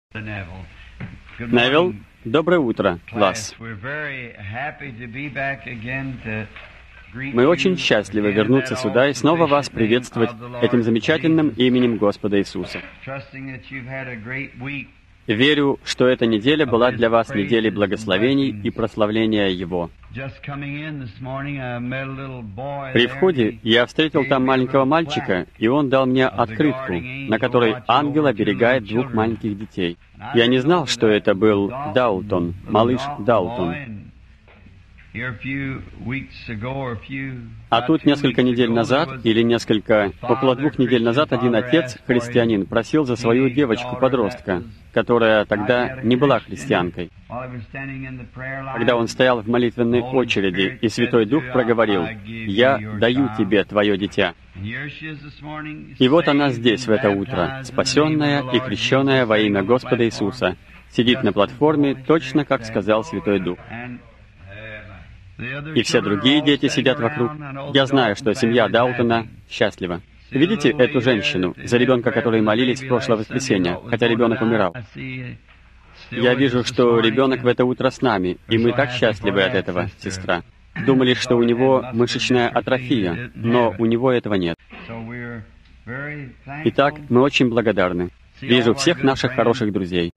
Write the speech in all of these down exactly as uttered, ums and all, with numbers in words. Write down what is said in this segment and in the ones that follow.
Невилл, доброе утро, класс. Мы очень счастливы вернуться сюда и снова вас приветствовать этим замечательным именем Господа Иисуса. Верю, что эта неделя была для вас неделей благословений и прославления Его. При входе я встретил там маленького мальчика, и он дал мне открытку, на которой ангел оберегает двух маленьких детей. Я не знал, что это был Далтон, малыш Далтон. А тут несколько недель назад, или несколько, около двух недель назад, один отец, христианин, просил за свою девочку-подростка, которая тогда не была христианкой. Когда он стоял в молитвенной очереди, и Святой Дух проговорил: «Я даю тебе твое дитя». И вот она здесь в это утро, спасенная и крещенная во имя Господа Иисуса, сидит на платформе, точно как сказал Святой Дух. И все другие дети сидят вокруг. Я знаю, что семья Далтона счастлива. Видите эту женщину, за ребенка которой молились в прошлое воскресенье, хотя ребенок умирал? Я вижу, что ребенок в это утро с нами, и мы так счастливы от этого, сестра. Думали, что у него мышечная атрофия, но у него этого нет. Итак, мы очень благодарны. Вижу всех наших хороших друзей.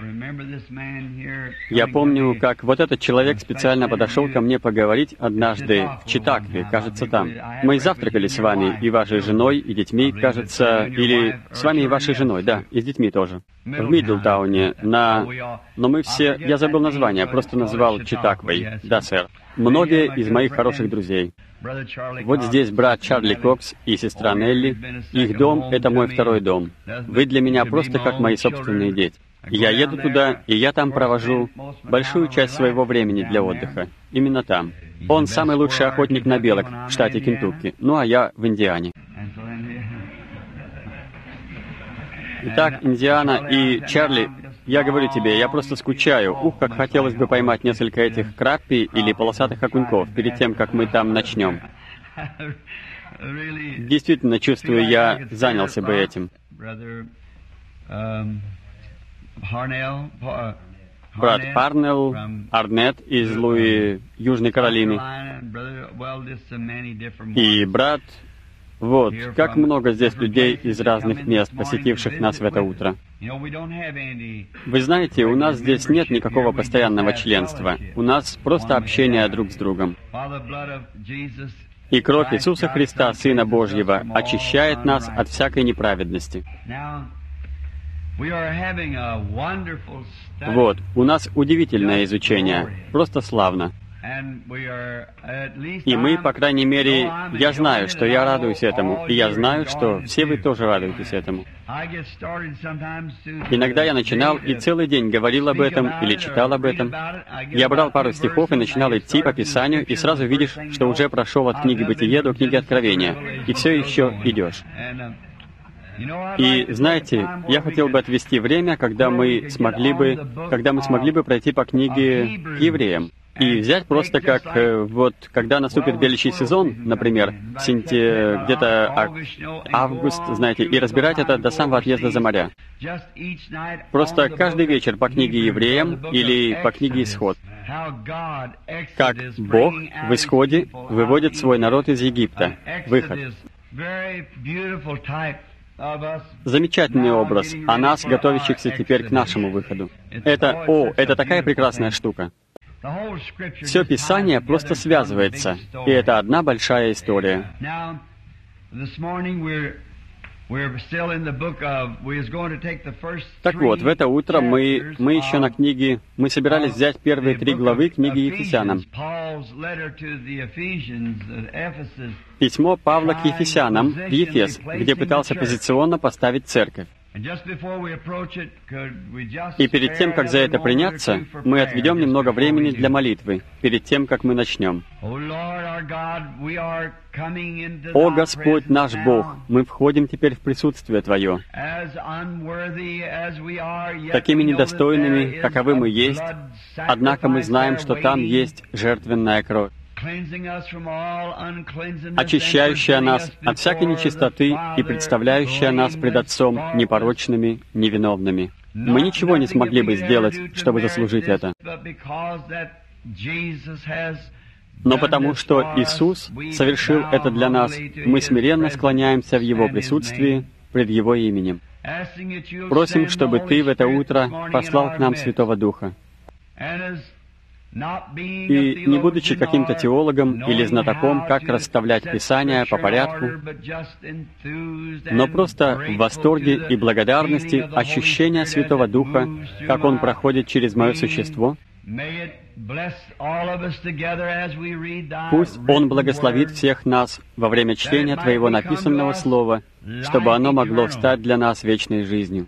Я помню, как вот этот человек специально подошел ко мне поговорить однажды в Читакве, кажется, там. Мы завтракали с вами и вашей женой, и детьми, кажется, или с вами и вашей женой, да, и с детьми тоже. В Мидлтауне, на... Но мы все... Я забыл название, просто назвал Читаквой. Да, сэр. Многие из моих хороших друзей. Вот здесь брат Чарли Кокс и сестра Нелли. Их дом — это мой второй дом. Вы для меня просто как мои собственные дети. Я еду туда, и я там провожу большую часть своего времени для отдыха. Именно там. Он самый лучший охотник на белок в штате Кентукки, ну а я в Индиане. Итак, Индиана и Чарли, я говорю тебе, я просто скучаю. Ух, как хотелось бы поймать несколько этих краппи или полосатых окуньков перед тем, как мы там начнем. Действительно, чувствую, я занялся бы этим. Брат Парнелл, Арнетт из Луи, Южной Каролины. И брат... Вот, как много здесь людей из разных мест, посетивших нас в это утро. Вы знаете, у нас здесь нет никакого постоянного членства. У нас просто общение друг с другом. И кровь Иисуса Христа, Сына Божьего, очищает нас от всякой неправедности. Вот, у нас удивительное изучение, просто славно. И мы, по крайней мере, я знаю, что я радуюсь этому, и я знаю, что все вы тоже радуетесь этому. Иногда я начинал и целый день говорил об этом или читал об этом. Я брал пару стихов и начинал идти по Писанию, и сразу видишь, что уже прошел от книги Бытия до книги Откровения, и все еще идешь. И знаете, я хотел бы отвести время, когда мы смогли бы, когда мы смогли бы пройти по книге к евреям. И взять просто как, э, вот, когда наступит беличий сезон, например, в сенте... где-то а... август, знаете, и разбирать это до самого отъезда за моря. Просто каждый вечер по книге Евреям или по книге Исход. Как Бог в Исходе выводит свой народ из Египта. Выход. Замечательный образ о нас, готовящихся теперь к нашему выходу. Это, о, это такая прекрасная штука. Все Писание просто связывается, и это одна большая история. Так вот, в это утро мы, мы еще на книге, мы собирались взять первые три главы книги Ефесянам. Письмо Павла к Ефесянам в Ефес, где пытался позиционно поставить церковь. И перед тем, как за это приняться, мы отведем немного времени для молитвы, перед тем, как мы начнем. О Господь наш Бог, мы входим теперь в присутствие Твое. Такими недостойными, каковы мы есть, однако мы знаем, что там есть жертвенная кровь, очищающая нас от всякой нечистоты и представляющая нас пред Отцом непорочными, невиновными. Мы ничего не смогли бы сделать, чтобы заслужить это. Но потому что Иисус совершил это для нас, мы смиренно склоняемся в Его присутствии пред Его именем. Просим, чтобы Ты в это утро послал к нам Святого Духа. И не будучи каким-то теологом или знатоком, как расставлять Писания по порядку, но просто в восторге и благодарности ощущения Святого Духа, как Он проходит через мое существо, пусть Он благословит всех нас во время чтения Твоего написанного Слова, чтобы оно могло стать для нас вечной жизнью.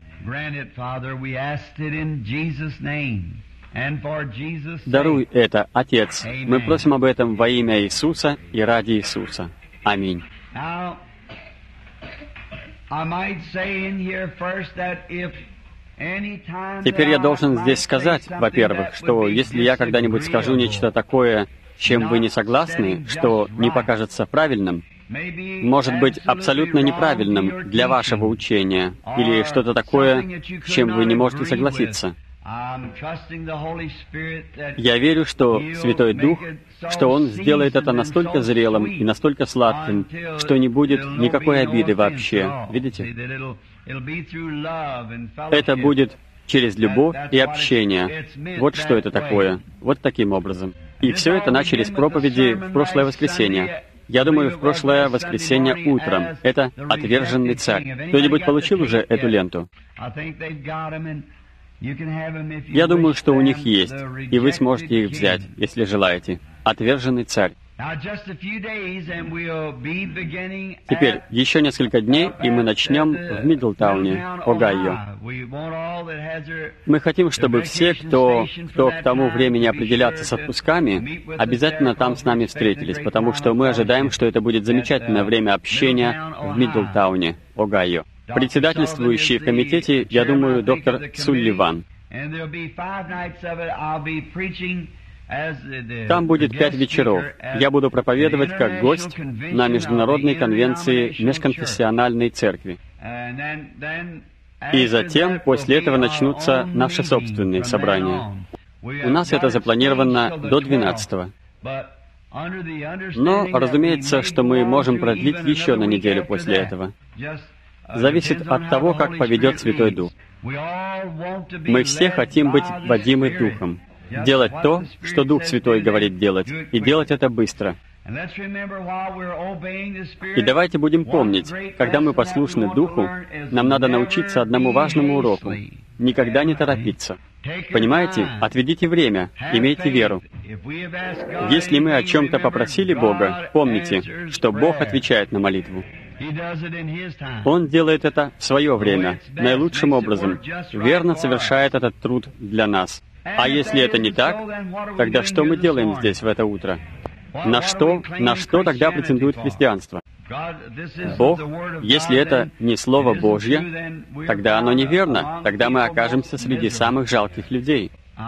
Даруй это, Отец. Мы просим об этом во имя Иисуса и ради Иисуса. Аминь. Теперь я должен здесь сказать, во-первых, что если я когда-нибудь скажу нечто такое, с чем вы не согласны, что не покажется правильным, может быть абсолютно неправильным для вашего учения, или что-то такое, с чем вы не можете согласиться, я верю, что Святой Дух, что Он сделает это настолько зрелым и настолько сладким, что не будет никакой обиды вообще. Видите? Это будет через любовь и общение. Вот что это такое. Вот таким образом. И все это начали с проповеди в прошлое воскресенье. Я думаю, в прошлое воскресенье утром. Это «Отверженный царь». Кто-нибудь получил уже эту ленту? Я думаю, что у них есть, и вы сможете их взять, если желаете. «Отверженный царь». Теперь еще несколько дней, и мы начнем в Мидлтауне, Огайо. Мы хотим, чтобы все, кто, кто к тому времени определятся с отпусками, обязательно там с нами встретились, потому что мы ожидаем, что это будет замечательное время общения в Мидлтауне, Огайо. Председательствующий в комитете, я думаю, доктор Сулливан. Там будет пять вечеров. Я буду проповедовать как гость на Международной конвенции Межконфессиональной церкви. И затем, после этого, начнутся наши собственные собрания. У нас это запланировано до двенадцатого. Но, разумеется, что мы можем продлить еще на неделю после этого. Зависит от того, как поведет Святой Дух. Мы все хотим быть водимы Духом, делать то, что Дух Святой говорит делать, и делать это быстро. И давайте будем помнить, когда мы послушны Духу, нам надо научиться одному важному уроку — никогда не торопиться. Понимаете? Отведите время, имейте веру. Если мы о чем-то попросили Бога, помните, что Бог отвечает на молитву. Он делает это в свое время, наилучшим образом, верно совершает этот труд для нас. А если это не так, тогда что мы делаем здесь в это утро? На что, на что тогда претендует христианство? Бог, если это не Слово Божье, тогда оно неверно, тогда мы окажемся среди самых жалких людей.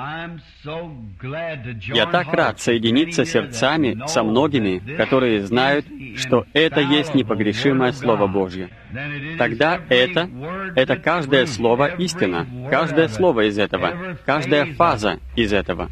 Я так рад соединиться сердцами со многими, которые знают, что это есть непогрешимое Слово Божье. Тогда это, это каждое слово истина, каждое слово из этого, каждая фаза из этого.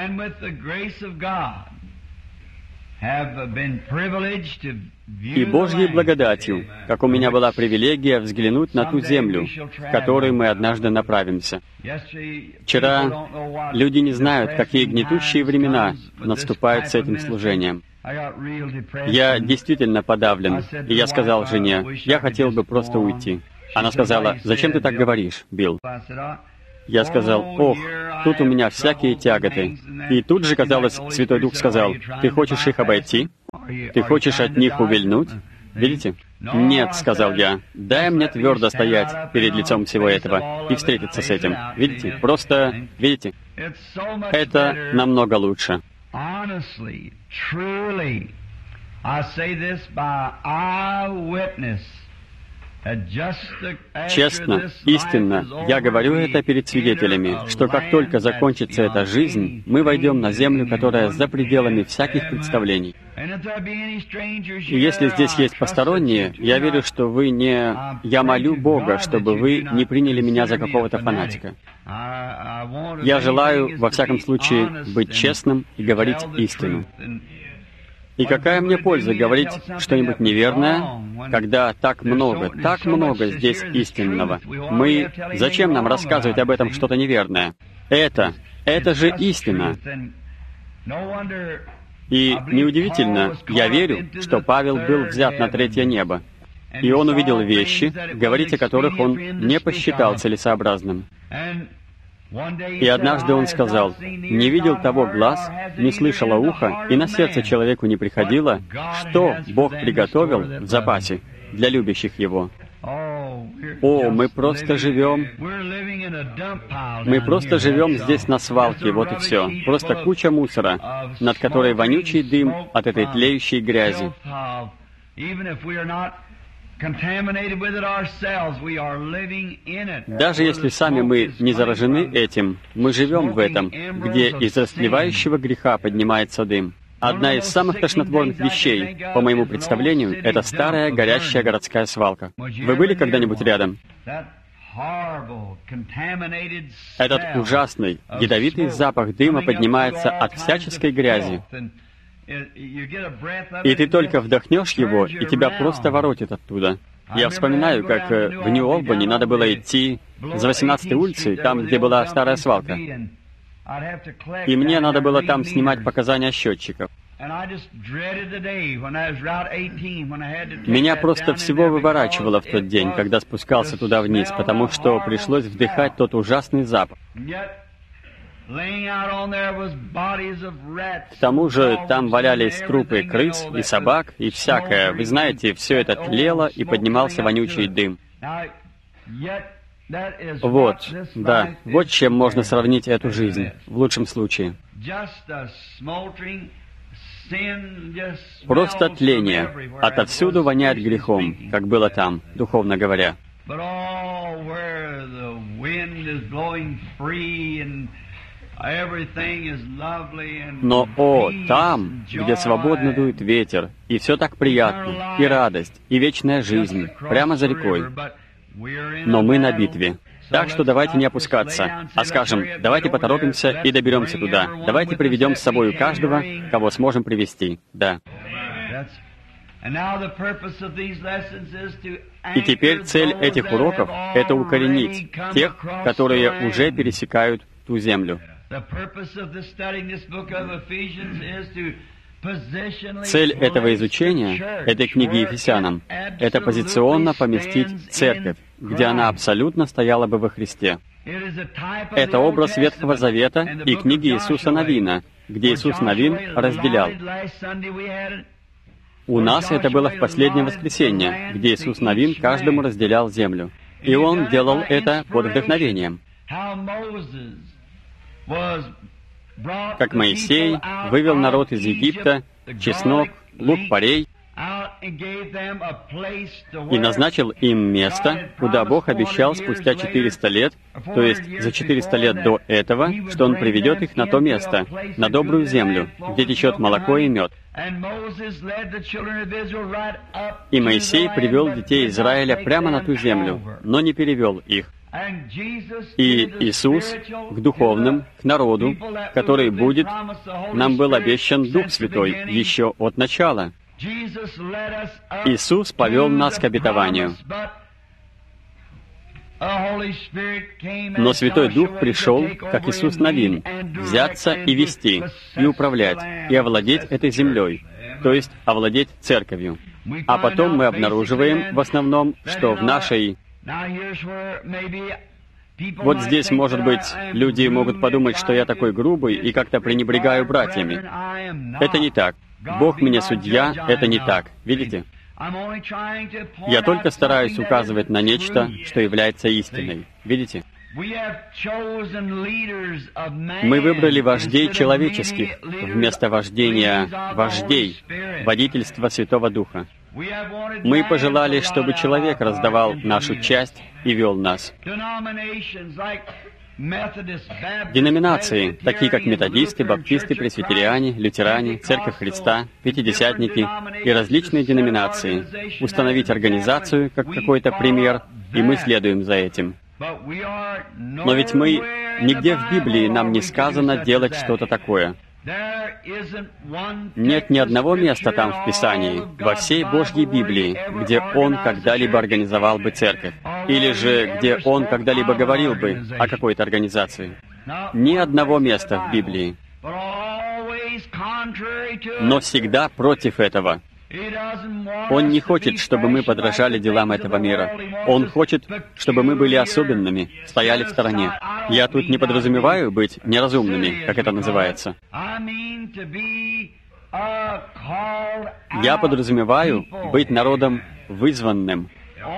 И Божьей благодатью, как у меня была привилегия взглянуть на ту землю, в которую мы однажды направимся. Вчера люди не знают, какие гнетущие времена наступают с этим служением. Я действительно подавлен, и я сказал жене, я хотел бы просто уйти. Она сказала, «Зачем ты так говоришь, Билл?» Я сказал, «Ох, тут у меня всякие тяготы». И тут же, казалось, Святой Дух сказал, «Ты хочешь их обойти? Ты хочешь от них увильнуть?» Видите? «Нет», — сказал я, — «дай мне твердо стоять перед лицом всего этого и встретиться с этим». Видите? Просто, видите? Это намного лучше. Честно, истинно, я говорю это перед свидетелями, что как только закончится эта жизнь, мы войдем на землю, которая за пределами всяких представлений. И если здесь есть посторонние, я верю, что вы не... Я молю Бога, чтобы вы не приняли меня за какого-то фанатика. Я желаю, во всяком случае, быть честным и говорить истину. И какая мне польза говорить что-нибудь неверное, когда так много, так много здесь истинного? Мы... Зачем нам рассказывать об этом что-то неверное? Это, это же истина. И неудивительно, я верю, что Павел был взят на третье небо, и он увидел вещи, говорить о которых он не посчитал целесообразным. И однажды он сказал: «Не видел того глаз, не слышало ухо, и на сердце человеку не приходило, что Бог приготовил в запасе для любящих Его». О, мы просто живем... Мы просто живем здесь на свалке, вот и все. Просто куча мусора, над которой вонючий дым от этой тлеющей грязи. Даже если сами мы не заражены этим, мы живем в этом, где из растлевающего греха поднимается дым. Одна из самых тошнотворных вещей, по моему представлению, это старая горящая городская свалка. Вы были когда-нибудь рядом? Этот ужасный, ядовитый запах дыма поднимается от всяческой грязи. И ты только вдохнешь его, и тебя просто воротит оттуда. Я вспоминаю, как в Нью-Олбани надо было идти за восемнадцатой улицей, там, где была старая свалка. И мне надо было там снимать показания счетчиков. Меня просто всего выворачивало в тот день, когда спускался туда вниз, потому что пришлось вдыхать тот ужасный запах. К тому же там валялись трупы крыс и собак и всякое. Вы знаете, все это тлело и поднимался вонючий дым. Вот, да, вот чем можно сравнить эту жизнь, в лучшем случае. Просто тление. Отовсюду воняет грехом, как было там, духовно говоря. Но, о, там, где свободно дует ветер, и все так приятно, и радость, и вечная жизнь, прямо за рекой. Но мы на битве. Так что давайте не опускаться, а скажем, давайте поторопимся и доберемся туда. Давайте приведем с собой каждого, кого сможем привести. Да. И теперь цель этих уроков — это укоренить тех, которые уже пересекают ту землю. Цель этого изучения, этой книги Ефесянам, это позиционно поместить церковь, где она абсолютно стояла бы во Христе. Это образ Ветхого Завета и книги Иисуса Навина, где Иисус Навин разделял. У нас это было в последнее воскресенье, где Иисус Навин каждому разделял землю. И Он делал это под вдохновением. Как Моисей вывел народ из Египта, чеснок, лук-порей, и назначил им место, куда Бог обещал спустя четыреста лет, то есть за четыреста лет до этого, что Он приведет их на то место, на добрую землю, где течет молоко и мед. И Моисей привел детей Израиля прямо на ту землю, но не перевел их. И Иисус к духовным, к народу, который будет, нам был обещан Дух Святой еще от начала. Иисус повел нас к обетованию. Но Святой Дух пришел, как Иисус Навин, взяться и вести, и управлять, и овладеть этой землей, то есть овладеть церковью. А потом мы обнаруживаем в основном, что в нашей... Вот здесь, может быть, люди могут подумать, что я такой грубый и как-то пренебрегаю братьями. Это не так. Бог мне судья, это не так. Видите? Я только стараюсь указывать на нечто, что является истиной. Видите? Мы выбрали вождей человеческих вместо вождения вождей, водительства Святого Духа. Мы пожелали, чтобы человек раздавал нашу часть и вел нас. Деноминации, такие как методисты, баптисты, пресвитериане, лютеране, Церковь Христа, пятидесятники и различные деноминации, установить организацию как какой-то пример, и мы следуем за этим. Но ведь мы, нигде в Библии нам не сказано делать что-то такое. Нет ни одного места там в Писании, во всей Божьей Библии, где Он когда-либо организовал бы церковь, или же где Он когда-либо говорил бы о какой-то организации. Ни одного места в Библии. Но всегда против этого. Он не хочет, чтобы мы подражали делам этого мира. Он хочет, чтобы мы были особенными, стояли в стороне. Я тут не подразумеваю быть неразумными, как это называется. Я подразумеваю быть народом вызванным.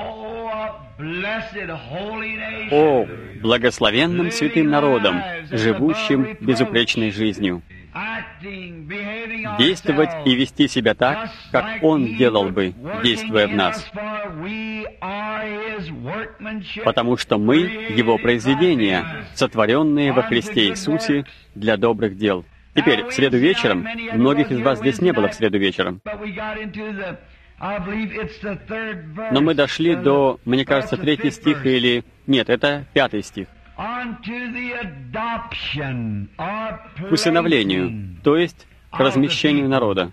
О, благословенным святым народом, живущим безупречной жизнью. Действовать и вести себя так, как Он делал бы, действуя в нас. Потому что мы Его произведения, сотворенные во Христе Иисусе для добрых дел. Теперь, в среду вечером, многих из вас здесь не было в среду вечером, но мы дошли до, мне кажется, третий стих или... Нет, это пятый стих. К усыновлению, то есть к размещению народа.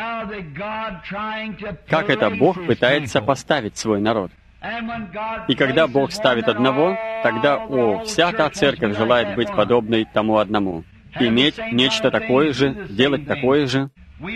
Как это Бог пытается поставить свой народ. И когда Бог ставит одного, тогда, о, вся та церковь желает быть подобной тому одному. Иметь нечто такое же, делать такое же.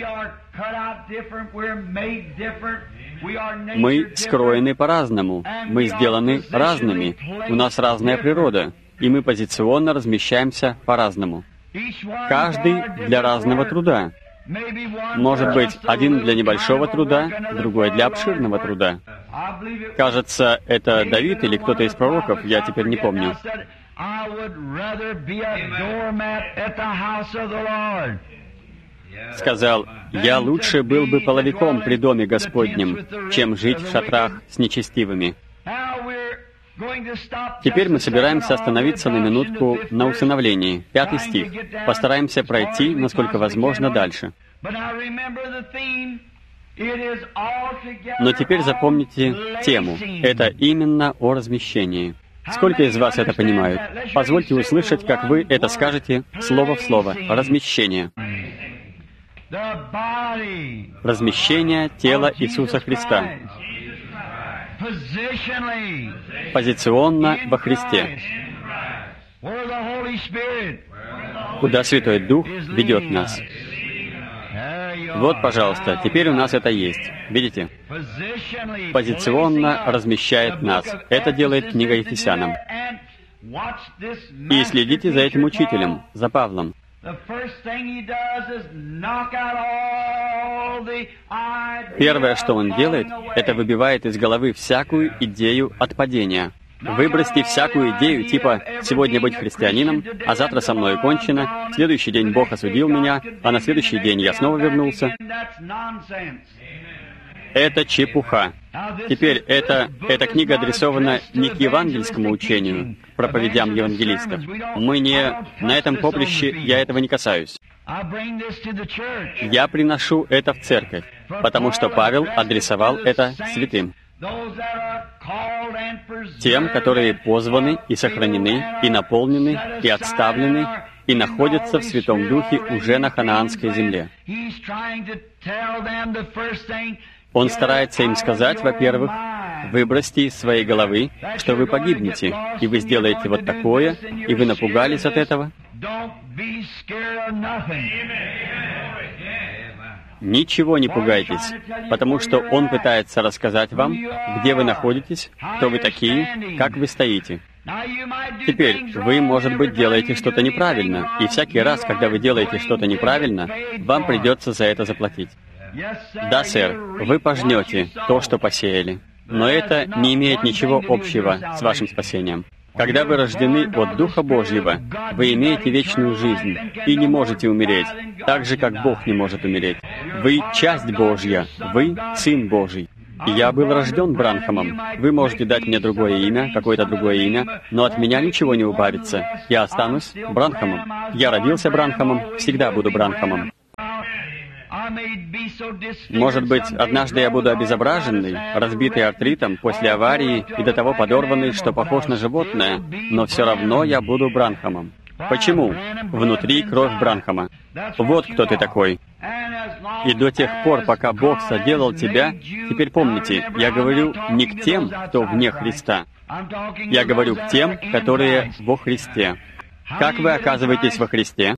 Мы скроены по-разному, мы сделаны разными, у нас разная природа, и мы позиционно размещаемся по-разному. Каждый для разного труда. Может быть, один для небольшого труда, другой для обширного труда. Кажется, это Давид или кто-то из пророков, я теперь не помню. Сказал, «Я лучше был бы половиком при доме Господнем, чем жить в шатрах с нечестивыми». Теперь мы собираемся остановиться на минутку на усыновлении. Пятый стих. Постараемся пройти, насколько возможно, дальше. Но теперь запомните тему. Это именно о размещении. Сколько из вас это понимают? Позвольте услышать, как вы это скажете слово в слово. Размещение. Размещение тела Иисуса Христа. Позиционно во Христе. Куда Святой Дух ведет нас. Вот, пожалуйста, теперь у нас это есть. Видите? Позиционно размещает нас. Это делает книга Ефесянам. И следите за этим учителем, за Павлом. Первое, что он делает, это выбивает из головы всякую идею отпадения. Выбросьте всякую идею типа «сегодня быть христианином, а завтра со мной кончено, в следующий день Бог осудил меня, а на следующий день я снова вернулся». Это чепуха. Теперь эта, эта книга адресована не к евангельскому учению, к проповедям евангелистов. Мы не... На этом поприще я этого не касаюсь. Я приношу это в церковь, потому что Павел адресовал это святым. Тем, которые позваны и сохранены, и наполнены, и отставлены, и находятся в Святом Духе уже на ханаанской земле. Он старается им сказать, во-первых, выбросьте из своей головы, что вы погибнете, и вы сделаете вот такое, и вы напугались от этого. Ничего не пугайтесь, потому что Он пытается рассказать вам, где вы находитесь, кто вы такие, как вы стоите. Теперь, вы, может быть, делаете что-то неправильно, и всякий раз, когда вы делаете что-то неправильно, вам придется за это заплатить. Да, сэр, вы пожнете то, что посеяли. Но это не имеет ничего общего с вашим спасением. Когда вы рождены от Духа Божьего, вы имеете вечную жизнь и не можете умереть, так же, как Бог не может умереть. Вы часть Божья, вы Сын Божий. Я был рожден Бранхамом. Вы можете дать мне другое имя, какое-то другое имя, но от меня ничего не убавится. Я останусь Бранхамом. Я родился Бранхамом, всегда буду Бранхамом. Может быть, однажды я буду обезображенный, разбитый артритом после аварии и до того подорванный, что похож на животное, но все равно я буду Бранхамом. Почему? Внутри кровь Бранхама. Вот кто ты такой. И до тех пор, пока Бог соделал тебя, теперь помните, я говорю не к тем, кто вне Христа. Я говорю к тем, которые во Христе. Как вы оказываетесь во Христе?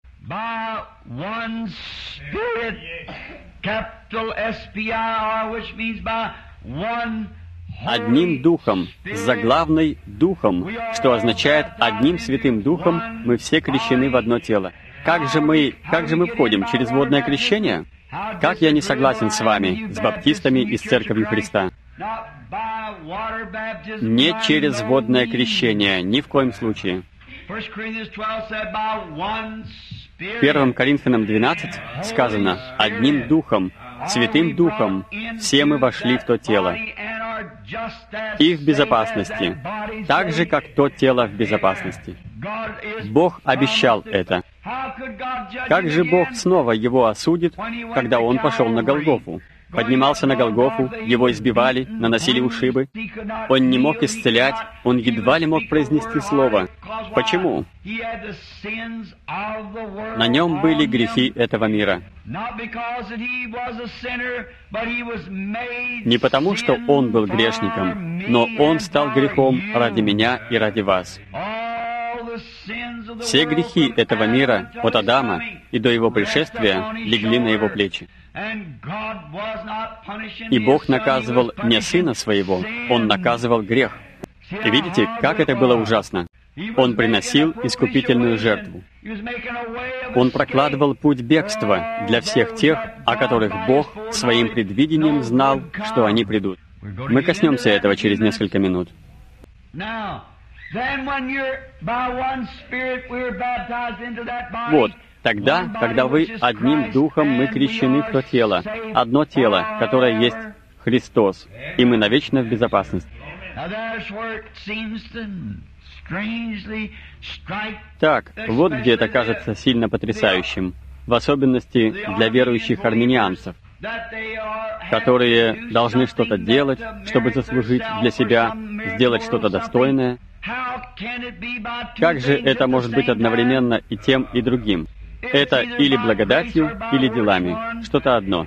Одним Духом, заглавный Духом, что означает «одним Святым Духом мы все крещены в одно тело». Как же мы, как же мы входим? Через водное крещение? Как я не согласен с вами, с баптистами и с Церковью Христа? Не через водное крещение, ни в коем случае. В первом Коринфянам двенадцать сказано «одним Духом, Святым Духом все мы вошли в то тело, и в безопасности, так же, как то тело в безопасности». Бог обещал это. Как же Бог снова его осудит, когда он пошел на Голгофу? Поднимался на Голгофу, его избивали, наносили ушибы. Он не мог исцелять, он едва ли мог произнести слово. Почему? На нем были грехи этого мира. Не потому, что он был грешником, но он стал грехом ради меня и ради вас. Все грехи этого мира, от Адама и до его пришествия, легли на его плечи. И Бог наказывал не Сына Своего, Он наказывал грех. И видите, как это было ужасно? Он приносил искупительную жертву. Он прокладывал путь бегства для всех тех, о которых Бог своим предвидением знал, что они придут. Мы коснемся этого через несколько минут. Вот. Тогда, когда вы одним Духом, мы крещены в то тело, одно тело, которое есть Христос, и мы навечно в безопасности. Так, вот где это кажется сильно потрясающим, в особенности для верующих армянианцев, которые должны что-то делать, чтобы заслужить для себя, сделать что-то достойное. Как же это может быть одновременно и тем, и другим? Это или благодатью, или делами. Что-то одно.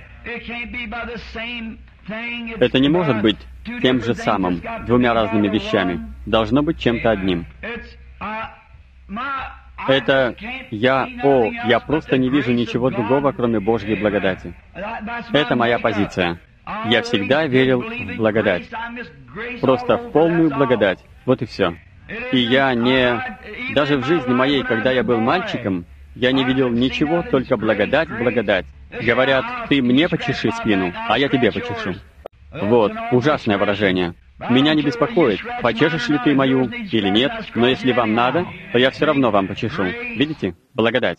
Это не может быть тем же самым, двумя разными вещами. Должно быть чем-то одним. Это я, о, я просто не вижу ничего другого, кроме Божьей благодати. Это моя позиция. Я всегда верил в благодать. Просто в полную благодать. Вот и все. И я не... Даже в жизни моей, когда я был мальчиком, я не видел ничего, только благодать, благодать. Говорят, ты мне почеши спину, а я тебе почешу. Вот, ужасное выражение. Меня не беспокоит, почешешь ли ты мою или нет, но если вам надо, то я все равно вам почешу. Видите? Благодать.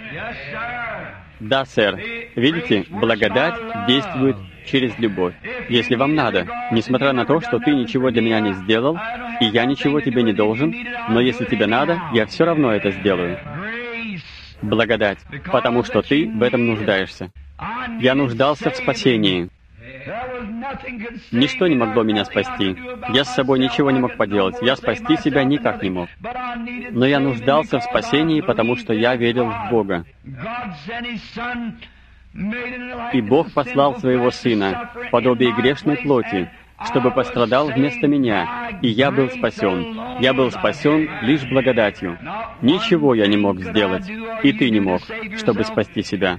Да, сэр. Видите? Благодать действует через любовь. Если вам надо, несмотря на то, что ты ничего для меня не сделал, и я ничего тебе не должен, но если тебе надо, я все равно это сделаю. Благодать, потому что ты в этом нуждаешься. Я нуждался в спасении. Ничто не могло меня спасти. Я с собой ничего не мог поделать. Я спасти себя никак не мог. Но я нуждался в спасении, потому что я верил в Бога. И Бог послал Своего Сына в подобие грешной плоти, чтобы пострадал вместо меня, и я был спасен. Я был спасен лишь благодатью. Ничего я не мог сделать, и ты не мог, чтобы спасти себя.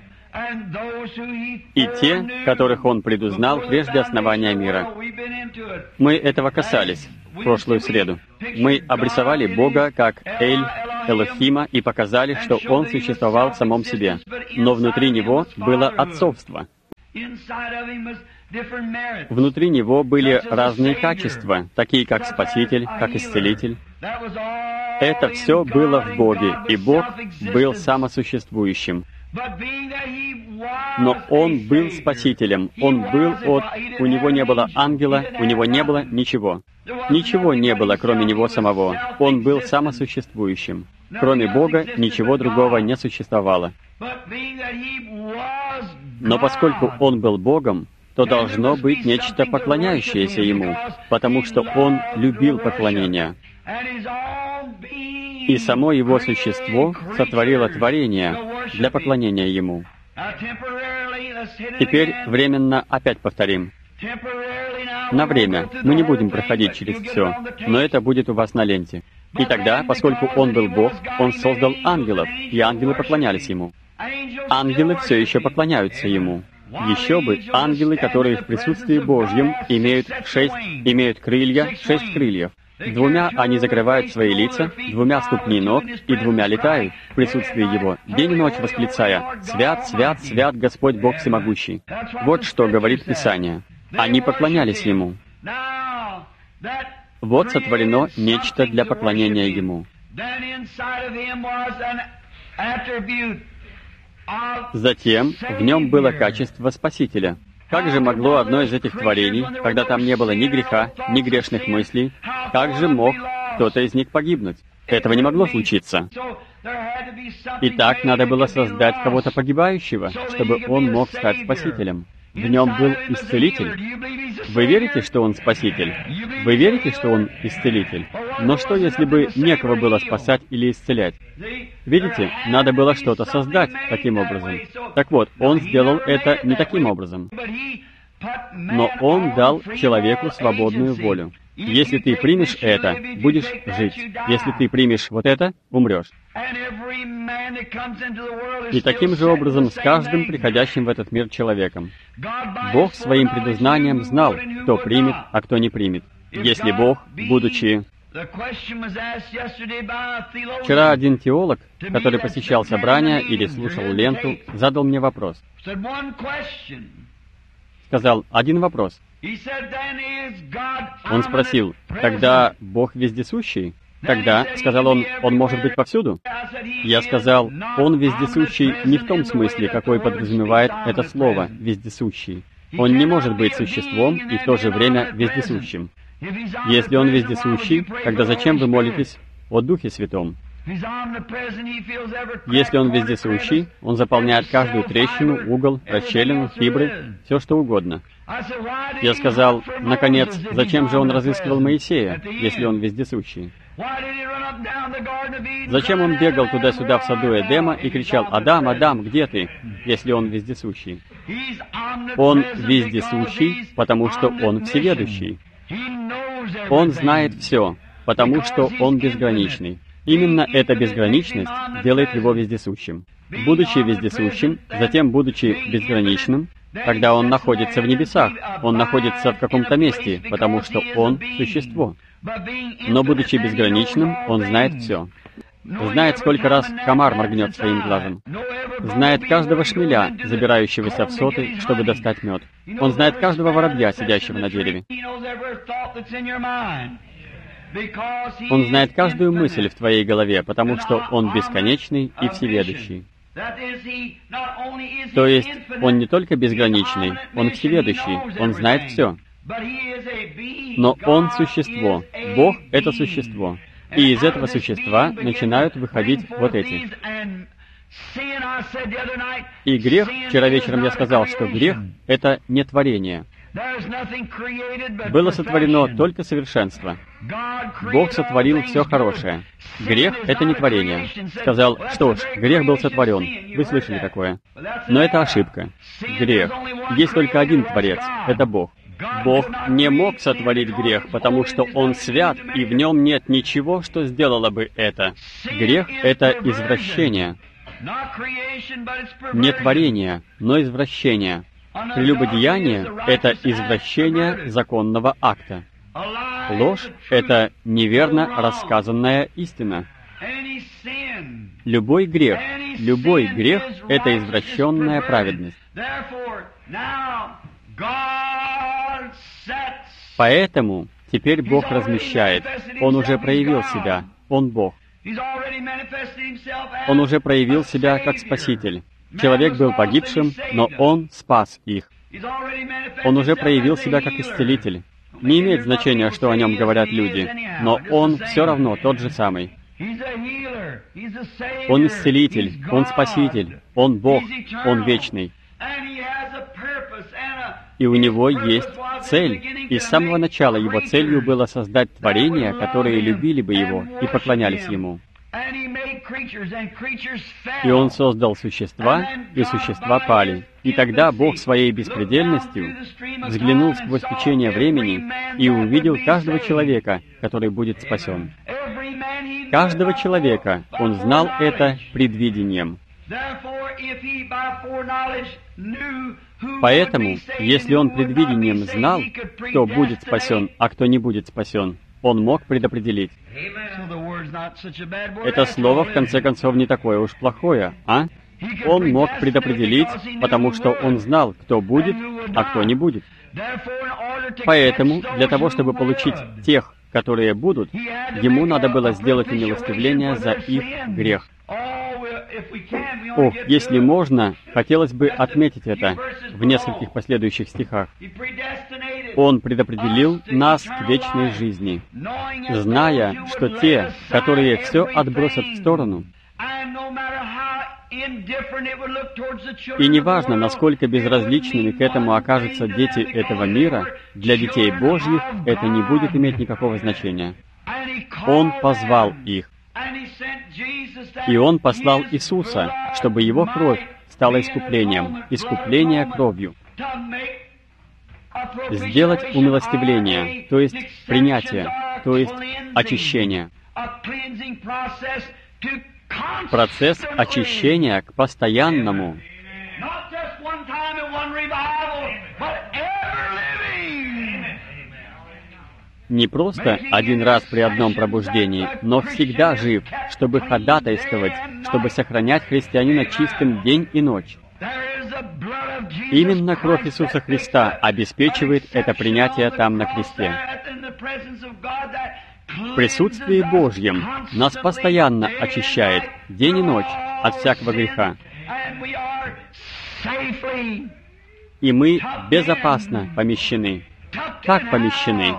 И те, которых Он предузнал прежде основания мира. Мы этого касались в прошлую среду. Мы обрисовали Бога как Эль, Элохима, и показали, что Он существовал в самом себе. Но внутри Него было отцовство. Внутри него были разные качества, такие как Спаситель, как Исцелитель. Это все было в Боге, и Бог был самосуществующим. Но Он был Спасителем, Он был от... У Него не было ангела, у Него не было ничего. Ничего не было, кроме Него самого. Он был самосуществующим. Кроме Бога ничего другого не существовало. Но поскольку Он был Богом, то должно быть нечто поклоняющееся Ему, потому что Он любил поклонение. И само Его существо сотворило творение для поклонения Ему. Теперь временно опять повторим. На время. Мы не будем проходить через все, но это будет у вас на ленте. И тогда, поскольку Он был Бог, Он создал ангелов, и ангелы поклонялись Ему. Ангелы все еще поклоняются Ему. Еще бы, ангелы, которые в присутствии Божьем имеют шесть, имеют крылья, шесть крыльев. Двумя они закрывают свои лица, двумя ступни ног, и двумя летают в присутствии Его, день и ночь восклицая: «Свят, свят, свят Господь Бог Всемогущий». Вот что говорит Писание. Они поклонялись Ему. Вот сотворено нечто для поклонения Ему. Затем в нем было качество Спасителя. Как же могло одно из этих творений, когда там не было ни греха, ни грешных мыслей, как же мог кто-то из них погибнуть? Этого не могло случиться. Итак, надо было создать кого-то погибающего, чтобы он мог стать Спасителем. В нем был Исцелитель. Вы верите, что Он Спаситель? Вы верите, что Он Исцелитель? Но что, если бы некого было спасать или исцелять? Видите, надо было что-то создать таким образом. Так вот, Он сделал это не таким образом. Но Он дал человеку свободную волю. Если ты примешь это, будешь жить. Если ты примешь вот это, умрешь. И таким же образом с каждым приходящим в этот мир человеком. Бог своим предузнанием знал, кто примет, а кто не примет. Если Бог, будучи... Вчера один теолог, который посещал собрания или слушал ленту, задал мне вопрос. Сказал, один вопрос. Он спросил, тогда Бог вездесущий? Тогда, сказал он, Он может быть повсюду? Я сказал, Он вездесущий не в том смысле, какой подразумевает это слово «вездесущий». Он не может быть существом и в то же время вездесущим. Если Он вездесущий, тогда зачем вы молитесь о Духе Святом? Если Он вездесущий, Он заполняет каждую трещину, угол, расщелину, фибры, все что угодно. Я сказал, наконец, зачем же Он разыскивал Моисея, если Он вездесущий? Зачем Он бегал туда-сюда в саду Эдема и кричал: «Адам, Адам, где ты?», если Он вездесущий? Он вездесущий, потому что Он всеведущий. Он знает все, потому что Он безграничный. Именно эта безграничность делает Его вездесущим. Будучи вездесущим, затем будучи безграничным, когда Он находится в небесах, Он находится в каком-то месте, потому что Он — существо. Но будучи безграничным, Он знает все. Знает, сколько раз комар моргнет своим глазом. Знает каждого шмеля, забирающегося в соты, чтобы достать мед. Он знает каждого воробья, сидящего на дереве. Он знает каждую мысль в твоей голове, потому что Он бесконечный и всеведущий. То есть, Он не только безграничный, Он всеведущий, Он знает все. Но Он — существо. Бог — это существо. И из этого существа начинают выходить вот эти. И грех, вчера вечером я сказал, что грех — это не творение. Было сотворено только совершенство. Бог сотворил все хорошее. Грех — это не творение. Сказал, что ж, грех был сотворен. Вы слышали такое? Но это ошибка. Грех. Есть только один Творец — это Бог. Бог не мог сотворить грех, потому что Он свят, и в Нем нет ничего, что сделало бы это. Грех — это извращение. Не творение, но извращение. Прелюбодеяние — это извращение законного акта. Ложь — это неверно рассказанная истина. Любой грех, любой грех — это извращенная праведность. Поэтому теперь Бог размещает. Он уже проявил себя. Он Бог. Он уже проявил себя как Спаситель. Человек был погибшим, но Он спас их. Он уже проявил себя как Исцелитель. Не имеет значения, что о Нем говорят люди, но Он все равно тот же самый. Он Исцелитель, Он Спаситель, Он Бог, Он Вечный. И у Него есть цель. И с самого начала Его целью было создать творения, которые любили бы Его и поклонялись Ему. И Он создал существа, и существа пали. И тогда Бог своей беспредельностью взглянул сквозь течение времени и увидел каждого человека, который будет спасен. Каждого человека. Он знал это предвидением. Поэтому, если Он предвидением знал, кто будет спасен, а кто не будет спасен, Он мог предопределить. Это слово, в конце концов, не такое уж плохое, а? Он мог предопределить, потому что Он знал, кто будет, а кто не будет. Поэтому, для того, чтобы получить тех, которые будут, Ему надо было сделать умилостивление за их грех. Ох, если можно, хотелось бы отметить это в нескольких последующих стихах. Он предопределил нас к вечной жизни, зная, что те, которые все отбросят в сторону, и неважно, насколько безразличными к этому окажутся дети этого мира, для детей Божьих это не будет иметь никакого значения. Он позвал их. И Он послал Иисуса, чтобы Его кровь стала искуплением, искупление кровью. Сделать умилостивление, то есть принятие, то есть очищение. Процесс очищения к постоянному. Не просто один раз при одном пробуждении, но всегда жив, чтобы ходатайствовать, чтобы сохранять христианина чистым день и ночь. Именно кровь Иисуса Христа обеспечивает это принятие там на кресте. В присутствии Божьем нас постоянно очищает день и ночь от всякого греха. И мы безопасно помещены. Как помещены?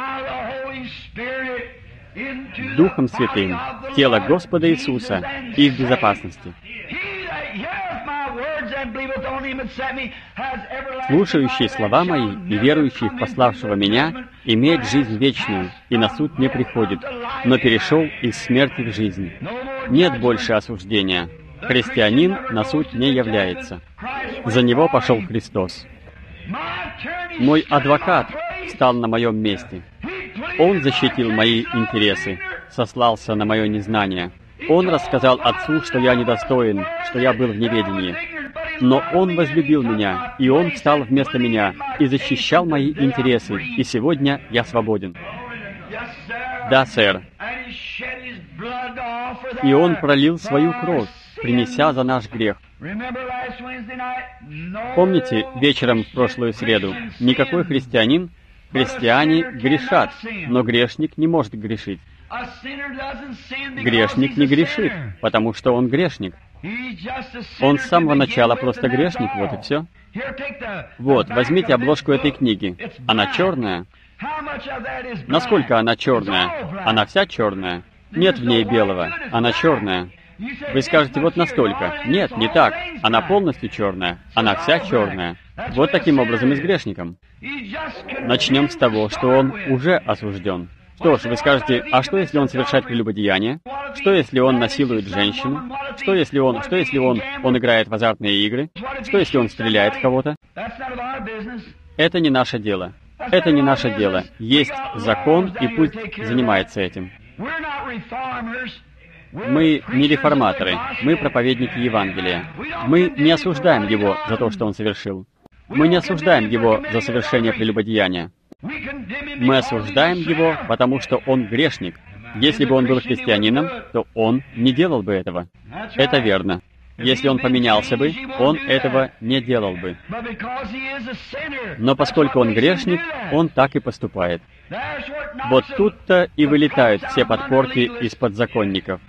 Духом Святым, в тело Господа Иисуса и в безопасности. Слушающий слова мои и верующий в пославшего меня имеет жизнь вечную, и на суд не приходит, но перешел из смерти в жизнь. Нет больше осуждения. Христианин на суд не является. За него пошел Христос. Мой адвокат стал на моем месте. Он защитил мои интересы, сослался на мое незнание. Он рассказал Отцу, что я недостоин, что я был в неведении. Но Он возлюбил меня, и Он встал вместо меня и защищал мои интересы, и сегодня я свободен. Да, сэр. И Он пролил свою кровь, принеся за наш грех. Помните, вечером в прошлую среду, никакой христианин, христиане грешат, но грешник не может грешить. Грешник не грешит, потому что он грешник. Он с самого начала просто грешник, вот и все. Вот, возьмите обложку этой книги. Она черная. Насколько она черная? Она вся черная. Нет в ней белого. Она черная. Вы скажете, вот настолько. Нет, не так. Она полностью черная. Она вся черная. Вот таким образом и с грешником. Начнем с того, что он уже осужден. Что ж, вы скажете, а что, если он совершает прелюбодеяние? Что, если он насилует женщину? Что, если он, что, если он, он играет в азартные игры? Что, если он стреляет в кого-то? Это не наше дело. Это не наше дело. Есть закон, и пусть занимается этим. Мы не реформаторы, мы проповедники Евангелия. Мы не осуждаем его за то, что он совершил. Мы не осуждаем его за совершение прелюбодеяния. Мы осуждаем его, потому что он грешник. Если бы он был христианином, то он не делал бы этого. Это верно. Если он поменялся бы, он этого не делал бы. Но поскольку он грешник, он так и поступает. Вот тут-то и вылетают все подпорки из-под законников.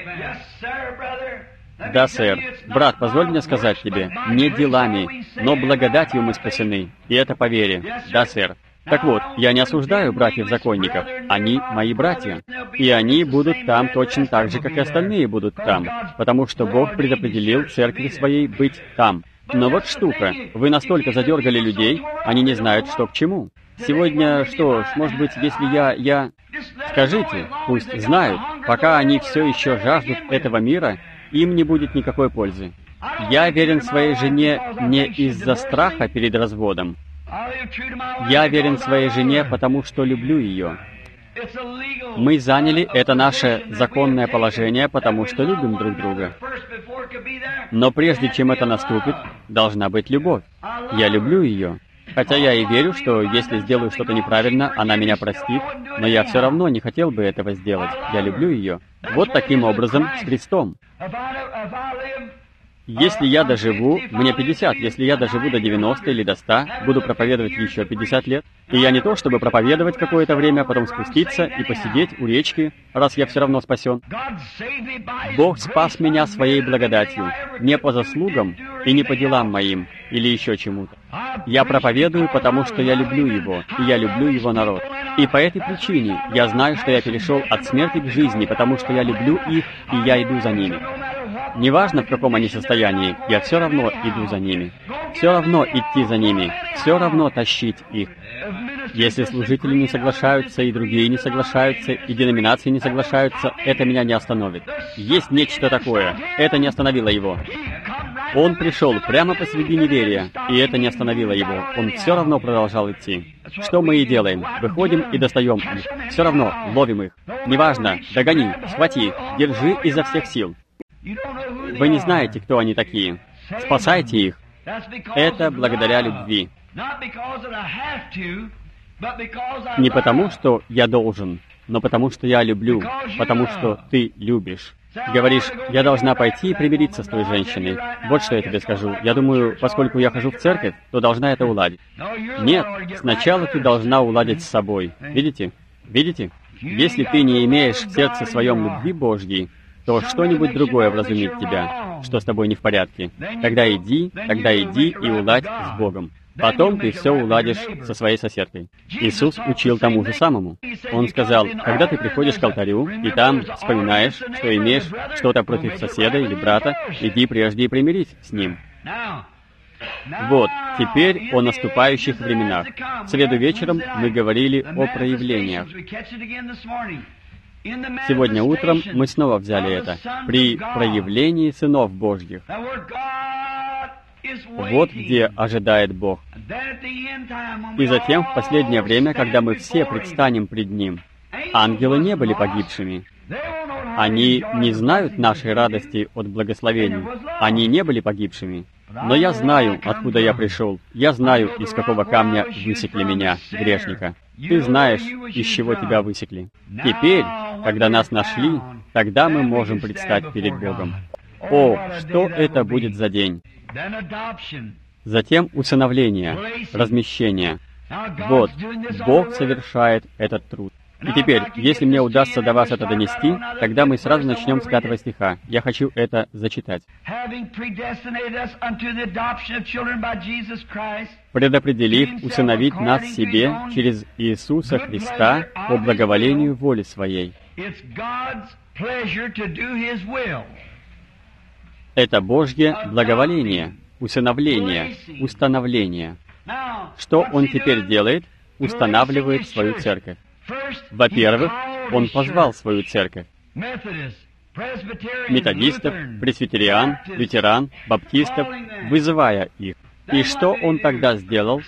Да, сэр. Брат, позволь мне сказать тебе, не делами, но благодатью мы спасены, и это по вере. Да, сэр. Так вот, я не осуждаю братьев-законников. Они мои братья. И они будут там точно так же, как и остальные будут там, потому что Бог предопределил церкви своей быть там. Но вот штука. Вы настолько задергали людей, они не знают, что к чему. Сегодня, что ж, может быть, если я... я... Скажите, пусть знают, пока они все еще жаждут этого мира, им не будет никакой пользы. Я верен своей жене не из-за страха перед разводом. Я верен своей жене, потому что люблю ее. Мы заняли это наше законное положение, потому что любим друг друга. Но прежде чем это наступит, должна быть любовь. Я люблю ее. Хотя я и верю, что если сделаю что-то неправильно, она меня простит, но я все равно не хотел бы этого сделать. Я люблю ее. Вот таким образом с Христом. Если я доживу, мне пятьдесят, если я доживу до девяноста или до ста, буду проповедовать еще пятьдесят лет. И я не то, чтобы проповедовать какое-то время, потом спуститься и посидеть у речки, раз я все равно спасен. Бог спас меня своей благодатью, не по заслугам и не по делам моим, или еще чему-то. Я проповедую, потому что я люблю Его, и я люблю Его народ. И по этой причине я знаю, что я перешел от смерти к жизни, потому что я люблю их, и я иду за ними. Неважно, в каком они состоянии, я все равно иду за ними. Все равно идти за ними, все равно тащить их. Если служители не соглашаются, и другие не соглашаются, и деноминации не соглашаются, это меня не остановит. Есть нечто такое, это не остановило его. Он пришел прямо посреди неверия, и это не остановило его. Он все равно продолжал идти. Что мы и делаем. Выходим и достаем их. Все равно ловим их. Неважно, догони, схвати, держи изо всех сил. Вы не знаете, кто они такие. Спасайте их. Это благодаря любви. Не потому, что я должен, но потому, что я люблю, потому что ты любишь. Говоришь, я должна пойти и примириться с той женщиной. Вот что я тебе скажу. Я думаю, поскольку я хожу в церковь, то должна это уладить. Нет, сначала ты должна уладить с собой. Видите? Видите? Если ты не имеешь в сердце своем любви Божьей, то что-нибудь другое вразумит тебя, что с тобой не в порядке. Тогда иди, тогда иди и уладь с Богом. Потом ты все уладишь со своей соседкой. Иисус учил тому же самому. Он сказал, когда ты приходишь к алтарю, и там вспоминаешь, что имеешь что-то против соседа или брата, иди прежде и примирись с ним. Вот, теперь о наступающих временах. В среду вечером мы говорили о проявлениях. Сегодня утром мы снова взяли это. При проявлении сынов Божьих. Вот где ожидает Бог. И затем, в последнее время, когда мы все предстанем пред Ним, ангелы не были погибшими. Они не знают нашей радости от благословений. Они не были погибшими. Но я знаю, откуда я пришел. Я знаю, из какого камня высекли меня, грешника. Ты знаешь, из чего тебя высекли. Теперь, когда нас нашли, тогда мы можем предстать перед Богом. О, что это будет за день! Затем усыновление, размещение. Вот, Бог совершает этот труд. И теперь, если мне удастся до вас это донести, тогда мы сразу начнем с пятого стиха. Я хочу это зачитать. «Предопределив усыновить нас себе через Иисуса Христа по благоволению воли Своей». Это Божье благоволение, усыновление, установление. Что Он теперь делает? Устанавливает свою церковь. Во-первых, Он позвал свою церковь. Методистов, пресвитериан, лютеран, баптистов, вызывая их. И что Он тогда сделал?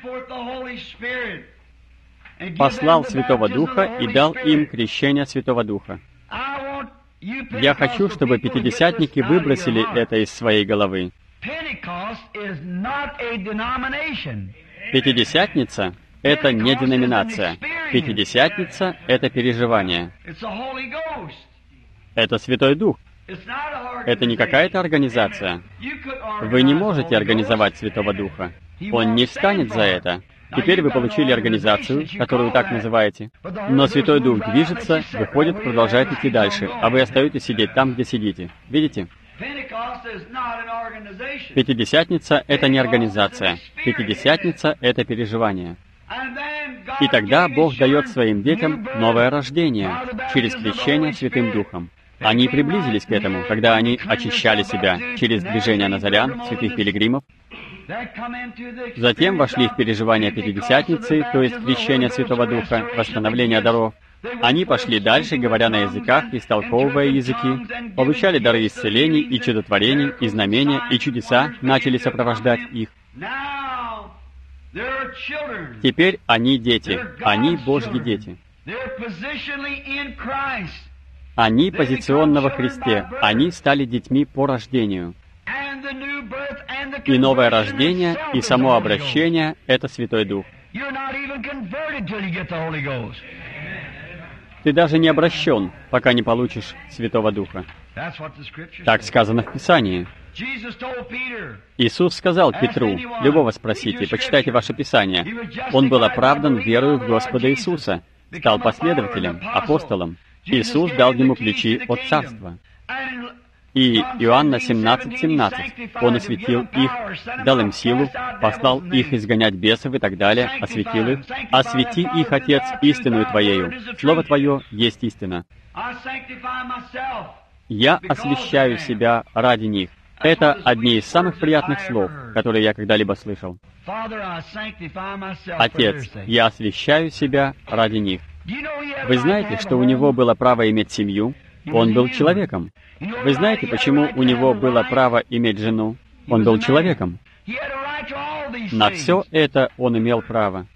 Послал Святого Духа и дал им крещение Святого Духа. Я хочу, чтобы пятидесятники выбросили это из своей головы. Пятидесятница — — это не деноминация. Пятидесятница — это переживание. Это Святой Дух. Это не какая-то организация. Вы не можете организовать Святого Духа. Он не встанет за это. Теперь вы получили организацию, которую так называете. Но Святой Дух движется, выходит, продолжает идти дальше, а вы остаетесь сидеть там, где сидите. Видите? Пятидесятница — это не организация. Пятидесятница — это переживание. И тогда Бог дает своим детям новое рождение через крещение Святым Духом. Они приблизились к этому, когда они очищали себя через движение Назарян, святых пилигримов. Затем вошли в переживание Пятидесятницы, то есть крещение Святого Духа, восстановление даров. Они пошли дальше, говоря на языках, истолковывая языки, получали дары исцелений и чудотворений, и знамения, и чудеса начали сопровождать их. Теперь они дети, они Божьи дети. Они позиционно во Христе, они стали детьми по рождению. И новое рождение, и само обращение — это Святой Дух. Ты даже не обращен, пока не получишь Святого Духа. Так сказано в Писании. Иисус сказал Петру: «Любого спросите, почитайте ваше Писание». Он был оправдан верою в Господа Иисуса, стал последователем, апостолом. Иисус дал ему ключи от Царства. И Иоанна семнадцать семнадцать. Он осветил их, дал им силу, послал их изгонять бесов и так далее, осветил их. «Освети их, Отец, истинную Твоею. Слово Твое есть истина». «Я освящаю себя ради них». Это одни из самых приятных слов, которые я когда-либо слышал. «Отец, я освящаю себя ради них». Вы знаете, что у него было право иметь семью? Он был человеком. Вы знаете, почему у него было право иметь жену? Он был человеком. На все это он имел право.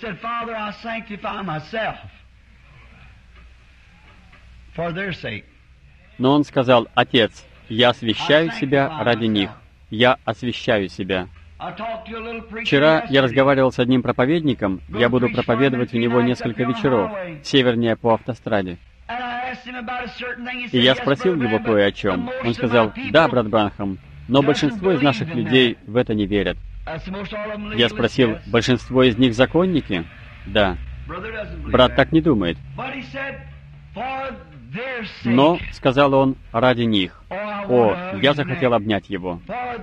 Но он сказал: «Отец, я освящаю себя ради них. Я освящаю себя». Вчера я разговаривал с одним проповедником, я буду проповедовать у него несколько вечеров, севернее по автостраде. И я спросил его кое о чем. Он сказал: «Да, брат Бранхам, но большинство из наших людей в это не верят». Я спросил: «Большинство из них законники?» «Да». Брат так не думает. «Но, — сказал он, — ради них». О, я захотел обнять его.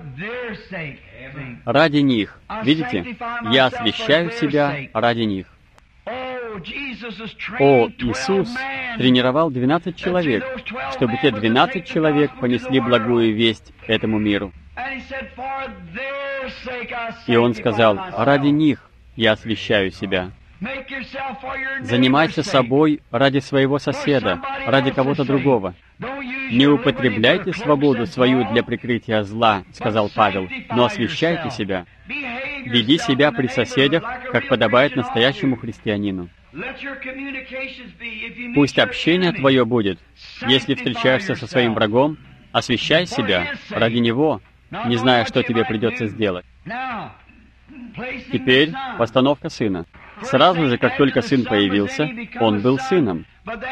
Ради них. Видите? Я освящаю себя ради них. О, Иисус тренировал двенадцать человек, чтобы те двенадцать человек понесли благую весть этому миру. И Он сказал: «Ради них я освящаю себя». Занимайся собой ради своего соседа, ради кого-то другого. «Не употребляйте свободу свою для прикрытия зла, — сказал Павел, — но освящайте себя. Веди себя при соседях, как подобает настоящему христианину. Пусть общение твое будет, если встречаешься со своим врагом, освящай себя ради него, не зная, что тебе придется сделать». Теперь постановка сына. Сразу же, как только сын появился, он был сыном.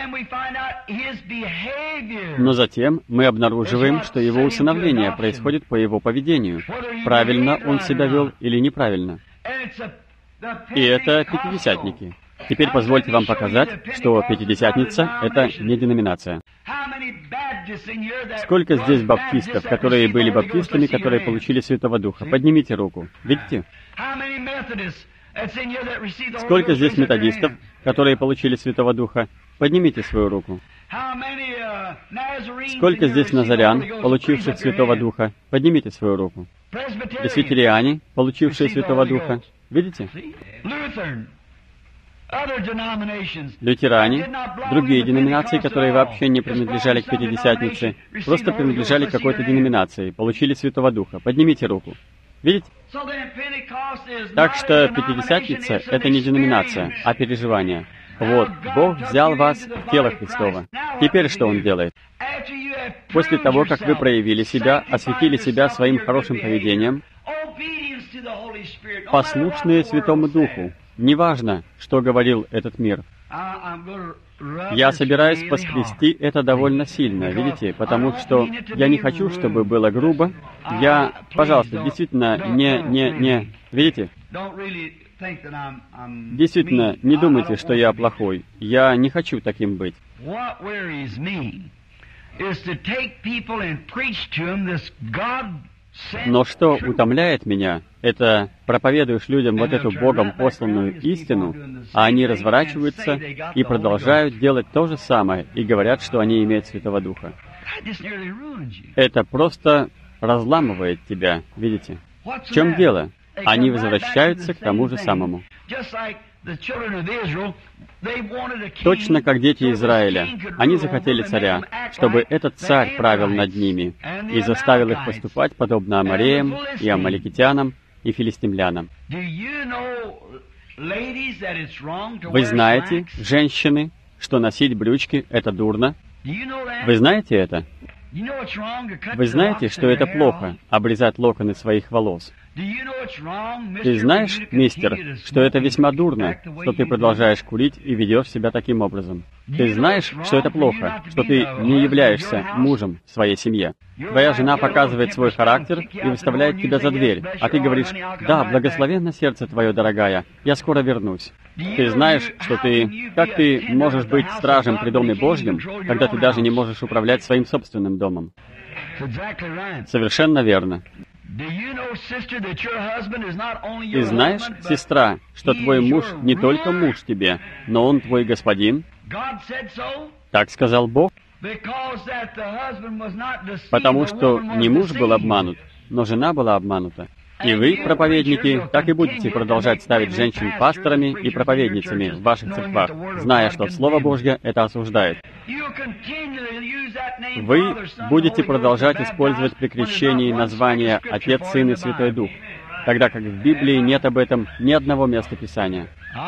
Но затем мы обнаруживаем, что его усыновление происходит по его поведению. Правильно он себя вел или неправильно. И это пятидесятники. Теперь позвольте вам показать, что Пятидесятница — это не деноминация. Сколько здесь баптистов, которые были баптистами, которые получили Святого Духа? Поднимите руку. Видите? Сколько здесь методистов, которые получили Святого Духа? Поднимите свою руку. Сколько здесь назарян, получивших Святого Духа? Поднимите свою руку. Пресвитериане, получившие Святого Духа? Видите? Лютеране, другие деноминации, которые вообще не принадлежали к Пятидесятнице, просто принадлежали к какой-то деноминации, получили Святого Духа. Поднимите руку. Видите? Так что Пятидесятница — это не деноминация, а переживание. Вот, Бог взял вас в тело Христово. Теперь что Он делает? После того, как вы проявили себя, осветили себя своим хорошим поведением, послушные Святому Духу, неважно, что говорил этот мир. Я собираюсь поскрести это довольно сильно, видите, потому что я не хочу, чтобы было грубо. Я, пожалуйста, действительно, не, не, не, видите? Действительно, не думайте, что я плохой. Я не хочу таким быть. Но что утомляет меня, это проповедуешь людям вот эту Богом посланную истину, а они разворачиваются и продолжают делать то же самое и говорят, что они имеют Святого Духа. Это просто разламывает тебя, видите? В чем дело? Они возвращаются к тому же самому. Точно как дети Израиля. Они захотели царя, чтобы этот царь правил над ними и заставил их поступать подобно амореям и амаликитянам и филистимлянам. Вы знаете, женщины, что носить брючки — это дурно? Вы знаете это? Вы знаете, что это плохо — обрезать локоны своих волос? Ты знаешь, мистер, что это весьма дурно, что ты продолжаешь курить и ведешь себя таким образом? Ты знаешь, что это плохо, что ты не являешься мужем в своей семье? Твоя жена показывает свой характер и выставляет тебя за дверь, а ты говоришь: «Да, благословенно сердце твое, дорогая, я скоро вернусь». Ты знаешь, что ты... Как ты можешь быть стражем при Доме Божьем, когда ты даже не можешь управлять своим собственным домом? Совершенно верно. Ты знаешь, сестра, что твой муж не только муж тебе, но он твой господин? Так сказал Бог. Потому что не муж был обманут, но жена была обманута. И вы, проповедники, так и будете продолжать ставить женщин пасторами и проповедницами в ваших церквах, зная, что Слово Божье это осуждает. Вы будете продолжать использовать при крещении названия «Отец, Сын и Святой Дух», тогда как в Библии нет об этом ни одного места Писания.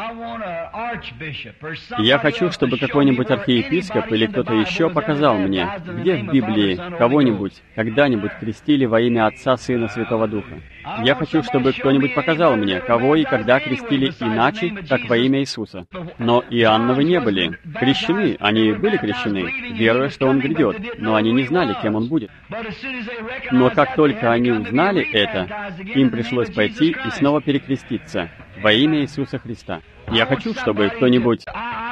Я хочу, чтобы какой-нибудь архиепископ или кто-то еще показал мне, где в Библии кого-нибудь когда-нибудь крестили во имя Отца, Сына, Святого Духа. Я хочу, чтобы кто-нибудь показал мне, кого и когда крестили иначе, как во имя Иисуса. Но Иоанновы не были крещены, они были крещены, веруя, что Он грядет, но они не знали, кем Он будет. Но как только они узнали это, им пришлось пойти и снова перекреститься во имя Иисуса Христа. Я хочу, чтобы кто-нибудь...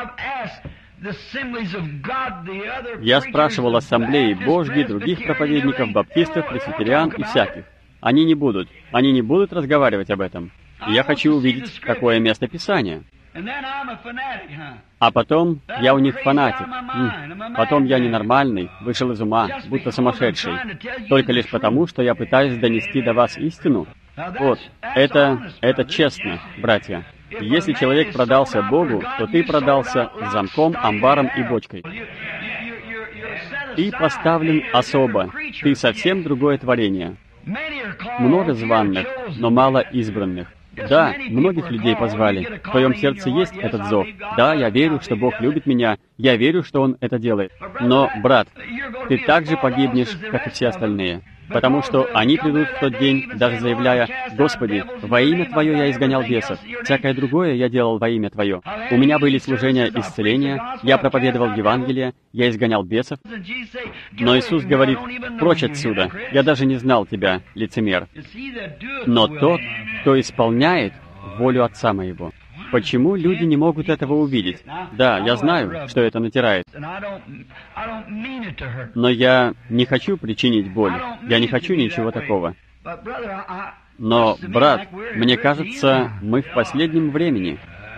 Я спрашивал ассамблеи Божьи, других проповедников, баптистов, пресвитериан и всяких. Они не будут. Они не будут разговаривать об этом. Я хочу увидеть, какое место Писания. А потом я у них фанатик. М. Потом я ненормальный, вышел из ума, будто сумасшедший. Только лишь потому, что я пытаюсь донести до вас истину. Вот, это, это честно, братья. Если человек продался Богу, то ты продался замком, амбаром и бочкой. Ты поставлен особо. Ты совсем другое творение. Много званных, но мало избранных. Да, многих людей позвали. В твоем сердце есть этот зов. Да, я верю, что Бог любит меня. Я верю, что Он это делает. Но, брат, ты так же погибнешь, как и все остальные. Потому что они придут в тот день, даже заявляя: «Господи, во имя Твое я изгонял бесов, всякое другое я делал во имя Твое. У меня были служения исцеления, я проповедовал Евангелие, я изгонял бесов». Но Иисус говорит: «Прочь отсюда, я даже не знал тебя, лицемер». Но тот, кто исполняет волю Отца Моего. Почему люди не могут этого увидеть? Да, я знаю, что это натирает. Но я не хочу причинить боль. Я не хочу ничего такого. Но, брат, мне кажется, мы в последнем времени.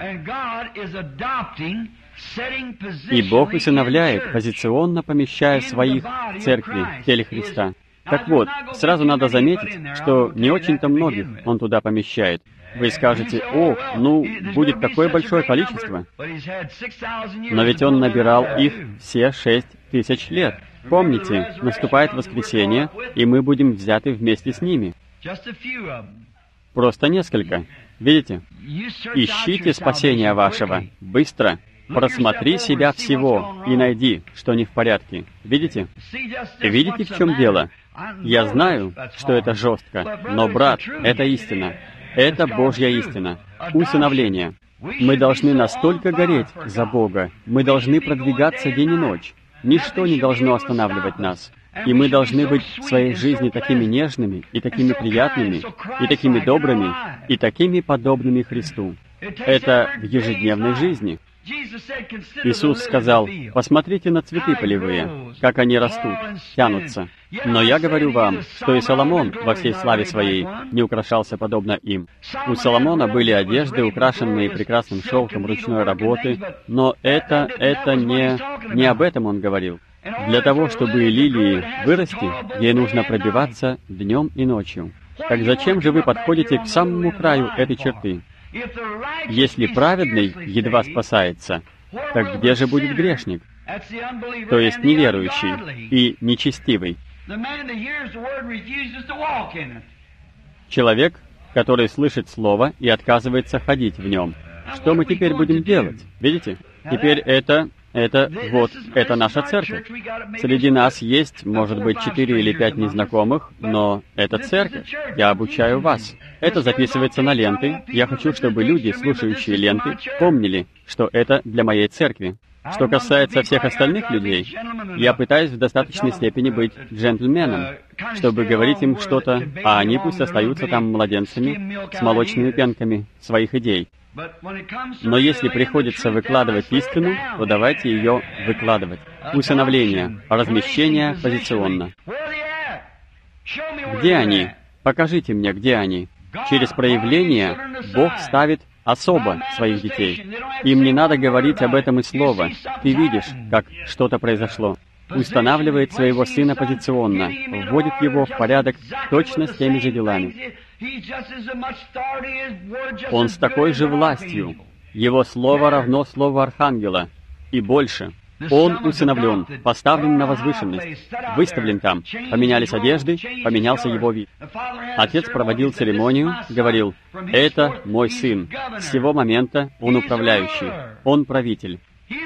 И Бог усыновляет, позиционно помещая своих в церкви, в теле Христа. Так вот, сразу надо заметить, что не очень-то многих Он туда помещает. Вы скажете: «О, ну, будет такое большое количество». Но ведь Он набирал их все шесть тысяч лет. Помните, наступает воскресенье, и мы будем взяты вместе с ними. Просто несколько. Видите? Ищите спасения вашего. Быстро. Просмотри себя всего и найди, что не в порядке. Видите? Видите, в чем дело? Я знаю, что это жестко, но, брат, это истина. Это Божья истина. Усыновление. Мы должны настолько гореть за Бога, мы должны продвигаться день и ночь. Ничто не должно останавливать нас. И мы должны быть в своей жизни такими нежными, и такими приятными, и такими добрыми, и такими подобными Христу. Это в ежедневной жизни. Иисус сказал: «Посмотрите на цветы полевые, как они растут, тянутся. Но я говорю вам, что и Соломон во всей славе своей не украшался подобно им». У Соломона были одежды, украшенные прекрасным шелком ручной работы, но это, это не, не об этом он говорил. Для того, чтобы лилии вырасти, ей нужно пробиваться днем и ночью. Так зачем же вы подходите к самому краю этой черты? Если праведный едва спасается, так где же будет грешник? То есть неверующий и нечестивый. Человек, который слышит Слово и отказывается ходить в нем. Что мы теперь будем делать? Видите? Теперь это... Это, вот, это наша церковь. Среди нас есть, может быть, четыре или пять незнакомых, но это церковь. Я обучаю вас. Это записывается на ленты. Я хочу, чтобы люди, слушающие ленты, помнили, что это для моей церкви. Что касается всех остальных людей, я пытаюсь в достаточной степени быть джентльменом, чтобы говорить им что-то, а они пусть остаются там младенцами с молочными пенками своих идей. Но если приходится выкладывать истину, то давайте ее выкладывать. Усыновление, размещение позиционно. Где они? Покажите мне, где они. Через проявление Бог ставит особо своих детей. Им не надо говорить об этом и слова. Ты видишь, как что-то произошло. Устанавливает своего сына позиционно, вводит его в порядок точно с теми же делами. Он с такой же властью. Его слово равно слову архангела. И больше. Он усыновлен, поставлен на возвышенность, выставлен там. Поменялись одежды, поменялся его вид. Отец проводил церемонию, говорил: «Это мой сын. С сего момента он управляющий. Он правитель.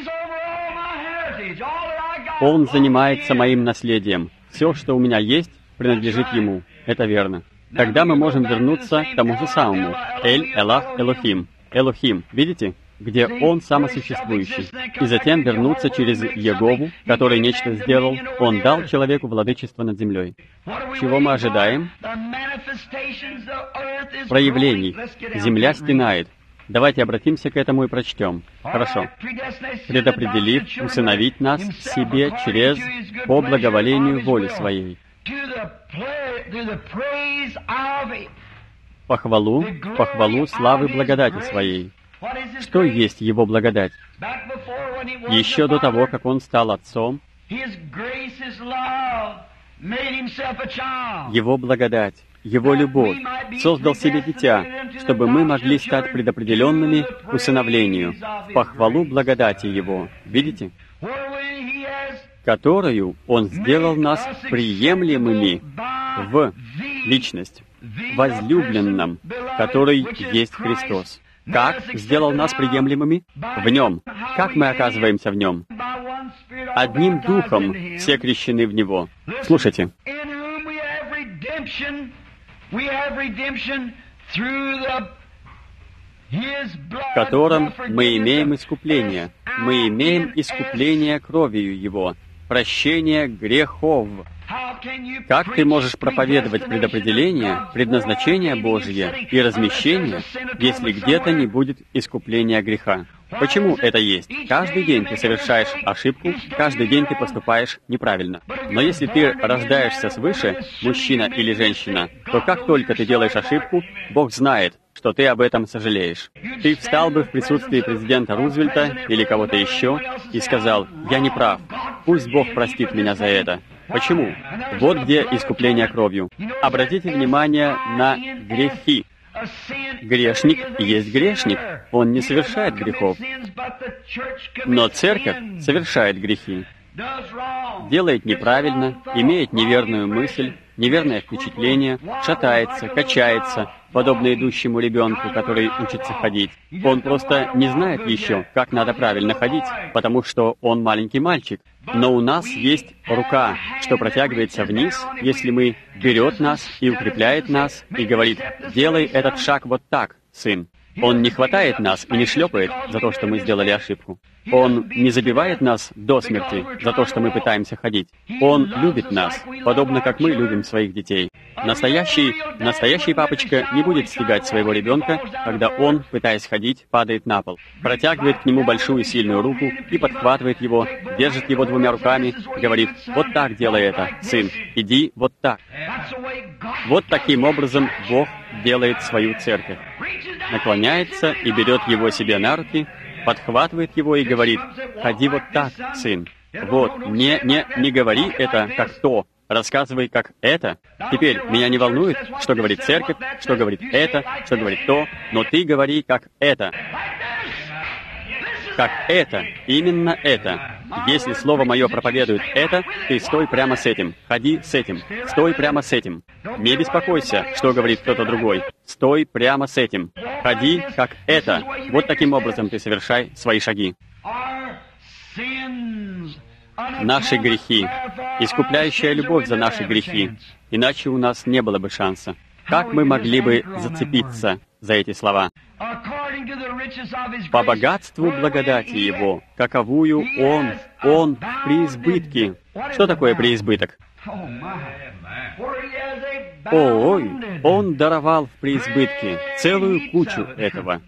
Он занимается моим наследием. Все, что у меня есть, принадлежит ему». Это верно. Тогда мы можем вернуться к тому же самому. Эль, Элах, Элохим. Элохим, видите? Где Он самосуществующий. И затем вернуться через Егову, который нечто сделал. Он дал человеку владычество над землей. Чего мы ожидаем? Проявлений. Земля стенает. Давайте обратимся к этому и прочтем. Хорошо. «Предопределив усыновить нас себе через по благоволению воли своей». Похвалу, похвалу славы благодати своей. Что есть Его благодать? Еще до того, как Он стал Отцом, Его благодать, Его любовь создал себе дитя, чтобы мы могли стать предопределенными к усыновлению, в похвалу благодати Его. Видите? Которую Он сделал нас приемлемыми в личность, возлюбленном, который есть Христос. Как сделал нас приемлемыми? В Нем. Как мы оказываемся в Нем? Одним Духом все крещены в Него. Слушайте. В котором мы имеем искупление. Мы имеем искупление кровью Его, прощение грехов. Как ты можешь проповедовать предопределение, предназначение Божье и размещение, если где-то не будет искупления греха? Почему это есть? Каждый день ты совершаешь ошибку, каждый день ты поступаешь неправильно. Но если ты рождаешься свыше, мужчина или женщина, то как только ты делаешь ошибку, Бог знает, что ты об этом сожалеешь. Ты встал бы в присутствии президента Рузвельта или кого-то еще и сказал: «Я не прав. Пусть Бог простит меня за это». Почему? Вот где искупление кровью. Обратите внимание на грехи. Грешник есть грешник. Он не совершает грехов. Но церковь совершает грехи. Делает неправильно, имеет неверную мысль, неверное впечатление, шатается, качается, подобно идущему ребенку, который учится ходить. Он просто не знает еще, как надо правильно ходить, потому что он маленький мальчик. Но у нас есть рука, что протягивается вниз, если мы берет нас и укрепляет нас, и говорит: «Делай этот шаг вот так, сын». Он не хватает нас и не шлепает за то, что мы сделали ошибку. Он не забивает нас до смерти за то, что мы пытаемся ходить. Он любит нас, подобно как мы любим своих детей. Настоящий, настоящий папочка не будет стягать своего ребенка, когда он, пытаясь ходить, падает на пол. Протягивает к нему большую сильную руку и подхватывает его, держит его двумя руками, говорит: «Вот так делай это, сын, иди вот так». Вот таким образом Бог делает свою церковь. Наклоняется и берет его себе на руки, подхватывает его и говорит: «Ходи вот так, сын». Вот, не, не, не говори это как то, рассказывай как это. Теперь меня не волнует, что говорит церковь, что говорит это, что говорит то, но ты говори как это. Как это, именно это. Если Слово Мое проповедует это, ты стой прямо с этим, ходи с этим, стой прямо с этим. Не беспокойся, что говорит кто-то другой. Стой прямо с этим. Ходи как это. Вот таким образом ты совершай свои шаги. Наши грехи, искупляющая любовь за наши грехи, иначе у нас не было бы шанса. Как мы могли бы зацепиться за эти слова? По богатству благодати Его, каковую Он, Он в преизбытке. Что такое преизбыток? Ой, Он даровал в преизбытке целую кучу этого.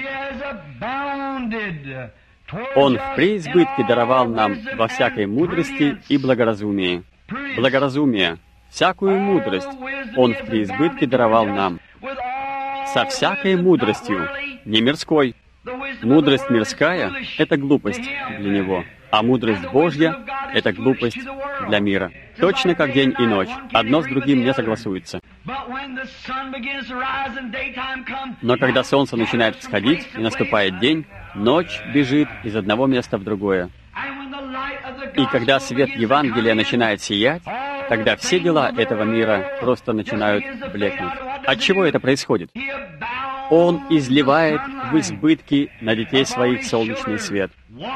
Он в преизбытке даровал нам во всякой мудрости и благоразумии. Благоразумие, всякую мудрость Он в преизбытке даровал нам. Со всякой мудростью, не мирской. Мудрость мирская — это глупость для него, а мудрость Божья — это глупость для мира. Точно как день и ночь, одно с другим не согласуется. Но когда солнце начинает всходить и наступает день, ночь бежит из одного места в другое. И когда свет Евангелия начинает сиять, тогда все дела этого мира просто начинают блекнуть. От чего это происходит? Он изливает в избытке на детей своих солнечный свет.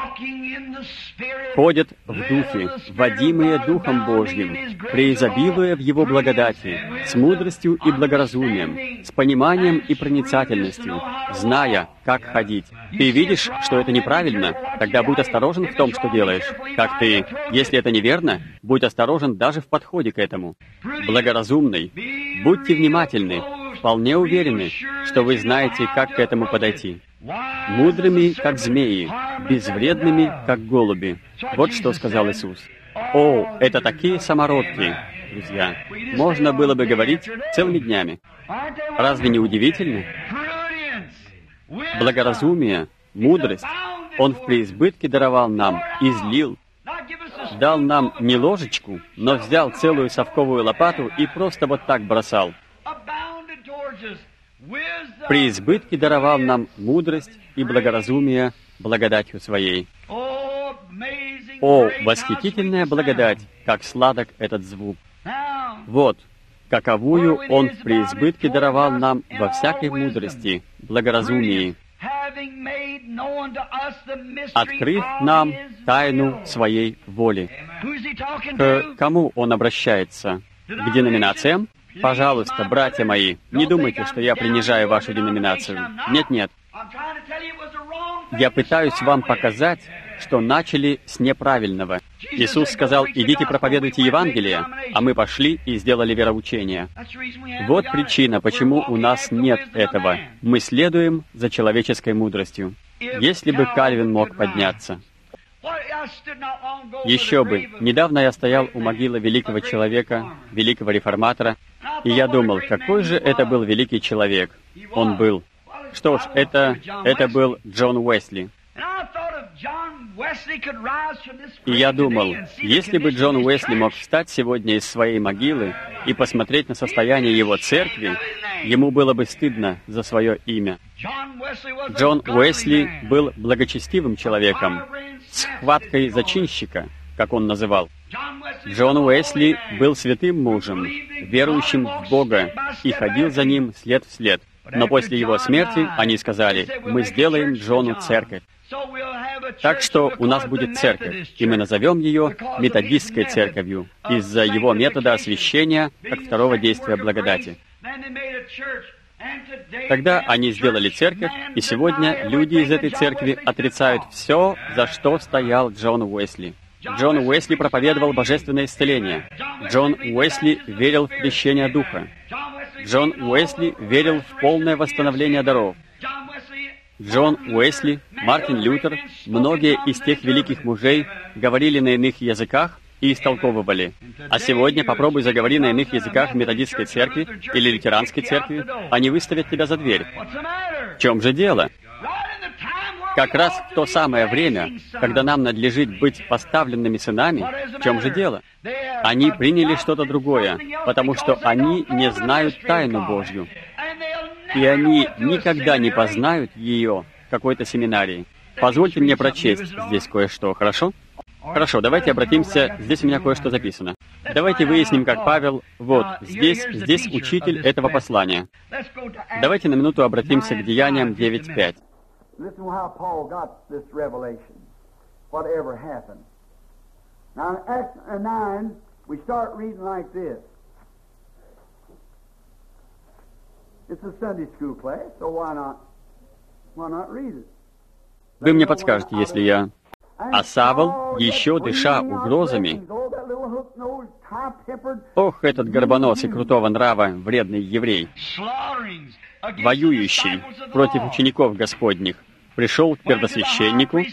Ходят в духе, водимые Духом Божьим, преизобилуя в Его благодати, с мудростью и благоразумием, с пониманием и проницательностью, зная, как ходить. Ты видишь, что это неправильно, тогда будь осторожен в том, что делаешь. Как ты, если это неверно, будь осторожен даже в подходе к этому. Благоразумный, будьте внимательны, вполне уверены, что вы знаете, как к этому подойти. Мудрыми, как змеи, безвредными, как голуби. Вот что сказал Иисус. О, это такие самородки, друзья. Можно было бы говорить целыми днями. Разве не удивительно? Благоразумие, мудрость Он в преизбытке даровал нам, излил. Дал нам не ложечку, но взял целую совковую лопату и просто вот так бросал. В преизбытке даровал нам мудрость и благоразумие благодатью Своей. О, восхитительная благодать, как сладок этот звук! Вот, каковую Он в преизбытке даровал нам во всякой мудрости, благоразумии, открыв нам тайну Своей воли. К кому Он обращается? К деноминациям? Пожалуйста, братья мои, не думайте, что я принижаю вашу деноминацию. Нет-нет. Я пытаюсь вам показать, что начали с неправильного. Иисус сказал: «Идите проповедуйте Евангелие», а мы пошли и сделали вероучение. Вот причина, почему у нас нет этого. Мы следуем за человеческой мудростью. Если бы Кальвин мог подняться. Еще бы. Недавно я стоял у могилы великого человека, великого реформатора, и я думал, какой же это был великий человек. Он был. Что ж, это, это был Джон Уэсли. И я думал, если бы Джон Уэсли мог встать сегодня из своей могилы и посмотреть на состояние его церкви, ему было бы стыдно за свое имя. Джон Уэсли был благочестивым человеком, с хваткой зачинщика, как он называл. Джон Уэсли был святым мужем, верующим в Бога, и ходил за ним след в след. Но после его смерти они сказали: «Мы сделаем Джону церковь». Так что у нас будет церковь, и мы назовем ее методистской церковью из-за его метода освящения как второго действия благодати. Тогда они сделали церковь, и сегодня люди из этой церкви отрицают все, за что стоял Джон Уэсли. Джон Уэсли проповедовал божественное исцеление. Джон Уэсли верил в крещение Духа. Джон Уэсли верил в полное восстановление даров. Джон Уэсли, Мартин Лютер, многие из тех великих мужей говорили на иных языках и истолковывали. А сегодня попробуй заговори на иных языках в методистской церкви или лютеранской церкви, они выставят тебя за дверь. В чем же дело? Как раз в то самое время, когда нам надлежит быть поставленными сынами, в чем же дело? Они приняли что-то другое, потому что они не знают тайну Божью. И они никогда не познают ее в какой-то семинарии. Позвольте мне прочесть здесь кое-что, хорошо? Хорошо, давайте обратимся, здесь у меня кое-что записано. Давайте выясним, как Павел, вот, здесь, здесь учитель этого послания. Давайте на минуту обратимся к Деяниям девять пять. Listen how Paul got this revelation, whatever happened. Now in Acts nine, we start reading like this. It's a Sunday school class, so why not, why not read it? Вы мне подскажете, если я... А Савл, еще дыша угрозами... Ох, этот горбоносый крутого нрава, вредный еврей, воюющий против учеников Господних, пришел к первосвященнику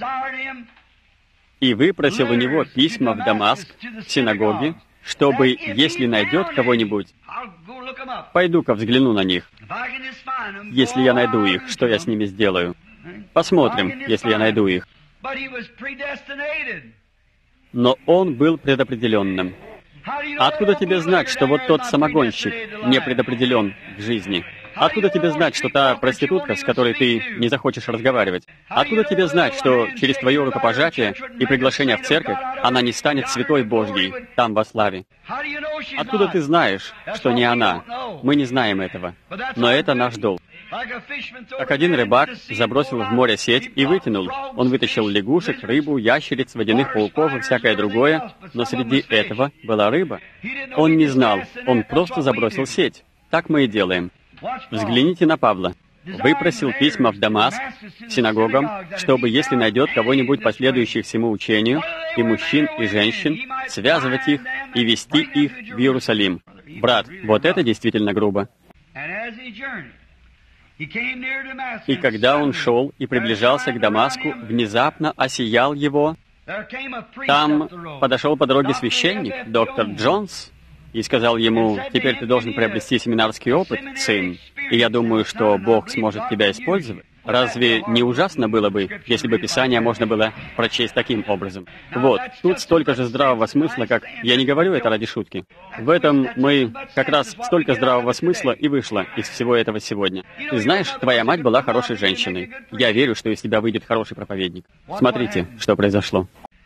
и выпросил у него письма в Дамаск, в синагоге, чтобы, если найдет кого-нибудь, пойду-ка взгляну на них. Если я найду их, что я с ними сделаю? Посмотрим, если я найду их. Но он был предопределенным. Откуда тебе знать, что вот тот самогонщик не предопределен к жизни? Откуда тебе знать, что та проститутка, с которой ты не захочешь разговаривать? Откуда тебе знать, что через твое рукопожатие и приглашение в церковь она не станет святой Божьей, там во славе? Откуда ты знаешь, что не она? Мы не знаем этого. Но это наш долг. Как один рыбак забросил в море сеть и вытянул. Он вытащил лягушек, рыбу, ящериц, водяных пауков и всякое другое, но среди этого была рыба. Он не знал, он просто забросил сеть. Так мы и делаем. Взгляните на Павла. Выпросил письма в Дамаск, синагогам, чтобы, если найдет кого-нибудь последующих всему учению, и мужчин, и женщин, связывать их и вести их в Иерусалим. Брат, вот это действительно грубо. И когда он шел и приближался к Дамаску, внезапно осиял его. Там подошел по дороге священник, доктор Джонс, и сказал ему: «Теперь ты должен приобрести семинарский опыт, сын, и я думаю, что Бог сможет тебя использовать». Разве не ужасно было бы, если бы Писание можно было прочесть таким образом? Вот, тут столько же здравого смысла, как... Я не говорю это ради шутки. В этом мы... Как раз столько здравого смысла и вышло из всего этого сегодня. Ты знаешь, твоя мать была хорошей женщиной. Я верю, что из тебя выйдет хороший проповедник. Смотрите, что произошло.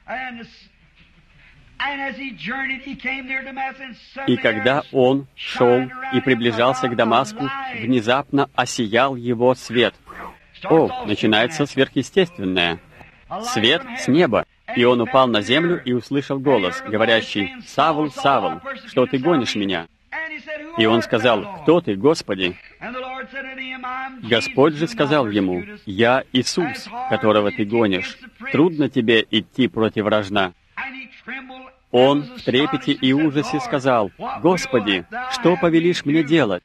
И когда он шел и приближался к Дамаску, внезапно осиял его свет. О, начинается сверхъестественное. Свет с неба. И он упал на землю и услышал голос, говорящий: «Савл, Савл, что ты гонишь меня?» И он сказал: «Кто ты, Господи?» Господь же сказал ему: «Я Иисус, которого ты гонишь. Трудно тебе идти против рожна». Он в трепете и ужасе сказал: «Господи, что повелишь мне делать?»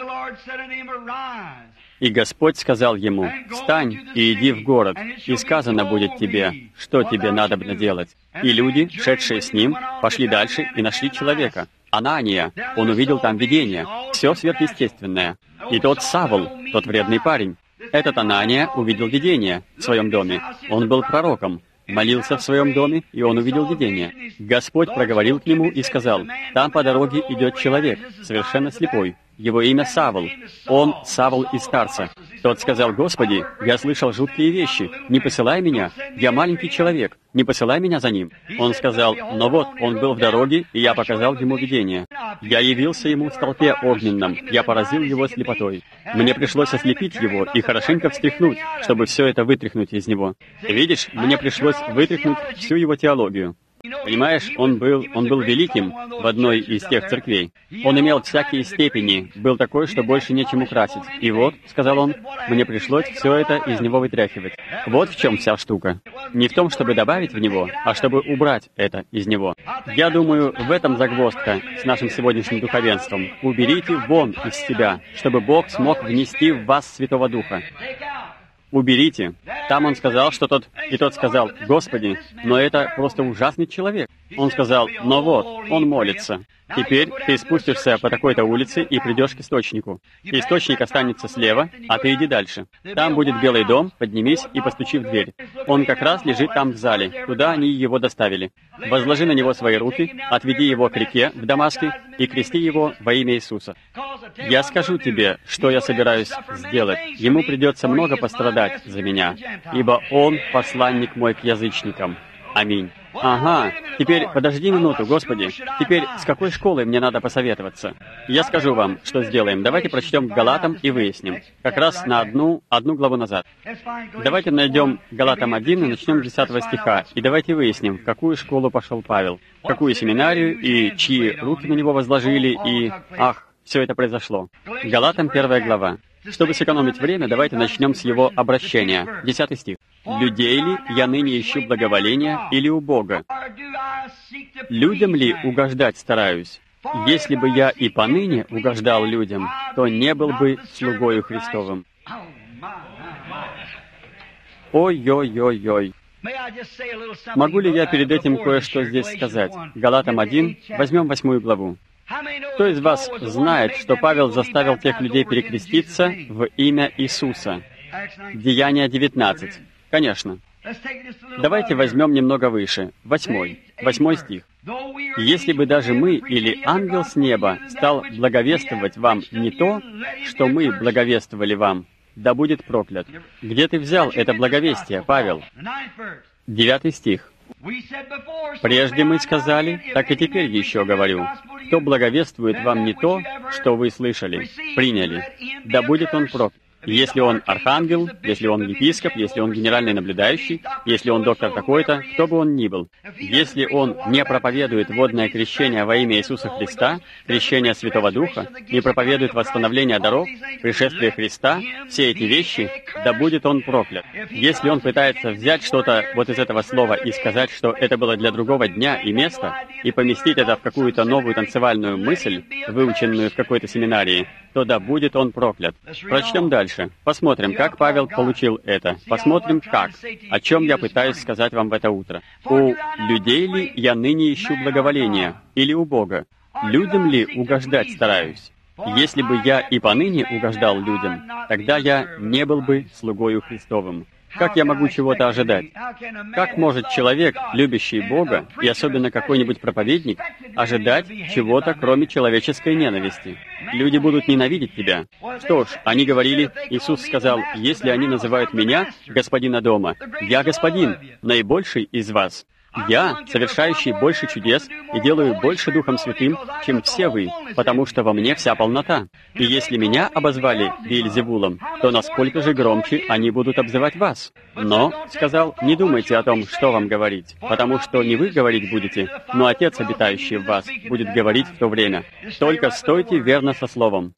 И Господь сказал ему: «Встань и иди в город, и сказано будет тебе, что тебе надобно делать». И люди, шедшие с ним, пошли дальше и нашли человека, Анания. Он увидел там видение, все сверхъестественное. И тот Савл, тот вредный парень, этот Анания увидел видение в своем доме. Он был пророком, молился в своем доме, и он увидел видение. Господь проговорил к нему и сказал: «Там по дороге идет человек, совершенно слепой. Его имя Савл. Он Савл из Тарса». Тот сказал: «Господи, я слышал жуткие вещи. Не посылай меня. Я маленький человек. Не посылай меня за ним». Он сказал: «Но вот, он был в дороге, и я показал ему видение. Я явился ему в столпе огненном. Я поразил его слепотой. Мне пришлось ослепить его и хорошенько встряхнуть, чтобы все это вытряхнуть из него. Видишь, мне пришлось вытряхнуть всю его теологию. Понимаешь, он был, он был великим в одной из тех церквей. Он имел всякие степени, был такой, что больше нечем украсить. И вот, сказал он, мне пришлось все это из него вытряхивать. Вот в чем вся штука. Не в том, чтобы добавить в него, а чтобы убрать это из него. Я думаю, в этом загвоздка с нашим сегодняшним духовенством. Уберите вон из себя, чтобы Бог смог внести в вас Святого Духа. Уберите. Там он сказал, что тот... И тот сказал, Господи, но это просто ужасный человек. Он сказал, но вот, он молится. Теперь ты спустишься по такой-то улице и придешь к источнику. Источник останется слева, а ты иди дальше. Там будет Белый дом, поднимись и постучи в дверь. Он как раз лежит там в зале, туда они его доставили. Возложи на него свои руки, отведи его к реке в Дамаске и крести его во имя Иисуса. Я скажу тебе, что я собираюсь сделать. Ему придется много пострадать за меня, ибо он посланник мой к язычникам. Аминь. Ага, теперь подожди минуту, Господи. Теперь с какой школой мне надо посоветоваться? Я скажу вам, что сделаем. Давайте прочтем к Галатам и выясним. Как раз на одну, одну главу назад. Давайте найдем Галатам один и начнем с десятого стиха. И давайте выясним, в какую школу пошел Павел, в какую семинарию, и чьи руки на него возложили, и... Ах, все это произошло. Галатам первая глава. Чтобы сэкономить время, давайте начнем с его обращения. Десятый стих. «Людей ли я ныне ищу благоволения или у Бога? Людям ли угождать стараюсь? Если бы я и поныне угождал людям, то не был бы слугою Христовым». Ой-ой-ой-ой. Могу ли я перед этим кое-что здесь сказать? Галатам один, возьмем восьмую главу. Кто из вас знает, что Павел заставил тех людей перекреститься в имя Иисуса? Деяния девятнадцать. Конечно. Давайте возьмем немного выше. Восьмой. Восьмой стих. «Если бы даже мы или ангел с неба стал благовествовать вам не то, что мы благовествовали вам, да будет проклят». Где ты взял это благовестие, Павел? Девятый стих. «Прежде мы сказали, так и теперь еще говорю, кто благовествует вам не то, что вы слышали, приняли, да будет он проклят. Если он архангел, если он епископ, если он генеральный наблюдающий, если он доктор такой-то, кто бы он ни был, если он не проповедует водное крещение во имя Иисуса Христа, крещение Святого Духа, не проповедует восстановление даров, пришествие Христа, все эти вещи, да будет он проклят. Если он пытается взять что-то вот из этого слова и сказать, что это было для другого дня и места, и поместить это в какую-то новую танцевальную мысль, выученную в какой-то семинарии, то да будет он проклят. Прочтем дальше. Посмотрим, как Павел получил это. Посмотрим, как. О чем я пытаюсь сказать вам в это утро. У людей ли я ныне ищу благоволения? Или у Бога? Людям ли угождать стараюсь? Если бы я и поныне угождал людям, тогда я не был бы слугою Христовым. Как я могу чего-то ожидать? Как может человек, любящий Бога, и особенно какой-нибудь проповедник, ожидать чего-то, кроме человеческой ненависти? Люди будут ненавидеть тебя. Что ж, они говорили, Иисус сказал, если они называют меня господина дома, я господин, наибольший из вас. Я, совершающий больше чудес и делаю больше Духом Святым, чем все вы, потому что во мне вся полнота. И если меня обозвали Веельзевулом, то насколько же громче они будут обзывать вас? Но, сказал, не думайте о том, что вам говорить, потому что не вы говорить будете, но Отец, обитающий в вас, будет говорить в то время. Только стойте верно со словом.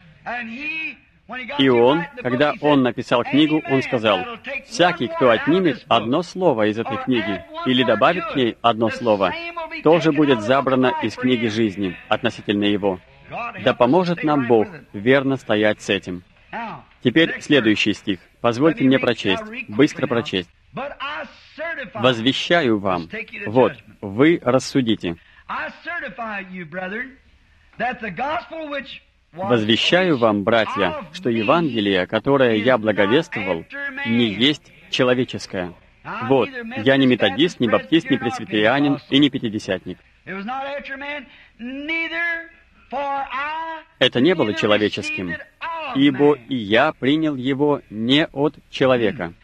И он, когда он написал книгу, он сказал, «Всякий, кто отнимет одно слово из этой книги или добавит к ней одно слово, тоже будет забрано из книги жизни относительно его. Да поможет нам Бог верно стоять с этим». Теперь следующий стих. Позвольте мне прочесть, быстро прочесть. «Возвещаю вам». Вот, вы рассудите. «Возвещаю вам, братья, что Евангелие, которое я благовествовал, не есть человеческое. Вот, я не методист, не баптист, не пресвитерианин и не пятидесятник. Это не было человеческим, ибо и я принял его не от человека,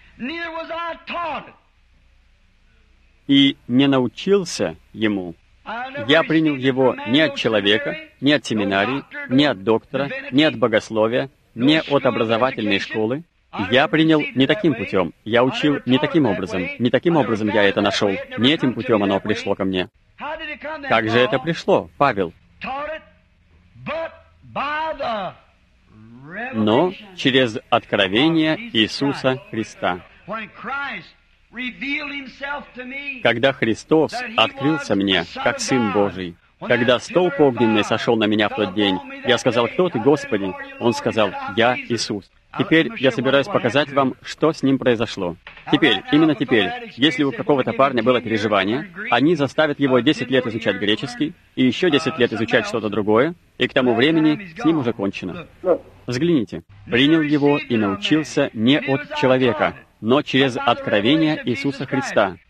и не научился ему. Я принял его не от человека, не от семинарии, не от доктора, не от богословия, не от образовательной школы, Я принял не таким путем, я учил не таким образом, не таким образом я это нашел, не этим путем оно пришло ко мне. Как же это пришло, Павел? Но через откровение Иисуса Христа. Когда Христос открылся мне, как Сын Божий, когда столб огненный сошел на меня в тот день, я сказал: «Кто ты, Господи?» Он сказал: «Я Иисус». Теперь я собираюсь показать вам, что с ним произошло. Теперь, именно теперь, если у какого-то парня было переживание, они заставят его десять лет изучать греческий, и еще десять лет изучать что-то другое, и к тому времени с ним уже кончено. Взгляните. Принял его и научился не от человека, но через откровение Иисуса Христа.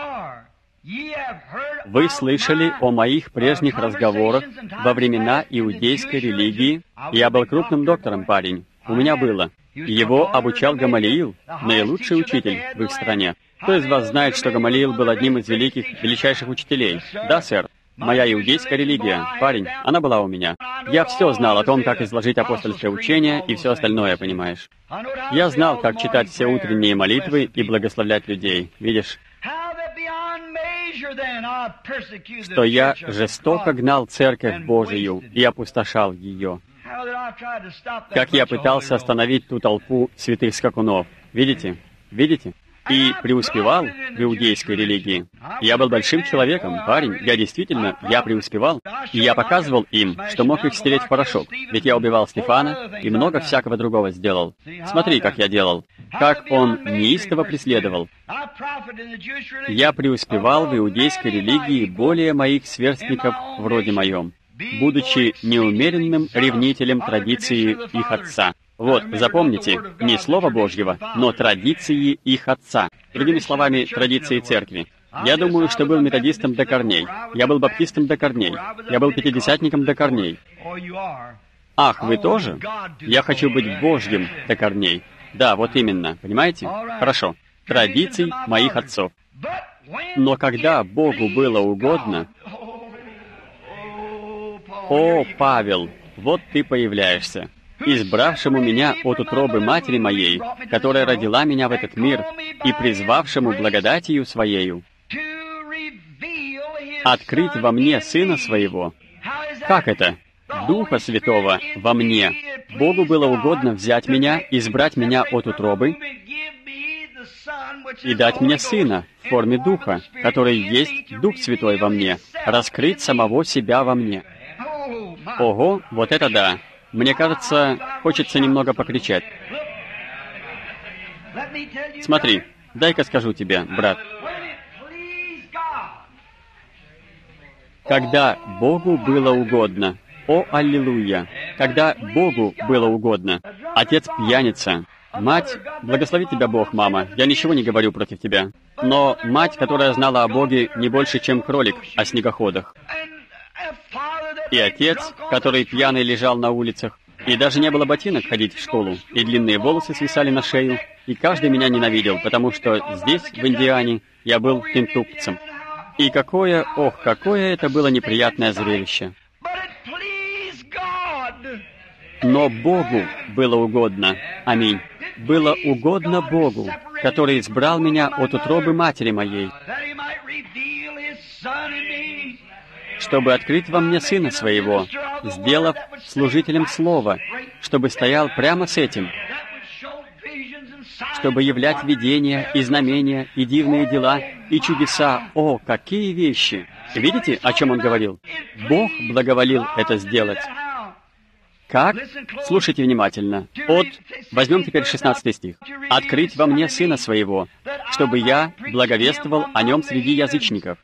Вы слышали о моих прежних разговорах во времена иудейской религии. Я был крупным доктором, парень. У меня было. Его обучал Гамалиил, наилучший учитель в их стране. Кто из вас знает, что Гамалиил был одним из великих, величайших учителей? Да, сэр. Моя иудейская религия, парень, она была у меня. Я все знал о том, как изложить апостольское учение и все остальное, понимаешь. Я знал, как читать все утренние молитвы и благословлять людей. Видишь? Что я жестоко гнал Церковь Божию и опустошал ее. Как я пытался остановить ту толпу святых скакунов. Видите? Видите? И преуспевал в иудейской религии. Я был большим человеком, парень. Я действительно, я преуспевал. И я показывал им, что мог их стереть в порошок. Ведь я убивал Стефана и много всякого другого сделал. Смотри, как я делал. Как он неистово преследовал. Я преуспевал в иудейской религии более моих сверстников вроде моем, будучи неумеренным ревнителем традиции их отца. Вот, запомните, не Слова Божьего, но традиции их отца. Другими словами, традиции церкви. Я думаю, что был методистом до корней. Я был баптистом до корней. Я был пятидесятником до корней. Ах, вы тоже? Я хочу быть Божьим до корней. Да, вот именно, понимаете? Хорошо. Традиций моих отцов. Но когда Богу было угодно... О, Павел, вот ты появляешься. Избравшему меня от утробы матери моей, которая родила меня в этот мир, и призвавшему благодатью Своею, открыть во мне Сына Своего. Как это? Духа Святого во мне. Богу было угодно взять меня, избрать меня от утробы и дать мне Сына в форме Духа, который есть Дух Святой во мне, раскрыть самого себя во мне. Ого, вот это да! Мне кажется, хочется немного покричать. Смотри, дай-ка скажу тебе, брат. Когда Богу было угодно, о, аллилуйя, когда Богу было угодно, отец пьяница, мать, благослови тебя Бог, мама, я ничего не говорю против тебя, но мать, которая знала о Боге не больше, чем кролик о снегоходах, и отец, который пьяный лежал на улицах, и даже не было ботинок ходить в школу, и длинные волосы свисали на шею, и каждый меня ненавидел, потому что здесь, в Индиане, я был кентукцем. И какое, ох, какое это было неприятное зрелище. Но Богу было угодно, аминь, было угодно Богу, который избрал меня от утробы матери моей, чтобы открыть во мне Сына Своего, сделав служителем Слова, чтобы стоял прямо с этим, чтобы являть видения и знамения, и дивные дела, и чудеса. О, какие вещи! Видите, о чем он говорил? Бог благоволил это сделать. Как? Слушайте внимательно. От, возьмем теперь шестнадцатый стих. «Открыть во мне Сына Своего, чтобы я благовествовал о Нем среди язычников».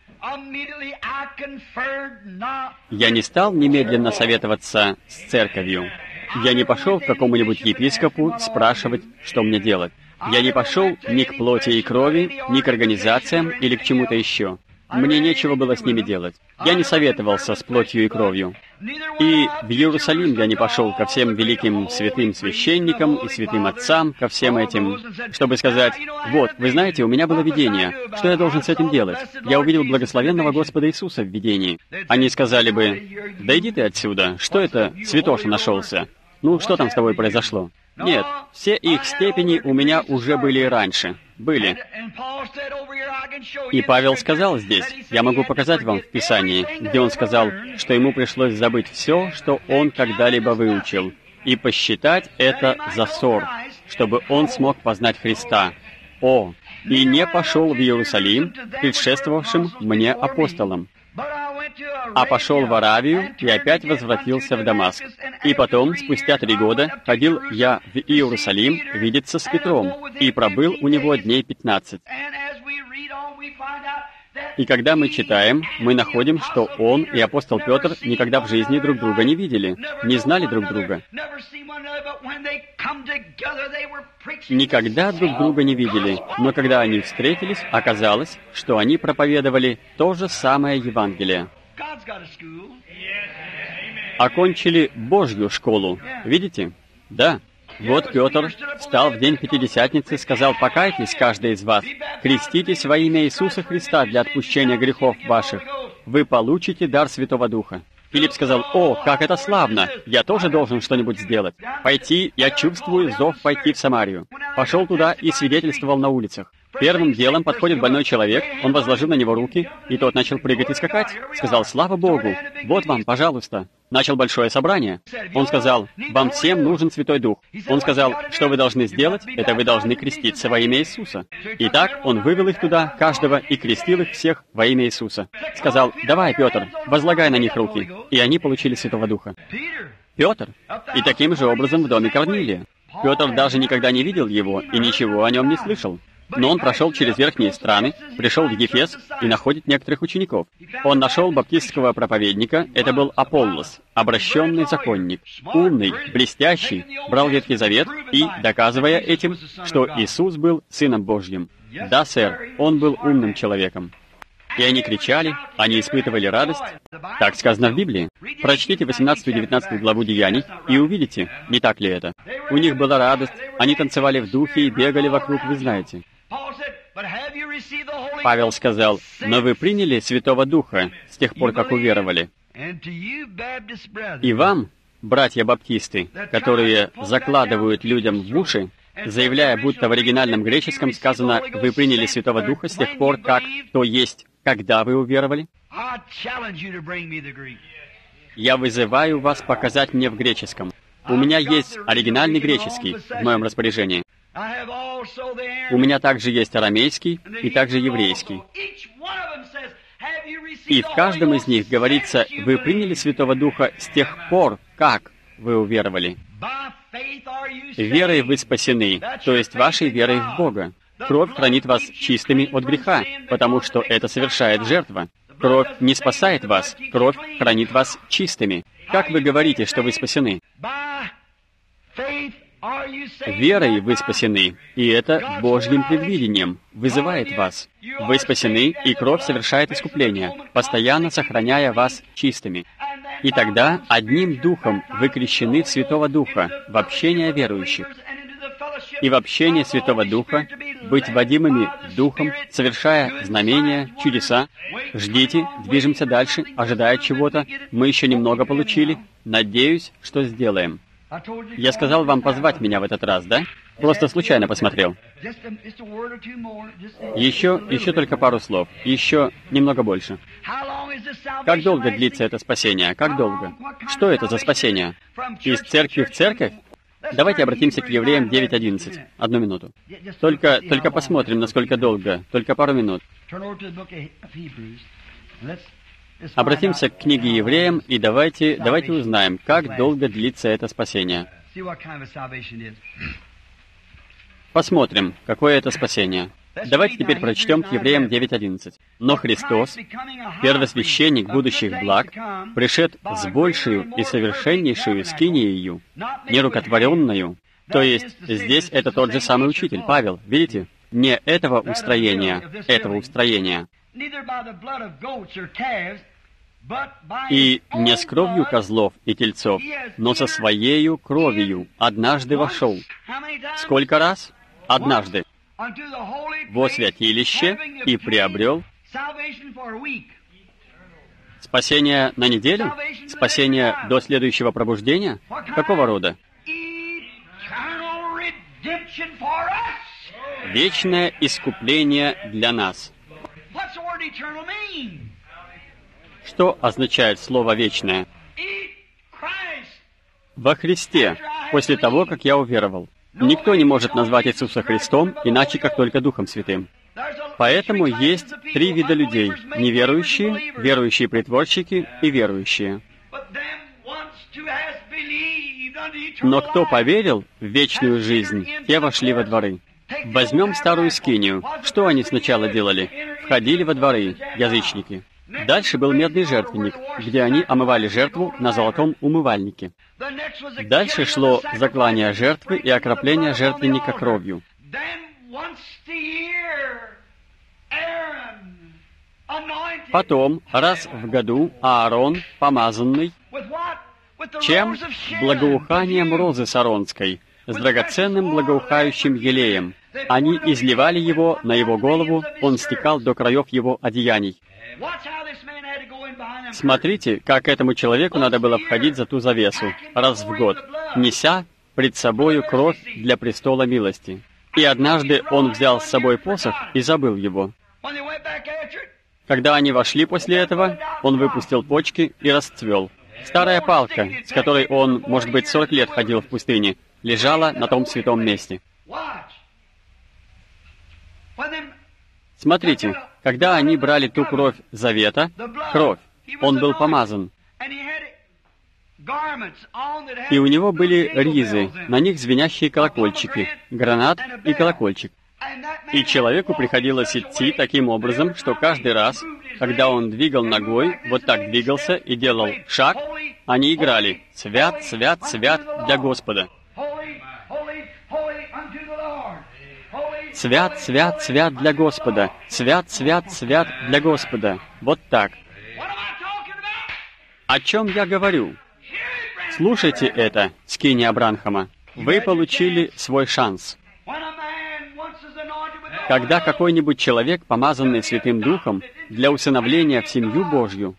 Я не стал немедленно советоваться с церковью. Я не пошел к какому-нибудь епископу спрашивать, что мне делать. Я не пошел ни к плоти и крови, ни к организациям или к чему-то еще. Мне нечего было с ними делать. Я не советовался с плотью и кровью. И в Иерусалим я не пошел ко всем великим святым священникам и святым отцам, ко всем этим, чтобы сказать: «Вот, вы знаете, у меня было видение. Что я должен с этим делать? Я увидел благословенного Господа Иисуса в видении». Они сказали бы: «Да иди ты отсюда. Что это, святоша нашелся? Ну, что там с тобой произошло?» Нет, все их степени у меня уже были и раньше. Были. И Павел сказал здесь, я могу показать вам в Писании, где он сказал, что ему пришлось забыть все, что он когда-либо выучил, и посчитать это за ссор, чтобы он смог познать Христа. О, и не пошел в Иерусалим, предшествовавшим мне апостолам, а пошел в Аравию и опять возвратился в Дамаск. И потом, спустя три года, ходил я в Иерусалим видеться с Петром, и пробыл у него дней пятнадцать. И когда мы читаем, мы находим, что он и апостол Петр никогда в жизни друг друга не видели, не знали друг друга. Никогда друг друга не видели, но когда они встретились, оказалось, что они проповедовали то же самое Евангелие. Окончили Божью школу. Видите? Да. Вот Петр встал в день Пятидесятницы и сказал: «Покайтесь, каждый из вас, креститесь во имя Иисуса Христа для отпущения грехов ваших. Вы получите дар Святого Духа». Филипп сказал: «О, как это славно! Я тоже должен что-нибудь сделать. Пойти, я чувствую зов пойти в Самарию». Пошел туда и свидетельствовал на улицах. Первым делом подходит больной человек, он возложил на него руки, и тот начал прыгать и скакать. Сказал: «Слава Богу! Вот вам, пожалуйста». Начал большое собрание. Он сказал: «Вам всем нужен Святой Дух». Он сказал: «Что вы должны сделать? Это вы должны креститься во имя Иисуса». Итак, он вывел их туда, каждого, и крестил их всех во имя Иисуса. Сказал: «Давай, Петр, возлагай на них руки». И они получили Святого Духа. Петр. И таким же образом в доме Корнилия. Петр даже никогда не видел его и ничего о нем не слышал. Но он прошел через верхние страны, пришел в Ефес и находит некоторых учеников. Он нашел баптистского проповедника, это был Аполлос, обращенный законник, умный, блестящий, брал Ветхий Завет и, доказывая этим, что Иисус был Сыном Божьим. Да, сэр, он был умным человеком. И они кричали, они испытывали радость. Так сказано в Библии. Прочтите восемнадцатую и девятнадцатую главу Деяний и увидите, не так ли это. У них была радость, они танцевали в духе и бегали вокруг, вы знаете. Павел сказал: «Но вы приняли Святого Духа с тех пор, как уверовали. И вам, братья-баптисты, которые закладывают людям в уши, заявляя, будто в оригинальном греческом сказано: «Вы приняли Святого Духа с тех пор, как, то есть, когда вы уверовали». Я вызываю вас показать мне в греческом. У меня есть оригинальный греческий в моем распоряжении. У меня также есть арамейский и также еврейский. И в каждом из них говорится: «Вы приняли Святого Духа с тех пор, как вы уверовали». Верой вы спасены, то есть вашей верой в Бога. Кровь хранит вас чистыми от греха, потому что это совершает жертва. Кровь не спасает вас, кровь хранит вас чистыми. Как вы говорите, что вы спасены? Верой вы спасены, и это Божьим предвидением вызывает вас. Вы спасены, и кровь совершает искупление, постоянно сохраняя вас чистыми. И тогда одним духом вы крещены в Святого Духа, в общение верующих. И в общение Святого Духа быть водимыми Духом, совершая знамения, чудеса. Ждите, движемся дальше, ожидая чего-то. Мы еще немного получили. Надеюсь, что сделаем. Я сказал вам позвать меня в этот раз, да? Просто случайно посмотрел. Еще, еще только пару слов. Еще немного больше. Как долго длится это спасение? Как долго? Что это за спасение? Из церкви в церковь? Давайте обратимся к Евреям девять одиннадцать. Одну минуту. Только, только посмотрим, насколько долго. Только пару минут. Обратимся к книге Евреям и давайте, давайте узнаем, как долго длится это спасение. Посмотрим, какое это спасение. Давайте теперь прочтем к Евреям девять одиннадцать. «Но Христос, первосвященник будущих благ, пришед с большую и совершеннейшую скиниею, нерукотворенную». То есть, здесь это тот же самый учитель, Павел, видите? Не этого устроения, этого устроения. «И не с кровью козлов и тельцов, но со своею кровью однажды вошел». Сколько раз? Однажды. «Во святилище и приобрел». Спасение на неделю? Спасение до следующего пробуждения? Какого рода? Вечное искупление для нас. Что означает слово «вечное»? Во Христе, после того, как я уверовал. Никто не может назвать Иисуса Христом, иначе как только Духом Святым. Поэтому есть три вида людей — неверующие, верующие притворщики и верующие. Но кто поверил в вечную жизнь, те вошли во дворы. Возьмем старую скинию. Что они сначала делали? Входили во дворы, язычники. Дальше был медный жертвенник, где они омывали жертву на золотом умывальнике. Дальше шло заклание жертвы и окропление жертвенника кровью. Потом, раз в году, Аарон, помазанный, чем? Благоуханием розы саронской, с драгоценным благоухающим елеем. Они изливали его на его голову, он стекал до краев его одеяний. Смотрите, как этому человеку надо было входить за ту завесу, раз в год, неся пред собою кровь для престола милости. И однажды он взял с собой посох и забыл его. Когда они вошли после этого, он выпустил почки и расцвел. Старая палка, с которой он, может быть, сорок лет ходил в пустыне, лежала на том святом месте. Смотрите, когда они брали ту кровь завета, кровь, он был помазан. И у него были ризы, на них звенящие колокольчики, гранат и колокольчик. И человеку приходилось идти таким образом, что каждый раз, когда он двигал ногой, вот так двигался и делал шаг, они играли «Свят, свят, свят для Господа». «Свят, свят, свят для Господа». «Свят, свят, свят для Господа». Вот так. О чем я говорю? Слушайте это, скиния Абрахама. Вы получили свой шанс. Когда какой-нибудь человек, помазанный Святым Духом, для усыновления в семью Божью,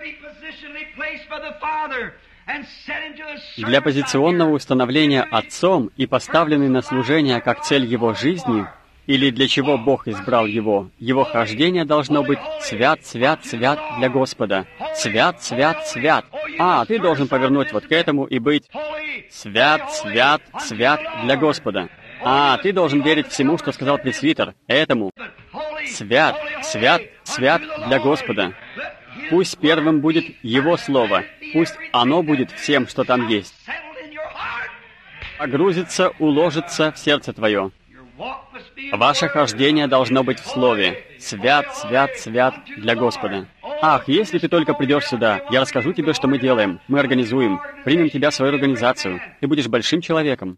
для позиционного установления Отцом и поставленный на служение как цель его жизни, или для чего Бог избрал его, его хождение должно быть «свят, свят, свят для Господа». «Свят, свят, свят». А, ты должен повернуть вот к этому и быть «свят, свят, свят для Господа». А, ты должен верить всему, что сказал пресвитер, этому. Свят, свят, свят для Господа. Пусть первым будет Его Слово, пусть оно будет всем, что там есть. Погрузится, уложится в сердце твое. Ваше хождение должно быть в Слове. Свят, свят, свят для Господа. Ах, если ты только придешь сюда, я расскажу тебе, что мы делаем. Мы организуем, примем тебя в свою организацию. Ты будешь большим человеком.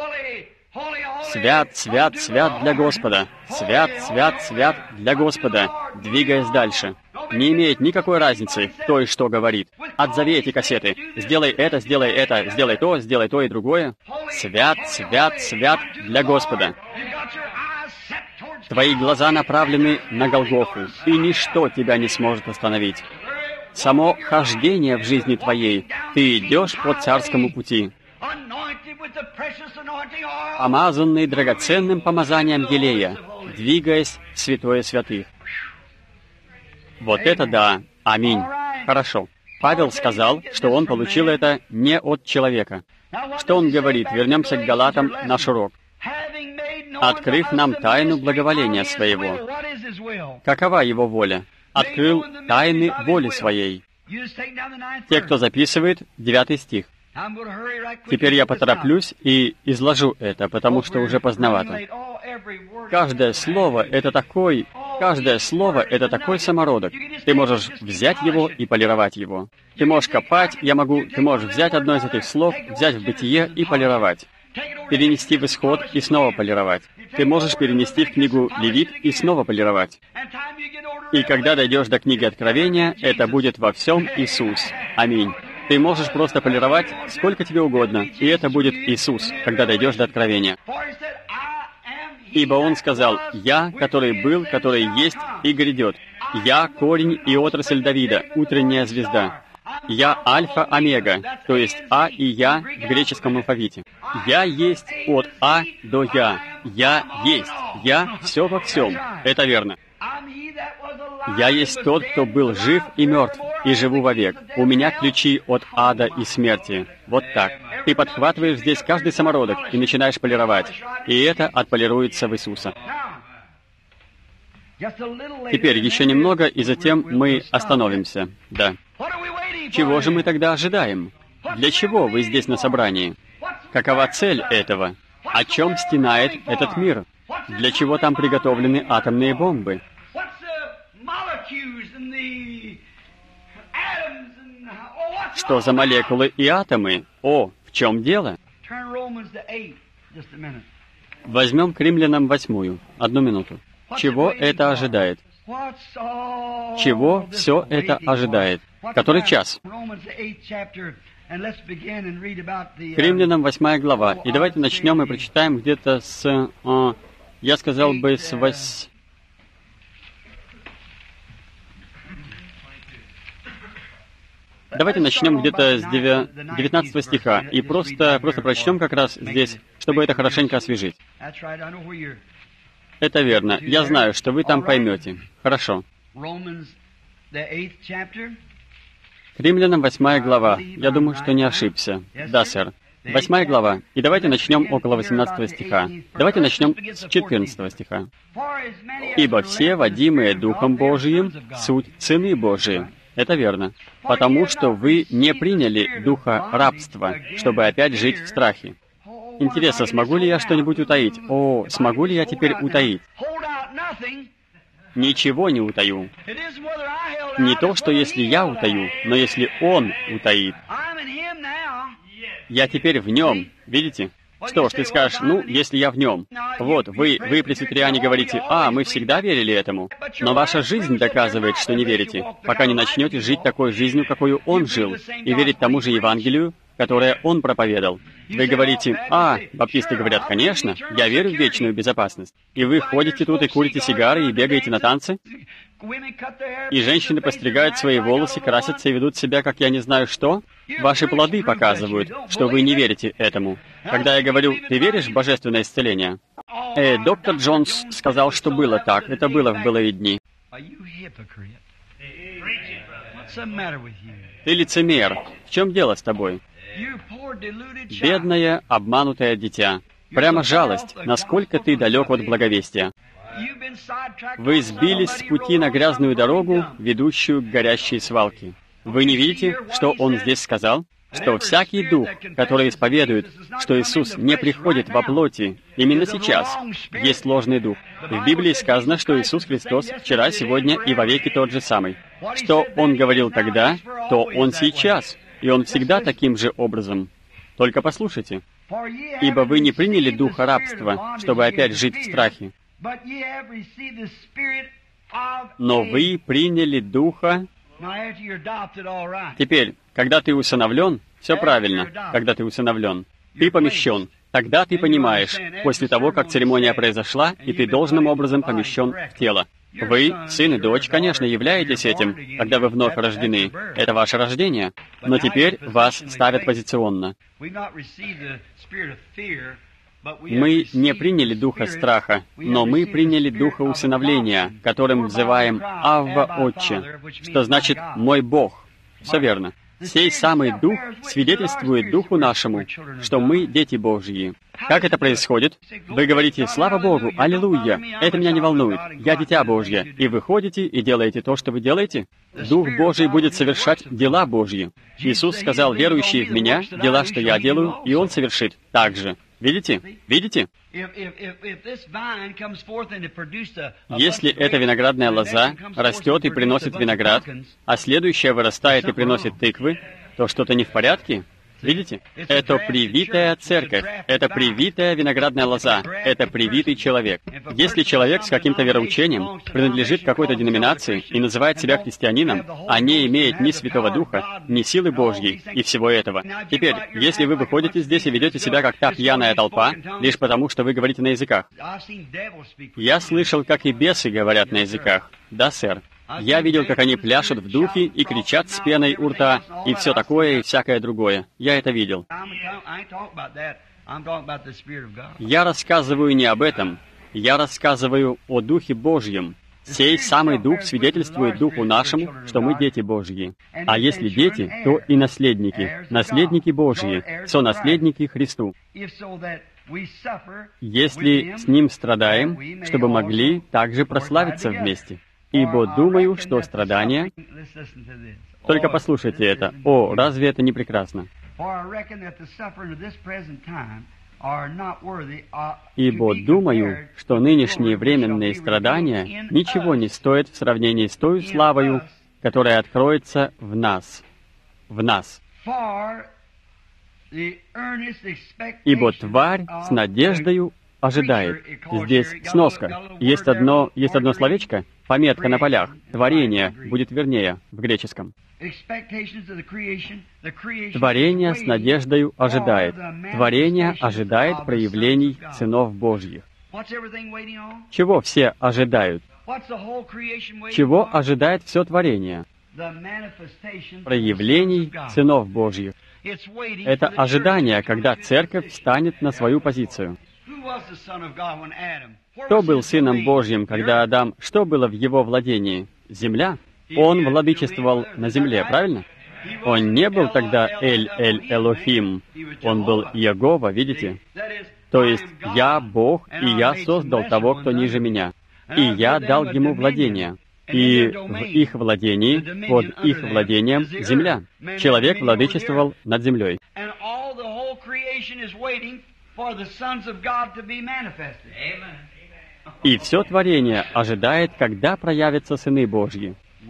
Свят, свят, свят для Господа. Свят, свят, свят для Господа. Двигаясь дальше. Не имеет никакой разницы, кто и что говорит. Отзови эти кассеты. Сделай это, сделай это, сделай то, сделай то и другое. Свят, свят, свят для Господа. Твои глаза направлены на Голгофу, и ничто тебя не сможет остановить. Само хождение в жизни твоей, ты идешь по царскому пути. Помазанный драгоценным помазанием елея, двигаясь в святое святых. Вот это да! Аминь! Хорошо. Павел сказал, что он получил это не от человека. Что он говорит? Вернемся к Галатам, наш урок. «Открыв нам тайну благоволения своего». Какова его воля? Открыл тайны воли своей. Те, кто записывает, девятый стих. Теперь я потороплюсь и изложу это, потому что уже поздновато. Каждое слово — это такой... Каждое слово — это такой самородок. Ты можешь взять его и полировать его. Ты можешь копать, я могу... Ты можешь взять одно из этих слов, взять в Бытие и полировать. Перенести в Исход и снова полировать. Ты можешь перенести в книгу Левит и снова полировать. И когда дойдешь до книги Откровения, это будет во всем Иисус. Аминь. Ты можешь просто полировать сколько тебе угодно, и это будет Иисус, когда дойдешь до Откровения. Ибо Он сказал: «Я, который был, который есть и грядет. Я — корень и отрасль Давида, утренняя звезда». Я Альфа-Омега, то есть А и Я в греческом алфавите. Я есть от А до Я. Я есть. Я все во всем. Это верно. Я есть тот, кто был жив и мертв, и живу вовек. У меня ключи от ада и смерти. Вот так. Ты подхватываешь здесь каждый самородок и начинаешь полировать. И это отполируется в Иисуса. Теперь еще немного, и затем мы остановимся. Да. Чего же мы тогда ожидаем? Для чего вы здесь на собрании? Какова цель этого? О чем стенает этот мир? Для чего там приготовлены атомные бомбы? Что за молекулы и атомы? О, в чем дело? Возьмем к Римлянам восьмую. Одну минуту. Чего это ожидает? Чего все это ожидает? Который час? К Римлянам восьмая глава. И давайте начнем и прочитаем где-то с... Э, я сказал бы с вось... Давайте начнем где-то с девятнадцатого стиха и просто, просто прочтем как раз здесь, чтобы это хорошенько освежить. Это верно. Я знаю, что вы там поймете. Хорошо. К Римлянам восьмая глава. Я думаю, что не ошибся. Да, сэр. Восьмая глава. И давайте начнем около восемнадцатого стиха. Давайте начнем с четырнадцатого стиха. «Ибо все, водимые Духом Божиим, суть сыны Божии». Это верно. Потому что вы не приняли духа рабства, чтобы опять жить в страхе. Интересно, смогу ли я что-нибудь утаить? О, смогу ли я теперь утаить? Ничего не утаю. Не то, что если я утаю, но если Он утаит. Я теперь в Нем. Видите? Что ж, ты скажешь, ну, если я в Нем. Вот, вы, вы, пресвитериане, говорите, а, мы всегда верили этому. Но ваша жизнь доказывает, что не верите, пока не начнете жить такой жизнью, какую Он жил, и верить тому же Евангелию, которое Он проповедовал. Вы говорите, а, баптисты говорят, конечно, я верю в вечную безопасность. И вы ходите тут и курите сигары, и бегаете на танцы? И женщины постригают свои волосы, красятся и ведут себя, как я не знаю что? Ваши плоды показывают, что вы не верите этому. Когда я говорю, ты веришь в божественное исцеление? Э, доктор Джонс сказал, что было так. Это было в былые дни. Ты лицемер. В чем дело с тобой? Бедное, обманутое дитя. Прямо жалость, насколько ты далек от благовестия. Вы сбились с пути на грязную дорогу, ведущую к горящей свалке. Вы не видите, что Он здесь сказал? Что всякий дух, который исповедует, что Иисус не приходит во плоти, именно сейчас, есть ложный дух. В Библии сказано, что Иисус Христос вчера, сегодня и вовеки тот же самый. Что Он говорил тогда, то Он сейчас, и Он всегда таким же образом. Только послушайте. «Ибо вы не приняли духа рабства, чтобы опять жить в страхе, но вы приняли духа...» Теперь, когда ты усыновлен, все правильно, когда ты усыновлен, ты помещен. Тогда ты понимаешь, после того, как церемония произошла, и ты должным образом помещен в тело. Вы, сын и дочь, конечно, являетесь этим, когда вы вновь рождены. Это ваше рождение. Но теперь вас ставят позиционно. Мы не приняли духа страха, но мы приняли духа усыновления, которым взываем «Авва, Отче», что значит «Мой Бог». Все верно. Сей самый Дух свидетельствует Духу нашему, что мы дети Божьи. Как это происходит? Вы говорите «Слава Богу! Аллилуйя! Это меня не волнует! Я дитя Божье!» И вы ходите и делаете то, что вы делаете? Дух Божий будет совершать дела Божьи. Иисус сказал, верующие в Меня, дела, что Я делаю, и Он совершит так же. Видите? Видите? Если эта виноградная лоза растет и приносит виноград, а следующая вырастает и приносит тыквы, то что-то не в порядке? Видите? Это привитая церковь, это привитая виноградная лоза, это привитый человек. Если человек с каким-то вероучением принадлежит какой-то деноминации и называет себя христианином, а не имеет ни Святого Духа, ни силы Божьей и всего этого. Теперь, если вы выходите здесь и ведете себя как та пьяная толпа, лишь потому, что вы говорите на языках. Я слышал, как и бесы говорят на языках. Да, сэр. Я видел, как они пляшут в духе и кричат с пеной у рта, и все такое, и всякое другое. Я это видел. Я рассказываю не об этом. Я рассказываю о Духе Божьем. Сей самый Дух свидетельствует Духу нашему, что мы дети Божьи. А если дети, то и наследники, наследники Божьи, сонаследники Христу. Если с Ним страдаем, чтобы могли также прославиться вместе. Ибо думаю, что страдания... Только послушайте это. О, разве это не прекрасно? Ибо думаю, что нынешние временные страдания ничего не стоят в сравнении с той славою, которая откроется в нас. В нас. Ибо тварь с надеждою ожидает. Здесь сноска. Есть одно, есть одно словечко, пометка на полях. Творение будет вернее в греческом. Творение с надеждою ожидает. Творение ожидает проявлений сынов Божьих. Чего все ожидают? Чего ожидает все творение? Проявлений сынов Божьих. Это ожидание, когда церковь встанет на свою позицию. Кто был Сыном Божьим, когда Адам... Что было в его владении? Земля? Он владычествовал на земле, правильно? Он не был тогда Эль-Эль-Элохим. Он был Иегова, видите? То есть, «Я Бог, и я создал того, кто ниже меня, и я дал ему владение». И в их владении, под их владением, земля. Человек владычествовал над землей. И все творение ожидает, когда проявятся сыны Божьи.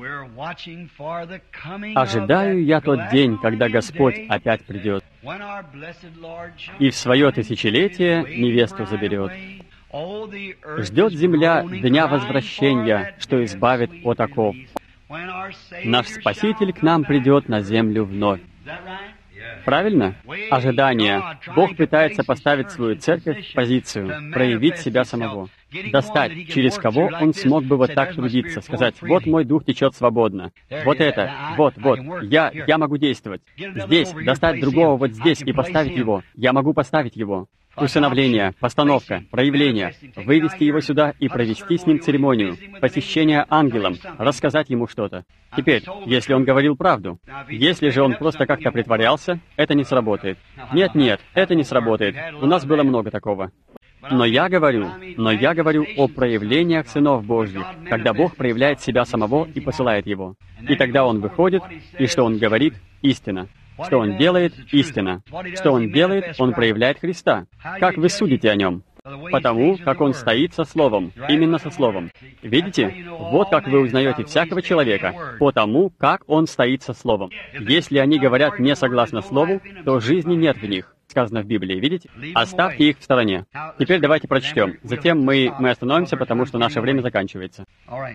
Ожидаю я тот день, когда Господь опять придет, и в свое тысячелетие невесту заберет. Ждет земля дня возвращения, что избавит от оков. Наш Спаситель к нам придет на землю вновь. Правильно? Ожидание. Бог пытается поставить свою церковь в позицию, проявить себя самого. Достать, через кого Он смог бы вот так трудиться, сказать, вот мой дух течет свободно. Вот это, вот, вот, я, я могу действовать. Здесь, достать другого вот здесь и поставить его. Я могу поставить его. Усыновление, постановка, проявление, вывести его сюда и провести с ним церемонию, посещение ангелом, рассказать ему что-то. Теперь, если он говорил правду, если же он просто как-то притворялся, это не сработает. Нет, нет, это не сработает. У нас было много такого. Но я говорю, но я говорю о проявлениях сынов Божьих, когда Бог проявляет себя самого и посылает его. И тогда он выходит, и что он говорит — истина. Что он делает — истина. Что он делает — он проявляет Христа. Как вы судите о нем? Потому, как он стоит со Словом, именно со Словом. Видите? Вот как вы узнаете всякого человека, по тому, как он стоит со Словом. Если они говорят не согласно Слову, то жизни нет в них. Сказано в Библии, видите? Оставьте их в стороне. Теперь давайте прочтем. Затем мы, мы остановимся, потому что наше время заканчивается.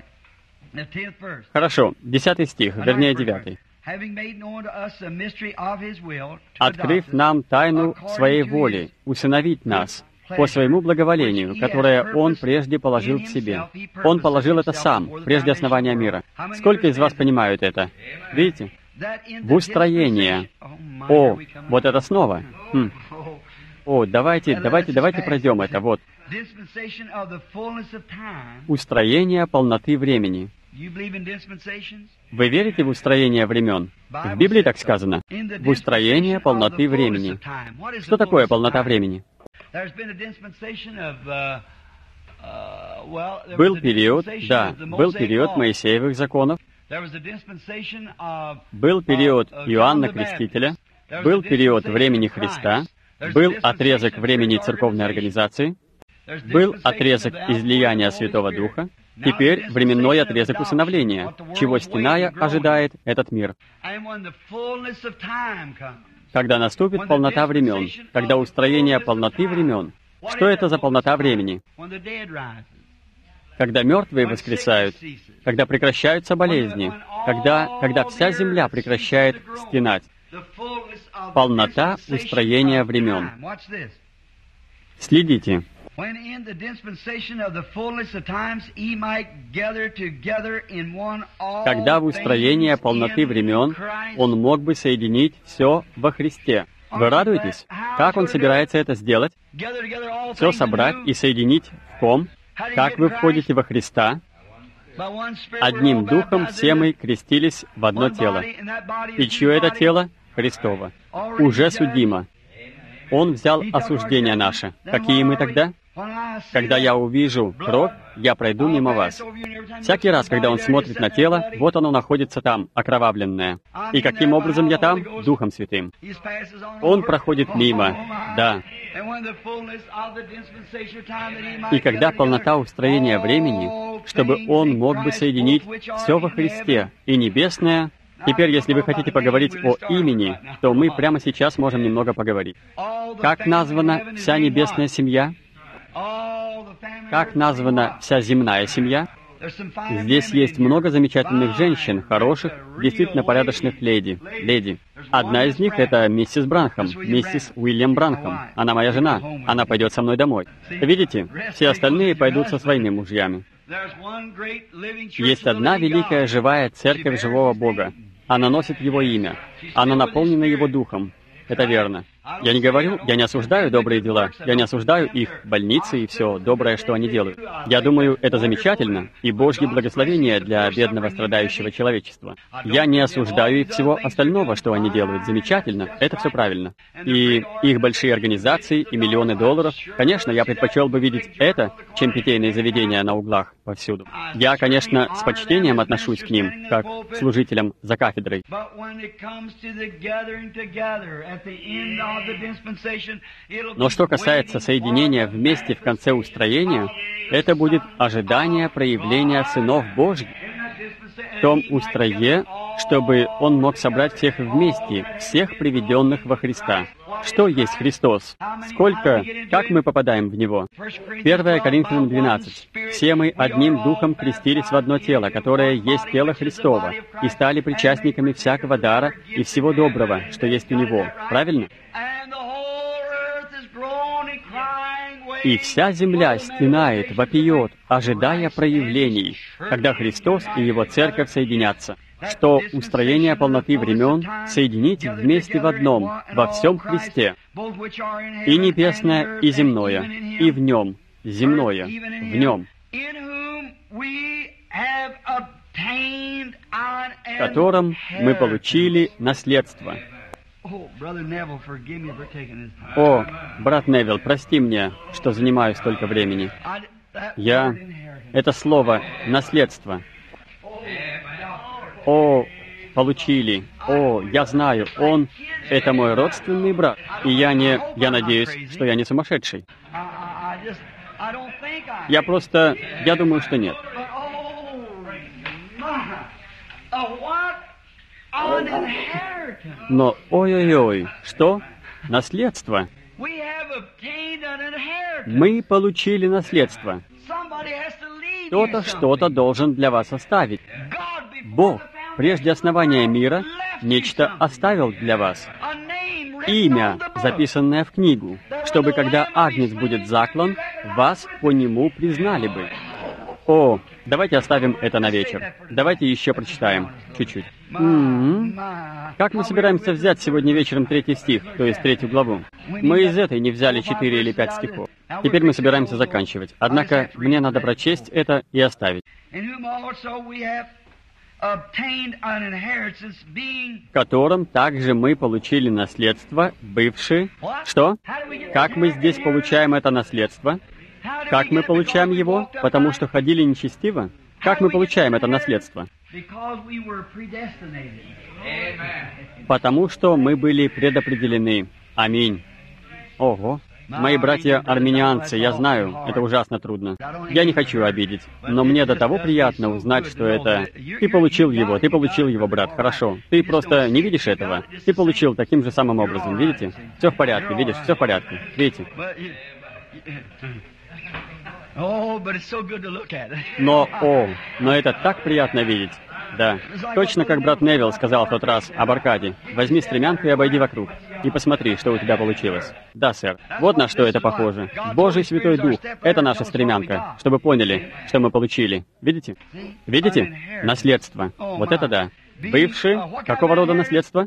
Хорошо, десятый стих, вернее, девятый. «Открыв нам тайну своей воли, усыновить нас по своему благоволению, которое Он прежде положил в себе. Он положил это Сам, прежде основания мира». Сколько из вас понимают это? Видите? В устроение. О, вот это снова. Хм. О, давайте, давайте, давайте пройдем это. Вот. Устроение полноты времени. Вы верите в устроение времен? В Библии так сказано. В устроение полноты времени. Что такое полнота времени? Был период, да, был период Моисеевых законов, был период Иоанна Крестителя, был период времени Христа, был отрезок времени церковной организации, был отрезок излияния Святого Духа, теперь временной отрезок усыновления, чего стеная ожидает этот мир. Когда наступит полнота времен, когда устроение полноты времен, что это за полнота времени? Когда мертвые воскресают, когда прекращаются болезни, когда, когда вся земля прекращает стенать. Полнота устроения времен. Следите. Когда в устроение полноты времен Он мог бы соединить все во Христе. Вы радуетесь? Как Он собирается это сделать? Все собрать и соединить в ком? Как вы входите во Христа? Одним духом все мы крестились в одно тело. И чье это тело? Христово. Уже судимо. Он взял осуждение наше. Какие мы тогда? Когда я увижу кровь, я пройду мимо вас. Всякий раз, когда Он смотрит на тело, вот оно находится там, окровавленное. И каким образом я там? Духом Святым. Он проходит мимо, да. И когда полнота устроения времени, чтобы Он мог бы соединить все во Христе, и небесное. Теперь, если вы хотите поговорить о имени, то мы прямо сейчас можем немного поговорить. Как названа вся небесная семья? Как названа вся земная семья? Здесь есть много замечательных женщин, хороших, действительно порядочных леди. Леди. Одна из них — это миссис Бранхам, миссис Уильям Бранхам. Она моя жена. Она пойдет со мной домой. Видите? Все остальные пойдут со своими мужьями. Есть одна великая живая церковь живого Бога. Она носит Его имя. Она наполнена Его Духом. Это верно. Я не говорю, я не осуждаю добрые дела, я не осуждаю их больницы и все доброе, что они делают. Я думаю, это замечательно, и Божье благословение для бедного страдающего человечества. Я не осуждаю и всего остального, что они делают. Замечательно, это все правильно. И их большие организации, и миллионы долларов. Конечно, я предпочел бы видеть это, чем питейные заведения на углах повсюду. Я, конечно, с почтением отношусь к ним, как к служителям за кафедрой. Но что касается соединения вместе в конце устроения, это будет ожидание проявления сынов Божьих в том устрое, чтобы Он мог собрать всех вместе, всех приведенных во Христа. Что есть Христос? Сколько? Как мы попадаем в Него? первое Коринфянам двенадцать. «Все мы одним духом крестились в одно тело, которое есть тело Христово, и стали причастниками всякого дара и всего доброго, что есть у Него». Правильно? «И вся земля стенает, вопиет, ожидая проявлений, когда Христос и Его Церковь соединятся, что устроение полноты времен соединить вместе в одном, во всем Христе, и небесное, и земное, и в Нем, земное, в Нем, в котором мы получили наследство». О, брат Невилл, прости мне, что занимаю столько времени. Я... Это слово «наследство». О, получили. О, я знаю, он — это мой родственный брат. И я не... Я надеюсь, что я не сумасшедший. Я просто... Я думаю, что нет. Но, ой-ой-ой, что? Наследство? Мы получили наследство. Кто-то что-то должен для вас оставить. Бог, прежде основания мира, нечто оставил для вас. Имя, записанное в книгу, чтобы, когда агнец будет заклан, вас по нему признали бы. О, давайте оставим это на вечер. Давайте еще прочитаем. Чуть-чуть. Mm-hmm. Как мы собираемся взять сегодня вечером третий стих, то есть третью главу? Мы из этой не взяли четыре или пять стихов. Теперь мы собираемся заканчивать. Однако мне надо прочесть это и оставить. В котором также мы получили наследство, бывшее... Что? Как мы здесь получаем это наследство? Как мы получаем его? Потому что ходили нечестиво? Как мы получаем это наследство? Потому что мы были предопределены. Аминь. Ого. Мои братья-армянианцы, я знаю, это ужасно трудно. Я не хочу обидеть, но мне до того приятно узнать, что это... Ты получил его, ты получил его, брат, хорошо. Ты просто не видишь этого. Ты получил таким же самым образом, видите? Все в порядке, видишь, все в порядке. Видите? Но, о, но это так приятно видеть. Да. Точно как брат Невилл сказал в тот раз об Аркаде. Возьми стремянку и обойди вокруг. и посмотри, что у тебя получилось. Да, сэр. Вот на что это похоже. Божий Святой Дух — это наша стремянка, чтобы поняли, что мы получили. Видите? Видите? Наследство. Вот это да. Бывшие, какого рода наследство?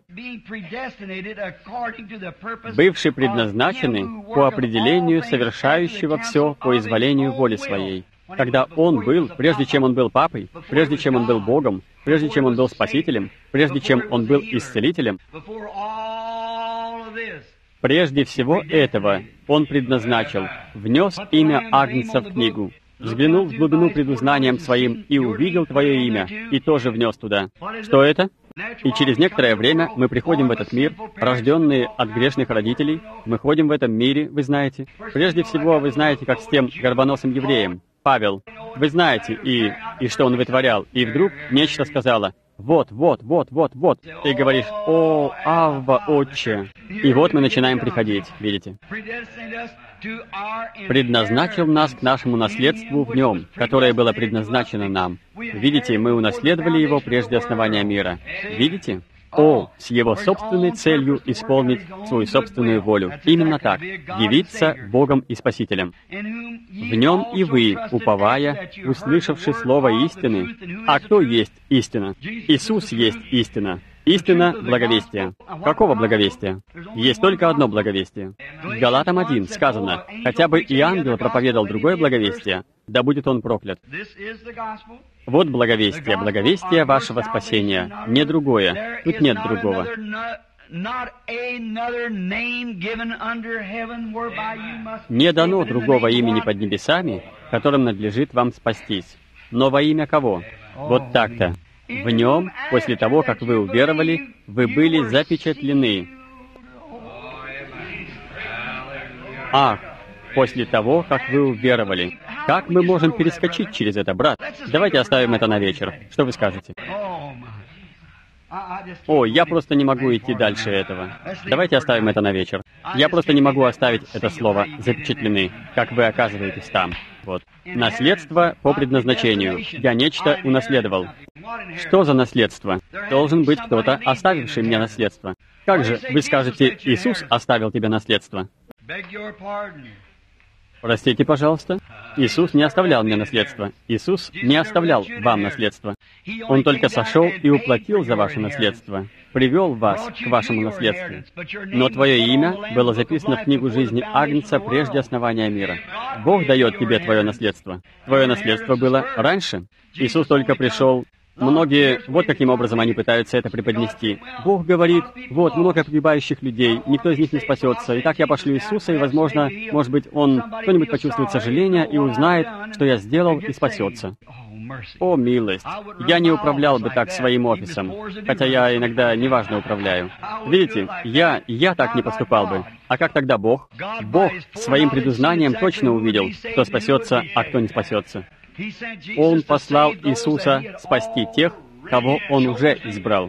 Бывшие предназначены по определению совершающего все по изволению воли своей. Когда он был, прежде чем он был папой, прежде чем он был Богом, прежде чем он был Спасителем, прежде чем он был Исцелителем, прежде всего этого он предназначил, внес имя Агнца в книгу, взглянул в глубину предузнанием своим и увидел твое имя, и тоже внес туда. Что это? И через некоторое время мы приходим в этот мир, рожденные от грешных родителей, мы ходим в этом мире, вы знаете. Прежде всего, вы знаете, как с тем горбоносым евреем, Павел. Вы знаете, и, и что он вытворял, и вдруг нечто сказала: «Вот, вот, вот, вот, вот». Ты говоришь: «О, Авва, Отче». И вот мы начинаем приходить, видите. Предназначил нас к нашему наследству в нем, которое было предназначено нам. Видите, мы унаследовали его прежде основания мира. Видите? О, с его собственной целью исполнить свою собственную волю. Именно так. Явиться Богом и Спасителем. В нем и вы, уповая, услышавши слово истины. А кто есть истина? Иисус есть истина. Истина — благовестие. Какого благовестия? Есть только одно благовестие. В Галатам один сказано: «Хотя бы и ангел проповедовал другое благовестие, да будет он проклят». Вот благовестие, благовестие вашего спасения, не другое. Тут нет другого. Не дано другого имени под небесами, которым надлежит вам спастись. Но во имя кого? Вот так-то. В нем, после того, как вы уверовали, вы были запечатлены. Ах, после того, как вы уверовали. Как мы можем перескочить через это, брат? Давайте оставим это на вечер. Что вы скажете? О, я просто не могу идти дальше этого. Давайте оставим это на вечер. Я просто не могу оставить это слово «запечатлены», как вы оказываетесь там. Вот. Наследство по предназначению. Я нечто унаследовал. Что за наследство? Должен быть кто-то, оставивший мне наследство. Как же, вы скажете, Иисус оставил тебе наследство? Простите, пожалуйста. Иисус не оставлял мне наследство. Иисус не оставлял вам наследство. Он только сошел и уплатил за ваше наследство, привел вас к вашему наследству. Но твое имя было записано в книгу жизни Агнца прежде основания мира. Бог дает тебе твое наследство. Твое наследство было раньше. Иисус только пришел. Многие, вот каким образом они пытаются это преподнести. Бог говорит: вот, много погибающих людей, никто из них не спасется. Итак, я пошлю Иисуса, и, возможно, может быть, он, кто-нибудь почувствует сожаление и узнает, что я сделал, и спасется. О, милость! Я не управлял бы так своим офисом, хотя я иногда неважно управляю. Видите, я, я так не поступал бы. А как тогда Бог? Бог своим предузнанием точно увидел, кто спасется, а кто не спасется. Он послал Иисуса спасти тех, кого Он уже избрал.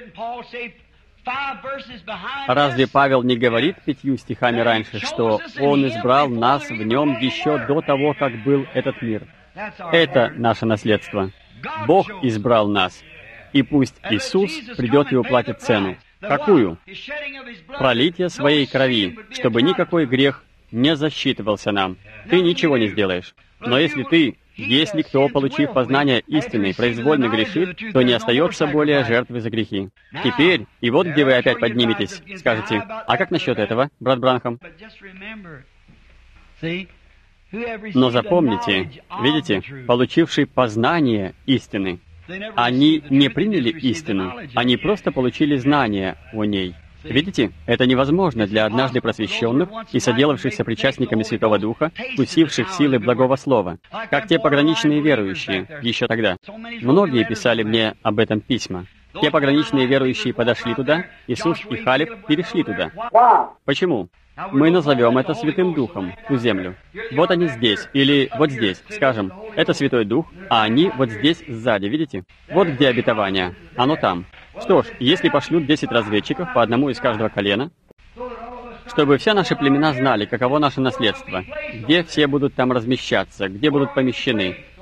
Разве Павел не говорит пятью стихами раньше, что Он избрал нас в Нем еще до того, как был этот мир? Это наше наследство. Бог избрал нас. И пусть Иисус придет и уплатит цену. Какую? Пролитие своей крови, чтобы никакой грех не засчитывался нам. Ты ничего не сделаешь. Но если ты, если кто, получив познание истины, произвольно грешит, то не остается более жертвы за грехи. Теперь, и вот где вы опять подниметесь, скажете: а как насчет этого, брат Бранхам? Но запомните, видите, получивший познание истины, они не приняли истину, они просто получили знание о ней. Видите, это невозможно для однажды просвещенных и соделавшихся причастниками Святого Духа, вкусивших силы благого слова, как те пограничные верующие еще тогда. Многие писали мне об этом письма. Те пограничные верующие подошли туда, Иисус и Халев перешли туда. Почему? Мы назовем это Святым Духом, ту землю. Вот они здесь, или вот здесь, скажем, это Святой Дух, а они вот здесь сзади, видите? Вот где обетование, оно там. Что ж, если пошлют десять разведчиков, по одному из каждого колена, чтобы все наши племена знали, каково наше наследство, где все будут там размещаться, где будут помещены,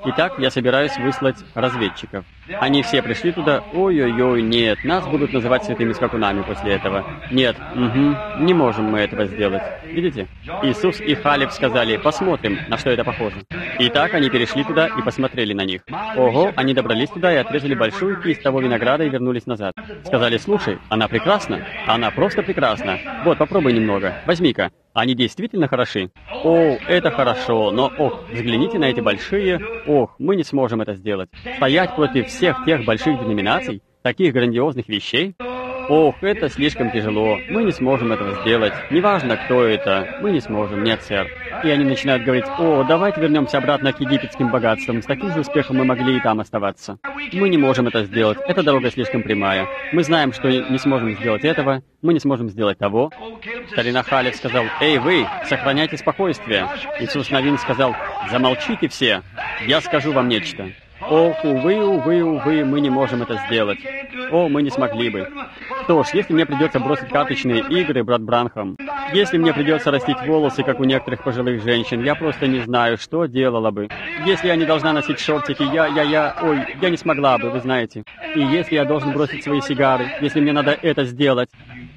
Итак, я собираюсь выслать разведчиков. Они все пришли туда, ой-ой-ой, нет, нас будут называть святыми скакунами после этого. Нет, угу, не можем мы этого сделать. Видите? Иисус и Халев сказали, посмотрим, на что это похоже. Итак, они перешли туда и посмотрели на них. Ого, они добрались туда и отрезали большую кисть того винограда и вернулись назад. Сказали, слушай, она прекрасна, она просто прекрасна. Вот, попробуй немного, возьми-ка. Они действительно хороши? О, это хорошо, но, ох, взгляните на эти большие... Ох, мы не сможем это сделать. Стоять против всех тех больших деноминаций, таких грандиозных вещей? Ох, это слишком тяжело, мы не сможем этого сделать. Неважно, кто это, мы не сможем, нет, сэр. И они начинают говорить, о, давайте вернемся обратно к египетским богатствам, с таким же успехом мы могли и там оставаться. Мы не можем это сделать, эта дорога слишком прямая. Мы знаем, что не сможем сделать этого, мы не сможем сделать того. Старина Халев сказал, эй, вы, сохраняйте спокойствие. Иисус Навин сказал, замолчите все, я скажу вам нечто. Ох, увы, увы, увы, мы не можем это сделать. О, мы не смогли бы. Что ж, если мне придется бросить карточные игры, брат Бранхам, если мне придется растить волосы, как у некоторых пожилых женщин, я просто не знаю, что делала бы. Если я не должна носить шортики, я, я, я, ой, я не смогла бы, вы знаете. И если я должен бросить свои сигары, если мне надо это сделать.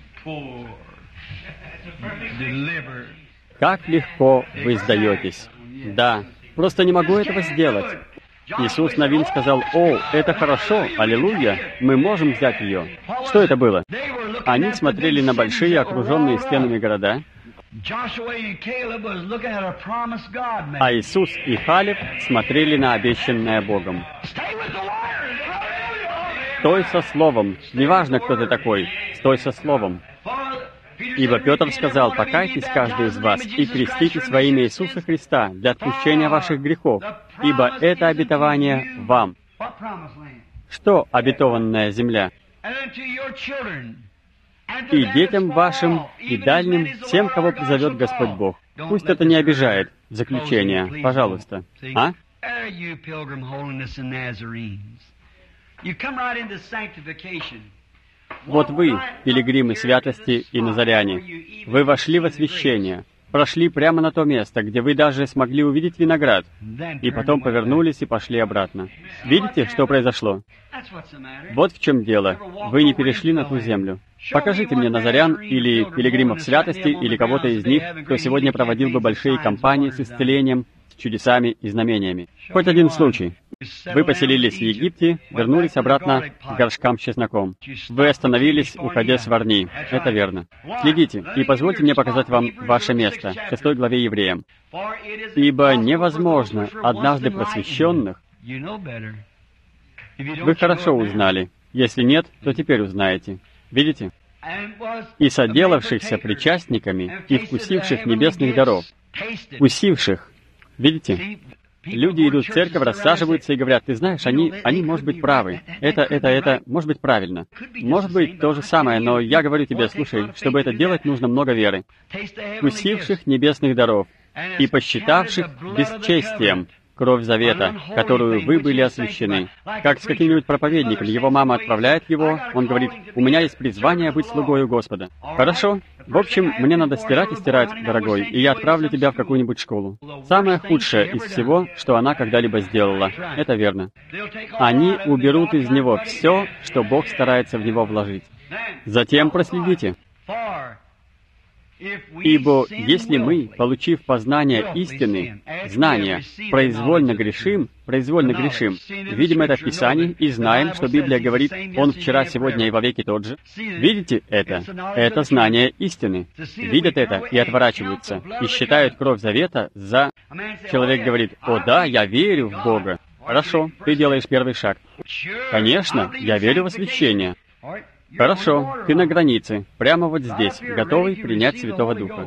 Как легко вы сдаетесь. Да, просто не могу этого сделать. Иисус Навин сказал, «О, это хорошо, аллилуйя, мы можем взять ее». Что это было? Они смотрели на большие, окруженные стенами города, а Иисус и Халев смотрели на обещанное Богом. Стой со словом, неважно, кто ты такой, стой со словом. Ибо Петр сказал, «Покайтесь каждый из вас и креститесь во имя Иисуса Христа для отпущения ваших грехов, ибо это обетование вам». Что обетованная земля? «И детям вашим, и дальним, всем, кого призовет Господь Бог». Пусть это не обижает. Заключение, пожалуйста. А? Вот вы, пилигримы святости и назаряне, вы вошли в освящение, прошли прямо на то место, где вы даже смогли увидеть виноград, и потом повернулись и пошли обратно. Видите, что произошло? Вот в чем дело. Вы не перешли на ту землю. Покажите мне назарян или пилигримов святости, или кого-то из них, кто сегодня проводил бы большие кампании с исцелением, с чудесами и знамениями. Хоть один случай. Вы поселились в Египте, вернулись обратно к горшкам с чесноком. Вы остановились, уходя с Варни. Это верно. Следите, и позвольте мне показать вам ваше место, в шестой главе Евреям. «Ибо невозможно однажды просвещенных...» Вы хорошо узнали. Если нет, то теперь узнаете. Видите? «И соделавшихся причастниками, и вкусивших небесных даров». Вкусивших. Видите? Люди идут в церковь, рассаживаются и говорят, ты знаешь, они, они, может быть, правы. Это, это, это, может быть, правильно. Может быть, то же самое, но я говорю тебе, слушай, чтобы это делать, нужно много веры. Вкусивших небесных даров и посчитавших бесчестием кровь завета, которую вы были освящены. Как с каким-нибудь проповедником, его мама отправляет его, он говорит, у меня есть призвание быть слугою Господа. Хорошо. В общем, мне надо стирать и стирать, дорогой, и я отправлю тебя в какую-нибудь школу. Самое худшее из всего, что она когда-либо сделала. Это верно. Они уберут из него все, что Бог старается в него вложить. Затем проследите. Ибо если мы, получив познание истины, знания, произвольно грешим, произвольно грешим, видим это в Писании и знаем, что Библия говорит, Он вчера, сегодня и вовеки тот же. Видите это? Это знание истины. Видят это и отворачиваются, и считают кровь завета за... Человек говорит, «О да, я верю в Бога». Хорошо, ты делаешь первый шаг. Конечно, я верю в освящение. Хорошо, ты на границе, прямо вот здесь, готовый принять Святого Духа.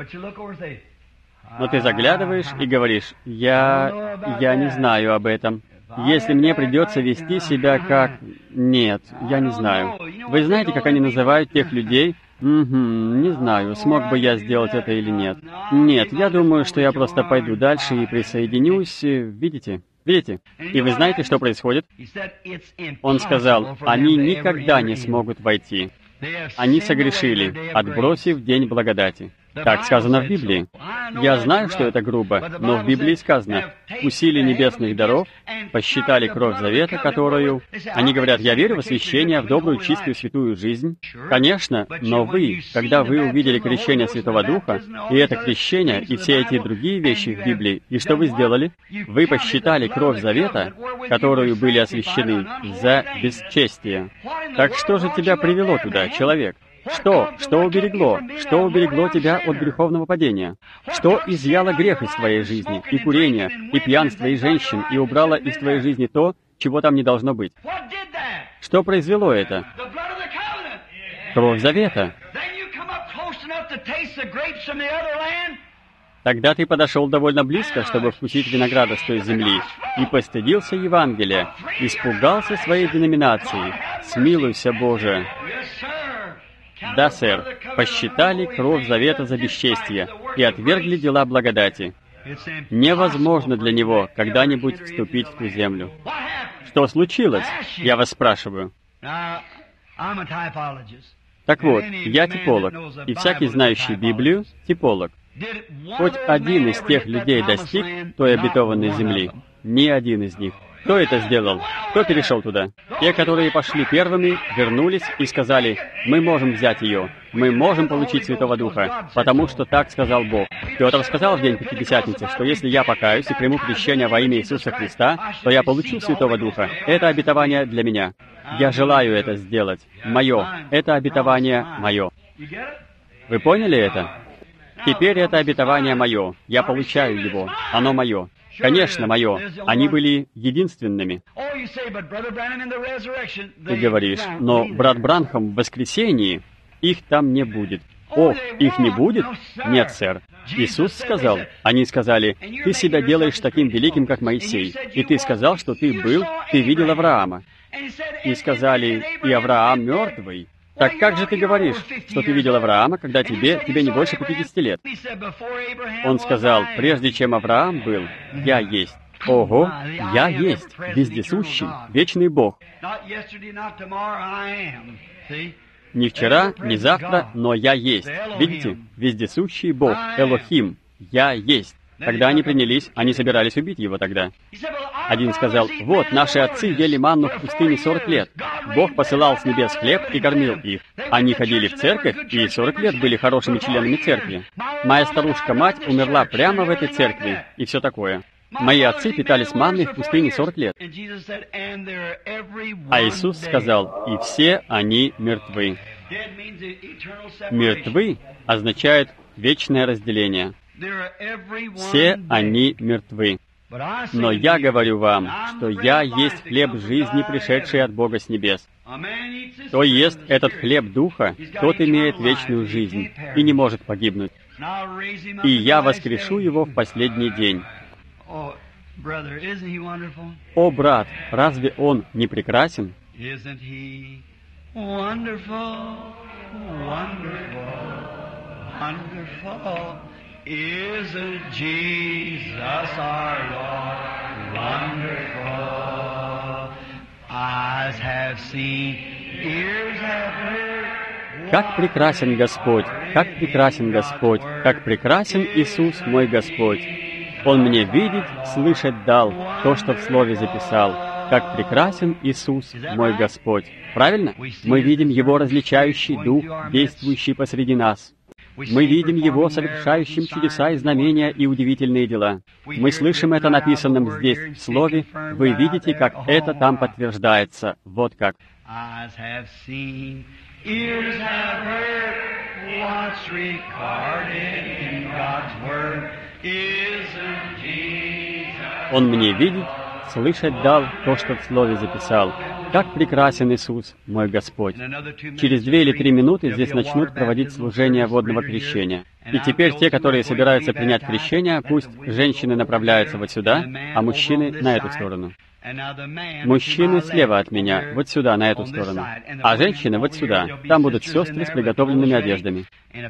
Но ты заглядываешь и говоришь, я... я не знаю об этом. Если мне придется вести себя как... Нет, я не знаю. Вы знаете, как они называют тех людей? Угу, не знаю, смог бы я сделать это или нет. Нет, я думаю, что я просто пойду дальше и присоединюсь, видите? Видите? И вы знаете, что происходит? Он сказал, они никогда не смогут войти. Они согрешили, отбросив день благодати. Так сказано в Библии. Я знаю, что это грубо, но в Библии сказано, «Вкусили небесных даров, посчитали кровь завета, которую...» Они говорят, «Я верю в освящение, в добрую, чистую, святую жизнь». Конечно, но вы, когда вы увидели крещение Святого Духа, и это крещение, и все эти другие вещи в Библии, и что вы сделали? Вы посчитали кровь завета, которую были освящены, за бесчестие. Так что же тебя привело туда, человек? Что? Что уберегло? Что уберегло тебя от греховного падения? Что изъяло грех из твоей жизни, и курение, и пьянство, и женщин, и убрало из твоей жизни то, чего там не должно быть? Что произвело это? Кровь завета. Тогда ты подошел довольно близко, чтобы вкусить винограда с той земли, и постыдился Евангелия, испугался своей деноминации. Смилуйся, Боже! Да, сэр, посчитали кровь завета за бесчестие и отвергли дела благодати. Невозможно для него когда-нибудь вступить в ту землю. Что случилось? Я вас спрашиваю. Так вот, я типолог, и всякий знающий Библию — типолог. Хоть один из тех людей достиг той обетованной земли? Ни один из них. Кто это сделал? Кто перешел туда? Те, которые пошли первыми, вернулись и сказали, «Мы можем взять ее, мы можем получить Святого Духа, потому что так сказал Бог». Петр сказал в день Пятидесятницы, что если я покаюсь и приму крещение во имя Иисуса Христа, то я получу Святого Духа. Это обетование для меня. Я желаю это сделать. Мое. Это обетование мое. Вы поняли это? Теперь это обетование мое. Я получаю его. Оно мое. Конечно, мое. Они были единственными. Ты говоришь, но брат Бранхам в воскресении, их там не будет. О, их не будет? Нет, сэр. Иисус сказал, они сказали, ты себя делаешь таким великим, как Моисей. И ты сказал, что ты был, ты видел Авраама. И сказали, и Авраам мертвый. Так как же ты говоришь, что ты видел Авраама, когда тебе, тебе не больше пятидесяти лет? Он сказал, прежде чем Авраам был, я есть. Ого, я есть, вездесущий, вечный Бог. Не вчера, не завтра, но я есть. Видите? Вездесущий Бог, Элохим, я есть. Когда они принялись, они собирались убить его тогда. Один сказал, вот, наши отцы ели манну в пустыне сорок лет. Бог посылал с небес хлеб и кормил их. Они ходили в церковь, и сорок лет были хорошими членами церкви. Моя старушка-мать умерла прямо в этой церкви, и все такое. Мои отцы питались манной в пустыне сорок лет. А Иисус сказал, и все они мертвы. Мертвы означает вечное разделение. Все они мертвы. Но я говорю вам, что я есть хлеб жизни, пришедший от Бога с небес. Кто ест этот хлеб Духа, тот имеет вечную жизнь и не может погибнуть. И я воскрешу его в последний день. О, брат, разве он не прекрасен? Isn't Jesus our Lord wonderful? Eyes have seen, ears have heard. Как прекрасен Господь, как прекрасен Господь, как прекрасен Иисус мой Господь. Он мне видеть, слышать дал то, что в Слове записал. Как прекрасен Иисус мой Господь. Правильно? Мы видим Его различающий Дух, действующий посреди нас. Мы видим Его совершающим чудеса и знамения и удивительные дела. Мы слышим это написанным здесь, в Слове. Вы видите, как это там подтверждается. Вот как. Он мне видеть, слышать дал то, что в Слове записал. Как прекрасен Иисус, мой Господь. Через две или три минуты здесь начнут проводить служение водного крещения. И теперь те, которые собираются принять крещение, пусть женщины направляются вот сюда, а мужчины на эту сторону. Мужчины слева от меня, вот сюда, на эту сторону. А женщины вот сюда. Там будут сестры с приготовленными одеждами.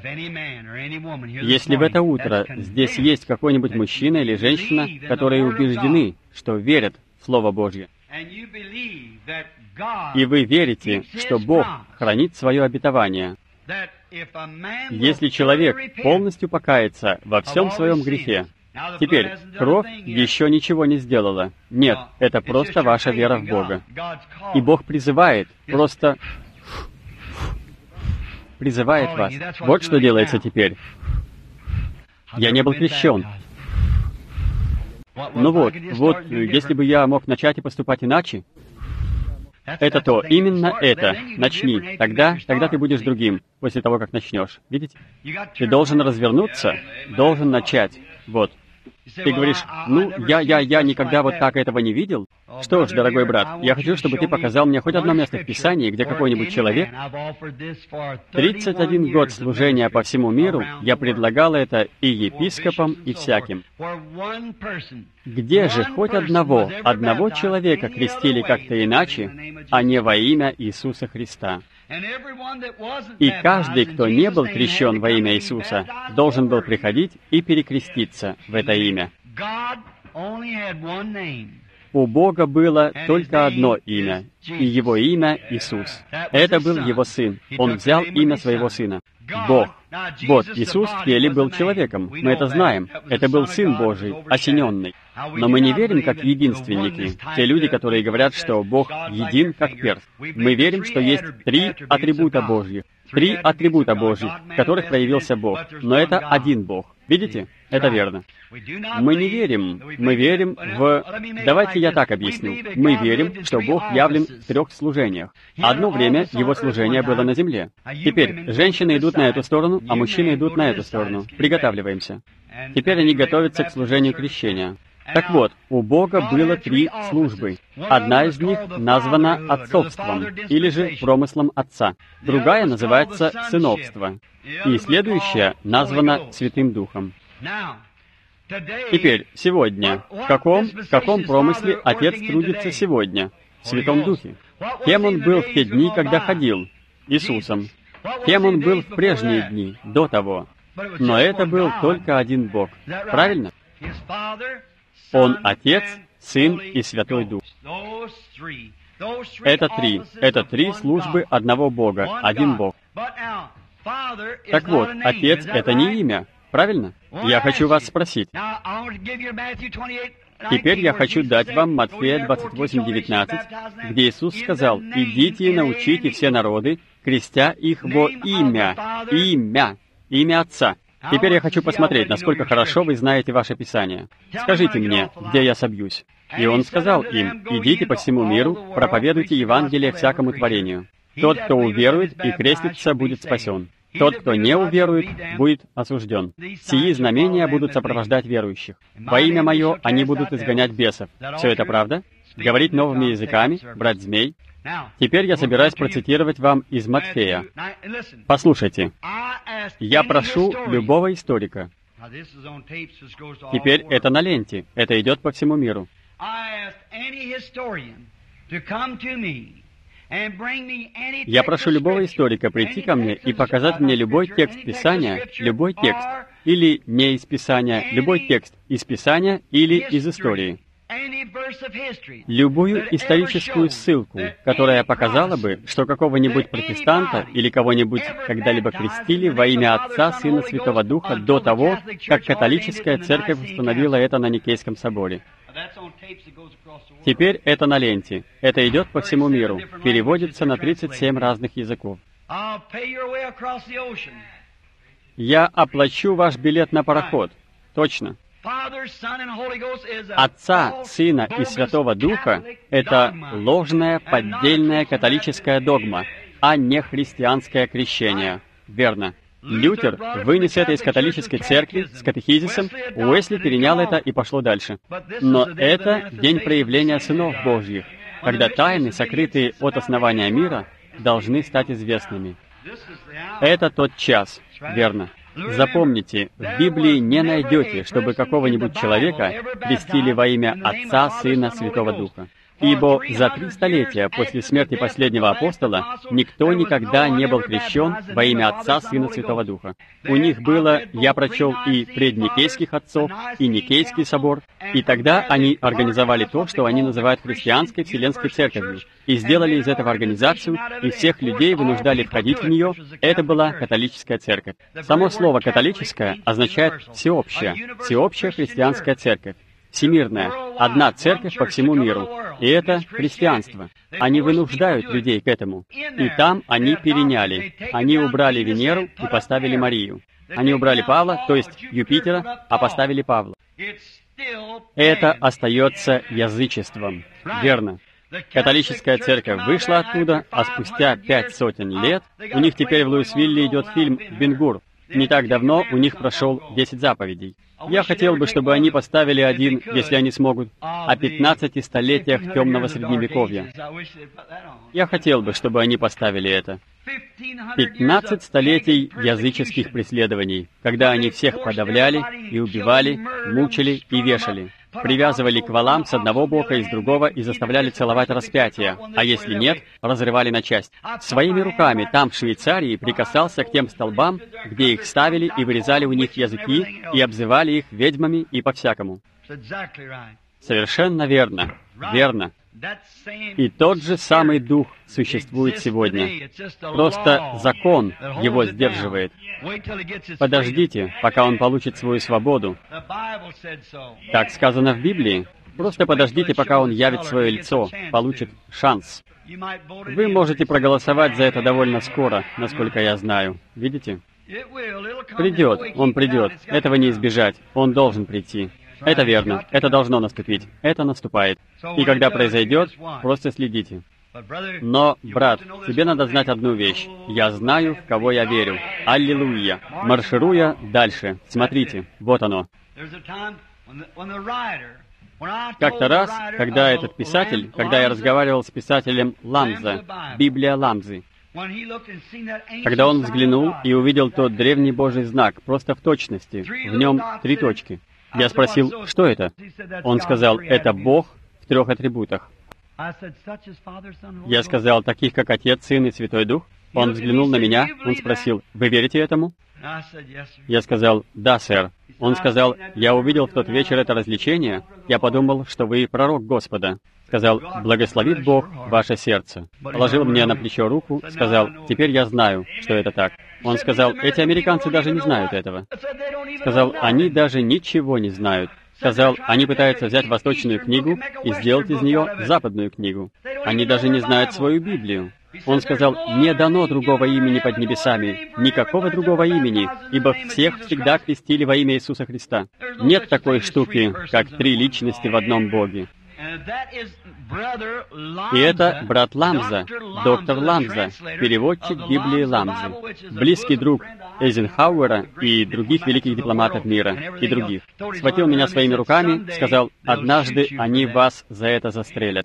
Если в это утро здесь есть какой-нибудь мужчина или женщина, которые убеждены, что верят в Слово Божье, и вы верите, что Бог хранит свое обетование, Если человек полностью покается во всем своем грехе, теперь кровь еще ничего не сделала. Нет, это просто ваша вера в Бога. И Бог призывает, просто призывает вас. Вот что делается теперь. Я не был крещен. Ну вот, вот, если бы я мог начать и поступать иначе, это то, именно это. Начни. Тогда, тогда ты будешь другим, после того, как начнешь. Видите? Ты должен развернуться, должен начать. Вот. Ты говоришь, ну, я, я, я никогда вот так этого не видел. Что ж, дорогой брат, я хочу, чтобы ты показал мне хоть одно место в Писании, где какой-нибудь человек... тридцать один год служения по всему миру я предлагал это и епископам, и всяким. Где же хоть одного, одного человека крестили как-то иначе, а не во имя Иисуса Христа? И каждый, кто не был крещен во имя Иисуса, должен был приходить и перекреститься в это имя. У Бога было только одно имя, и Его имя — Иисус. Это был Его Сын. Он взял имя Своего Сына. Бог. Вот, Иисус в теле был человеком, мы это знаем. Это был Сын Божий, осененный. Но мы не верим как единственники, те люди, которые говорят, что Бог един как перст. Мы верим, что есть три атрибута Божьих, три атрибута Божьих, в которых проявился Бог. Но это один Бог. Видите? Это верно. Мы не верим. Мы верим в... Давайте я так объясню. Мы верим, что Бог явлен в трех служениях. Одно время Его служение было на земле. Теперь женщины идут на эту сторону, а мужчины идут на эту сторону. Приготавливаемся. Теперь они готовятся к служению крещения. Так вот, у Бога было три службы. Одна из них названа отцовством, или же промыслом Отца. Другая называется сыновство. И следующая названа Святым Духом. Теперь, сегодня, в каком, в каком промысле Отец трудится сегодня? В Святом Духе. Кем Он был в те дни, когда ходил? Иисусом. Кем Он был в прежние дни, до того? Но это был только один Бог. Правильно? Он Отец, Сын и Святой Дух. Это три. Это три службы одного Бога, один Бог. Так вот, Отец — это не имя, правильно? Я хочу вас спросить. Теперь я хочу дать вам Матфея двадцать восемь девятнадцать, где Иисус сказал: «Идите и научите все народы, крестя их во имя, имя, имя Отца». Теперь я хочу посмотреть, насколько хорошо вы знаете ваше Писание. Скажите мне, где я собьюсь. И Он сказал им: «Идите по всему миру, проповедуйте Евангелие всякому творению. Тот, кто уверует и крестится, будет спасен. Тот, кто не уверует, будет осужден. Сии знамения будут сопровождать верующих. Во имя Мое они будут изгонять бесов». Все это правда? Говорить новыми языками, брать змей. Теперь я собираюсь процитировать вам из Матфея. Послушайте. Я прошу любого историка. Теперь это на ленте. Это идет по всему миру. Я прошу любого историка прийти ко мне и показать мне любой текст Писания, любой текст, или не из Писания, любой текст из Писания или из истории. Любую историческую ссылку, которая показала бы, что какого-нибудь протестанта или кого-нибудь когда-либо крестили во имя Отца, Сына, Святого Духа до того, как католическая церковь установила это на Никейском соборе. Теперь это на ленте. Это идет по всему миру. Переводится на тридцать семь разных языков. Я оплачу ваш билет на пароход. Точно. Отца, Сына и Святого Духа — это ложная, поддельная католическая догма, а не христианское крещение. Верно. Лютер вынес это из католической церкви с катехизисом, Уэсли перенял это и пошло дальше. Но это день проявления сынов Божьих, когда тайны, сокрытые от основания мира, должны стать известными. Это тот час, верно. Запомните, в Библии не найдете, чтобы какого-нибудь человека крестили во имя Отца, Сына, Святого Духа. Ибо за три столетия после смерти последнего апостола никто никогда не был крещен во имя Отца, Сына, Святого Духа. У них было, я прочел, и предникейских отцов, и Никейский собор, и тогда они организовали то, что они называют христианской Вселенской Церковью, и сделали из этого организацию, и всех людей вынуждали входить в нее. Это была католическая церковь. Само слово «католическая» означает «всеобщая», «всеобщая христианская церковь». Всемирная, одна церковь по всему миру. И это христианство. Они вынуждают людей к этому. И там они переняли. Они убрали Венеру и поставили Марию. Они убрали Павла, то есть Юпитера, а поставили Павла. Это остается язычеством. Верно. Католическая церковь вышла оттуда, а спустя пять сотен лет у них теперь в Луисвилле идет фильм «Бен-Гур». Не так давно у них прошел десять заповедей. Я хотел бы, чтобы они поставили один, если они смогут, о пятнадцати столетиях темного средневековья. Я хотел бы, чтобы они поставили это. Пятнадцать столетий языческих преследований, когда они всех подавляли и убивали, мучили и вешали. Привязывали к валам с одного бока и с другого и заставляли целовать распятие, а если нет, разрывали на части. Своими руками там, в Швейцарии, прикасался к тем столбам, где их ставили и вырезали у них языки, и обзывали их ведьмами и по-всякому. Совершенно верно. Верно. И тот же самый дух существует сегодня. Просто закон его сдерживает. Подождите, пока он получит свою свободу. Так сказано в Библии. Просто подождите, пока он явит свое лицо, получит шанс. Вы можете проголосовать за это довольно скоро, насколько я знаю. Видите? Придет, он придет. Этого не избежать. Он должен прийти. Это верно. Это должно наступить. Это наступает. И когда произойдет, просто следите. Но, брат, тебе надо знать одну вещь. Я знаю, в кого я верю. Аллилуйя. Маршируя дальше. Смотрите, вот оно. Как-то раз, когда этот писатель, когда я разговаривал с писателем Ламза, Библия Ламзы, когда он взглянул и увидел тот древний Божий знак, просто в точности, в нем три точки. Я спросил, что это? Он сказал, это Бог в трех атрибутах. Я сказал, таких как Отец, Сын и Святой Дух. Он взглянул на меня, он спросил, вы верите этому? Я сказал, да, сэр. Он сказал, я увидел в тот вечер это развлечение, я подумал, что вы пророк Господа. Сказал, благословит Бог ваше сердце. Положил мне на плечо руку, сказал, теперь я знаю, что это так. Он сказал, эти американцы даже не знают этого. Сказал, они даже ничего не знают. Сказал, они пытаются взять восточную книгу и сделать из нее западную книгу. Они даже не знают свою Библию. Он сказал, не дано другого имени под небесами, никакого другого имени, ибо всех всегда крестили во имя Иисуса Христа. Нет такой штуки, как три личности в одном Боге. И это брат Ламза, доктор Ламза, переводчик Библии Ламзы, близкий друг Эйзенхауэра и других великих дипломатов мира, и других. Схватил меня своими руками, сказал, однажды они вас за это застрелят.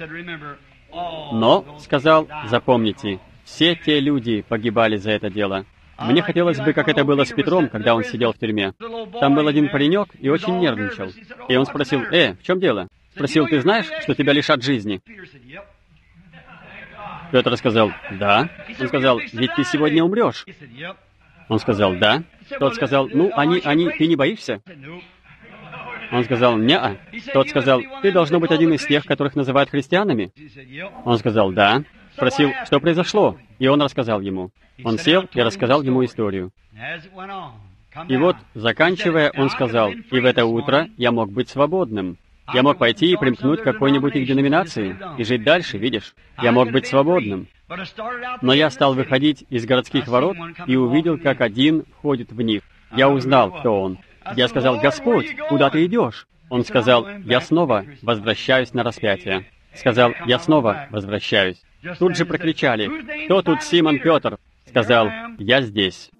Но, сказал, запомните, все те люди погибали за это дело. Мне хотелось бы, как это было с Петром, когда он сидел в тюрьме. Там был один паренек и очень нервничал. И он спросил, «Э, в чем дело?» Спросил, «Ты знаешь, что тебя лишат жизни?» Петр сказал, «Да». Он сказал, «Ведь ты сегодня умрешь». Он сказал, «Да». Тот сказал, «Ну, они, они, ты не боишься?» Он сказал, «Не-а». Тот сказал, «Ты должно быть один из тех, которых называют христианами?» Он сказал, «Да». Спросил, что произошло, и он рассказал ему. Он сел и рассказал ему историю. И вот, заканчивая, он сказал, «И в это утро я мог быть свободным. Я мог пойти и примкнуть к какой-нибудь их деноминации и жить дальше, видишь? Я мог быть свободным. Но я стал выходить из городских ворот и увидел, как один входит в них. Я узнал, кто он. Я сказал, «Господь, куда ты идешь?» Он сказал, «Я снова возвращаюсь на распятие». Сказал, «Я снова возвращаюсь». Тут же прокричали, «Кто тут Симон Петр?» Сказал, «Я здесь».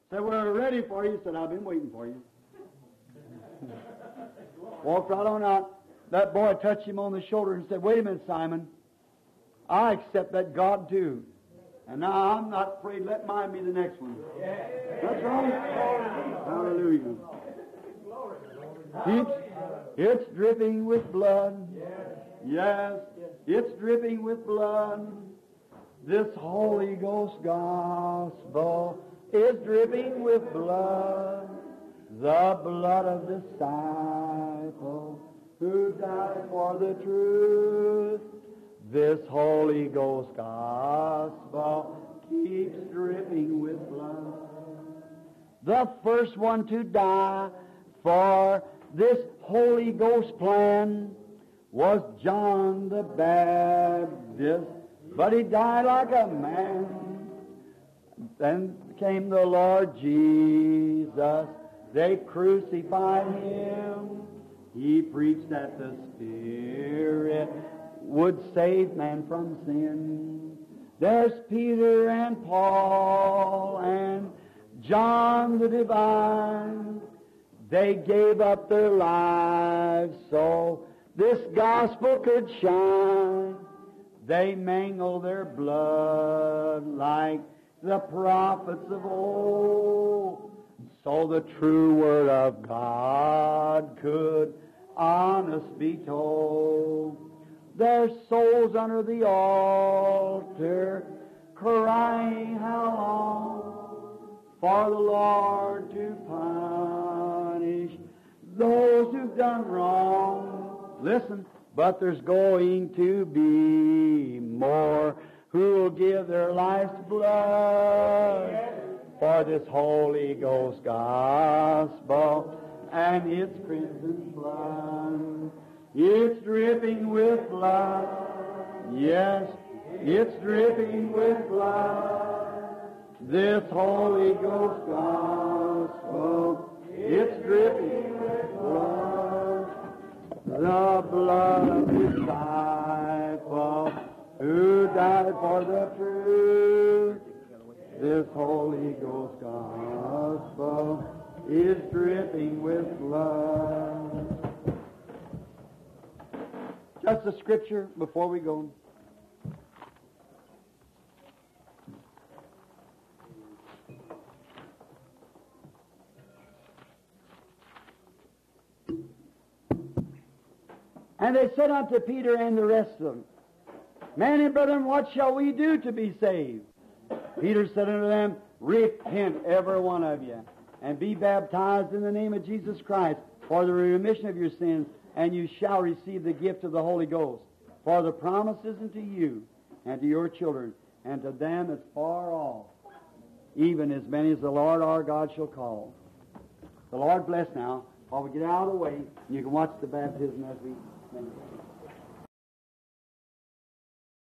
That boy touched him on the shoulder and said, "Wait a minute, Simon. I accept that God too. And now I'm not afraid. Let mine be the next one." That's right. Hallelujah. It's, it's dripping with blood. Yes. It's dripping with blood. This Holy Ghost gospel is dripping with blood. The blood of disciple who died for the truth. This Holy Ghost gospel keeps dripping with blood. The first one to die for this Holy Ghost plan was John the Baptist, but he died like a man. Then came the Lord Jesus. They crucified him. He preached that the Spirit would save man from sin. There's Peter and Paul and John the Divine. They gave up their lives so this gospel could shine. They mangled their blood like the prophets of old, so the true word of God could honest be told. Their souls under the altar crying, how long for the Lord to punish those who've done wrong. Listen, but there's going to be more who'll give their life's blood for this Holy Ghost gospel and its crimson blood. It's dripping with blood. Yes, it's dripping with blood. This Holy Ghost gospel, it's dripping with blood. The blood of the disciple who died for the truth. This Holy Ghost gospel is dripping with blood. Just a scripture before we go. And they said unto Peter and the rest of them, Men and brethren, what shall we do to be saved? Peter said unto them, Repent, every one of you, and be baptized in the name of Jesus Christ for the remission of your sins, and you shall receive the gift of the Holy Ghost. For the promise is unto you, and to your children, and to them that's far off, even as many as the Lord our God shall call. The Lord bless now, while we get out of the way, and you can watch the baptism as we sing.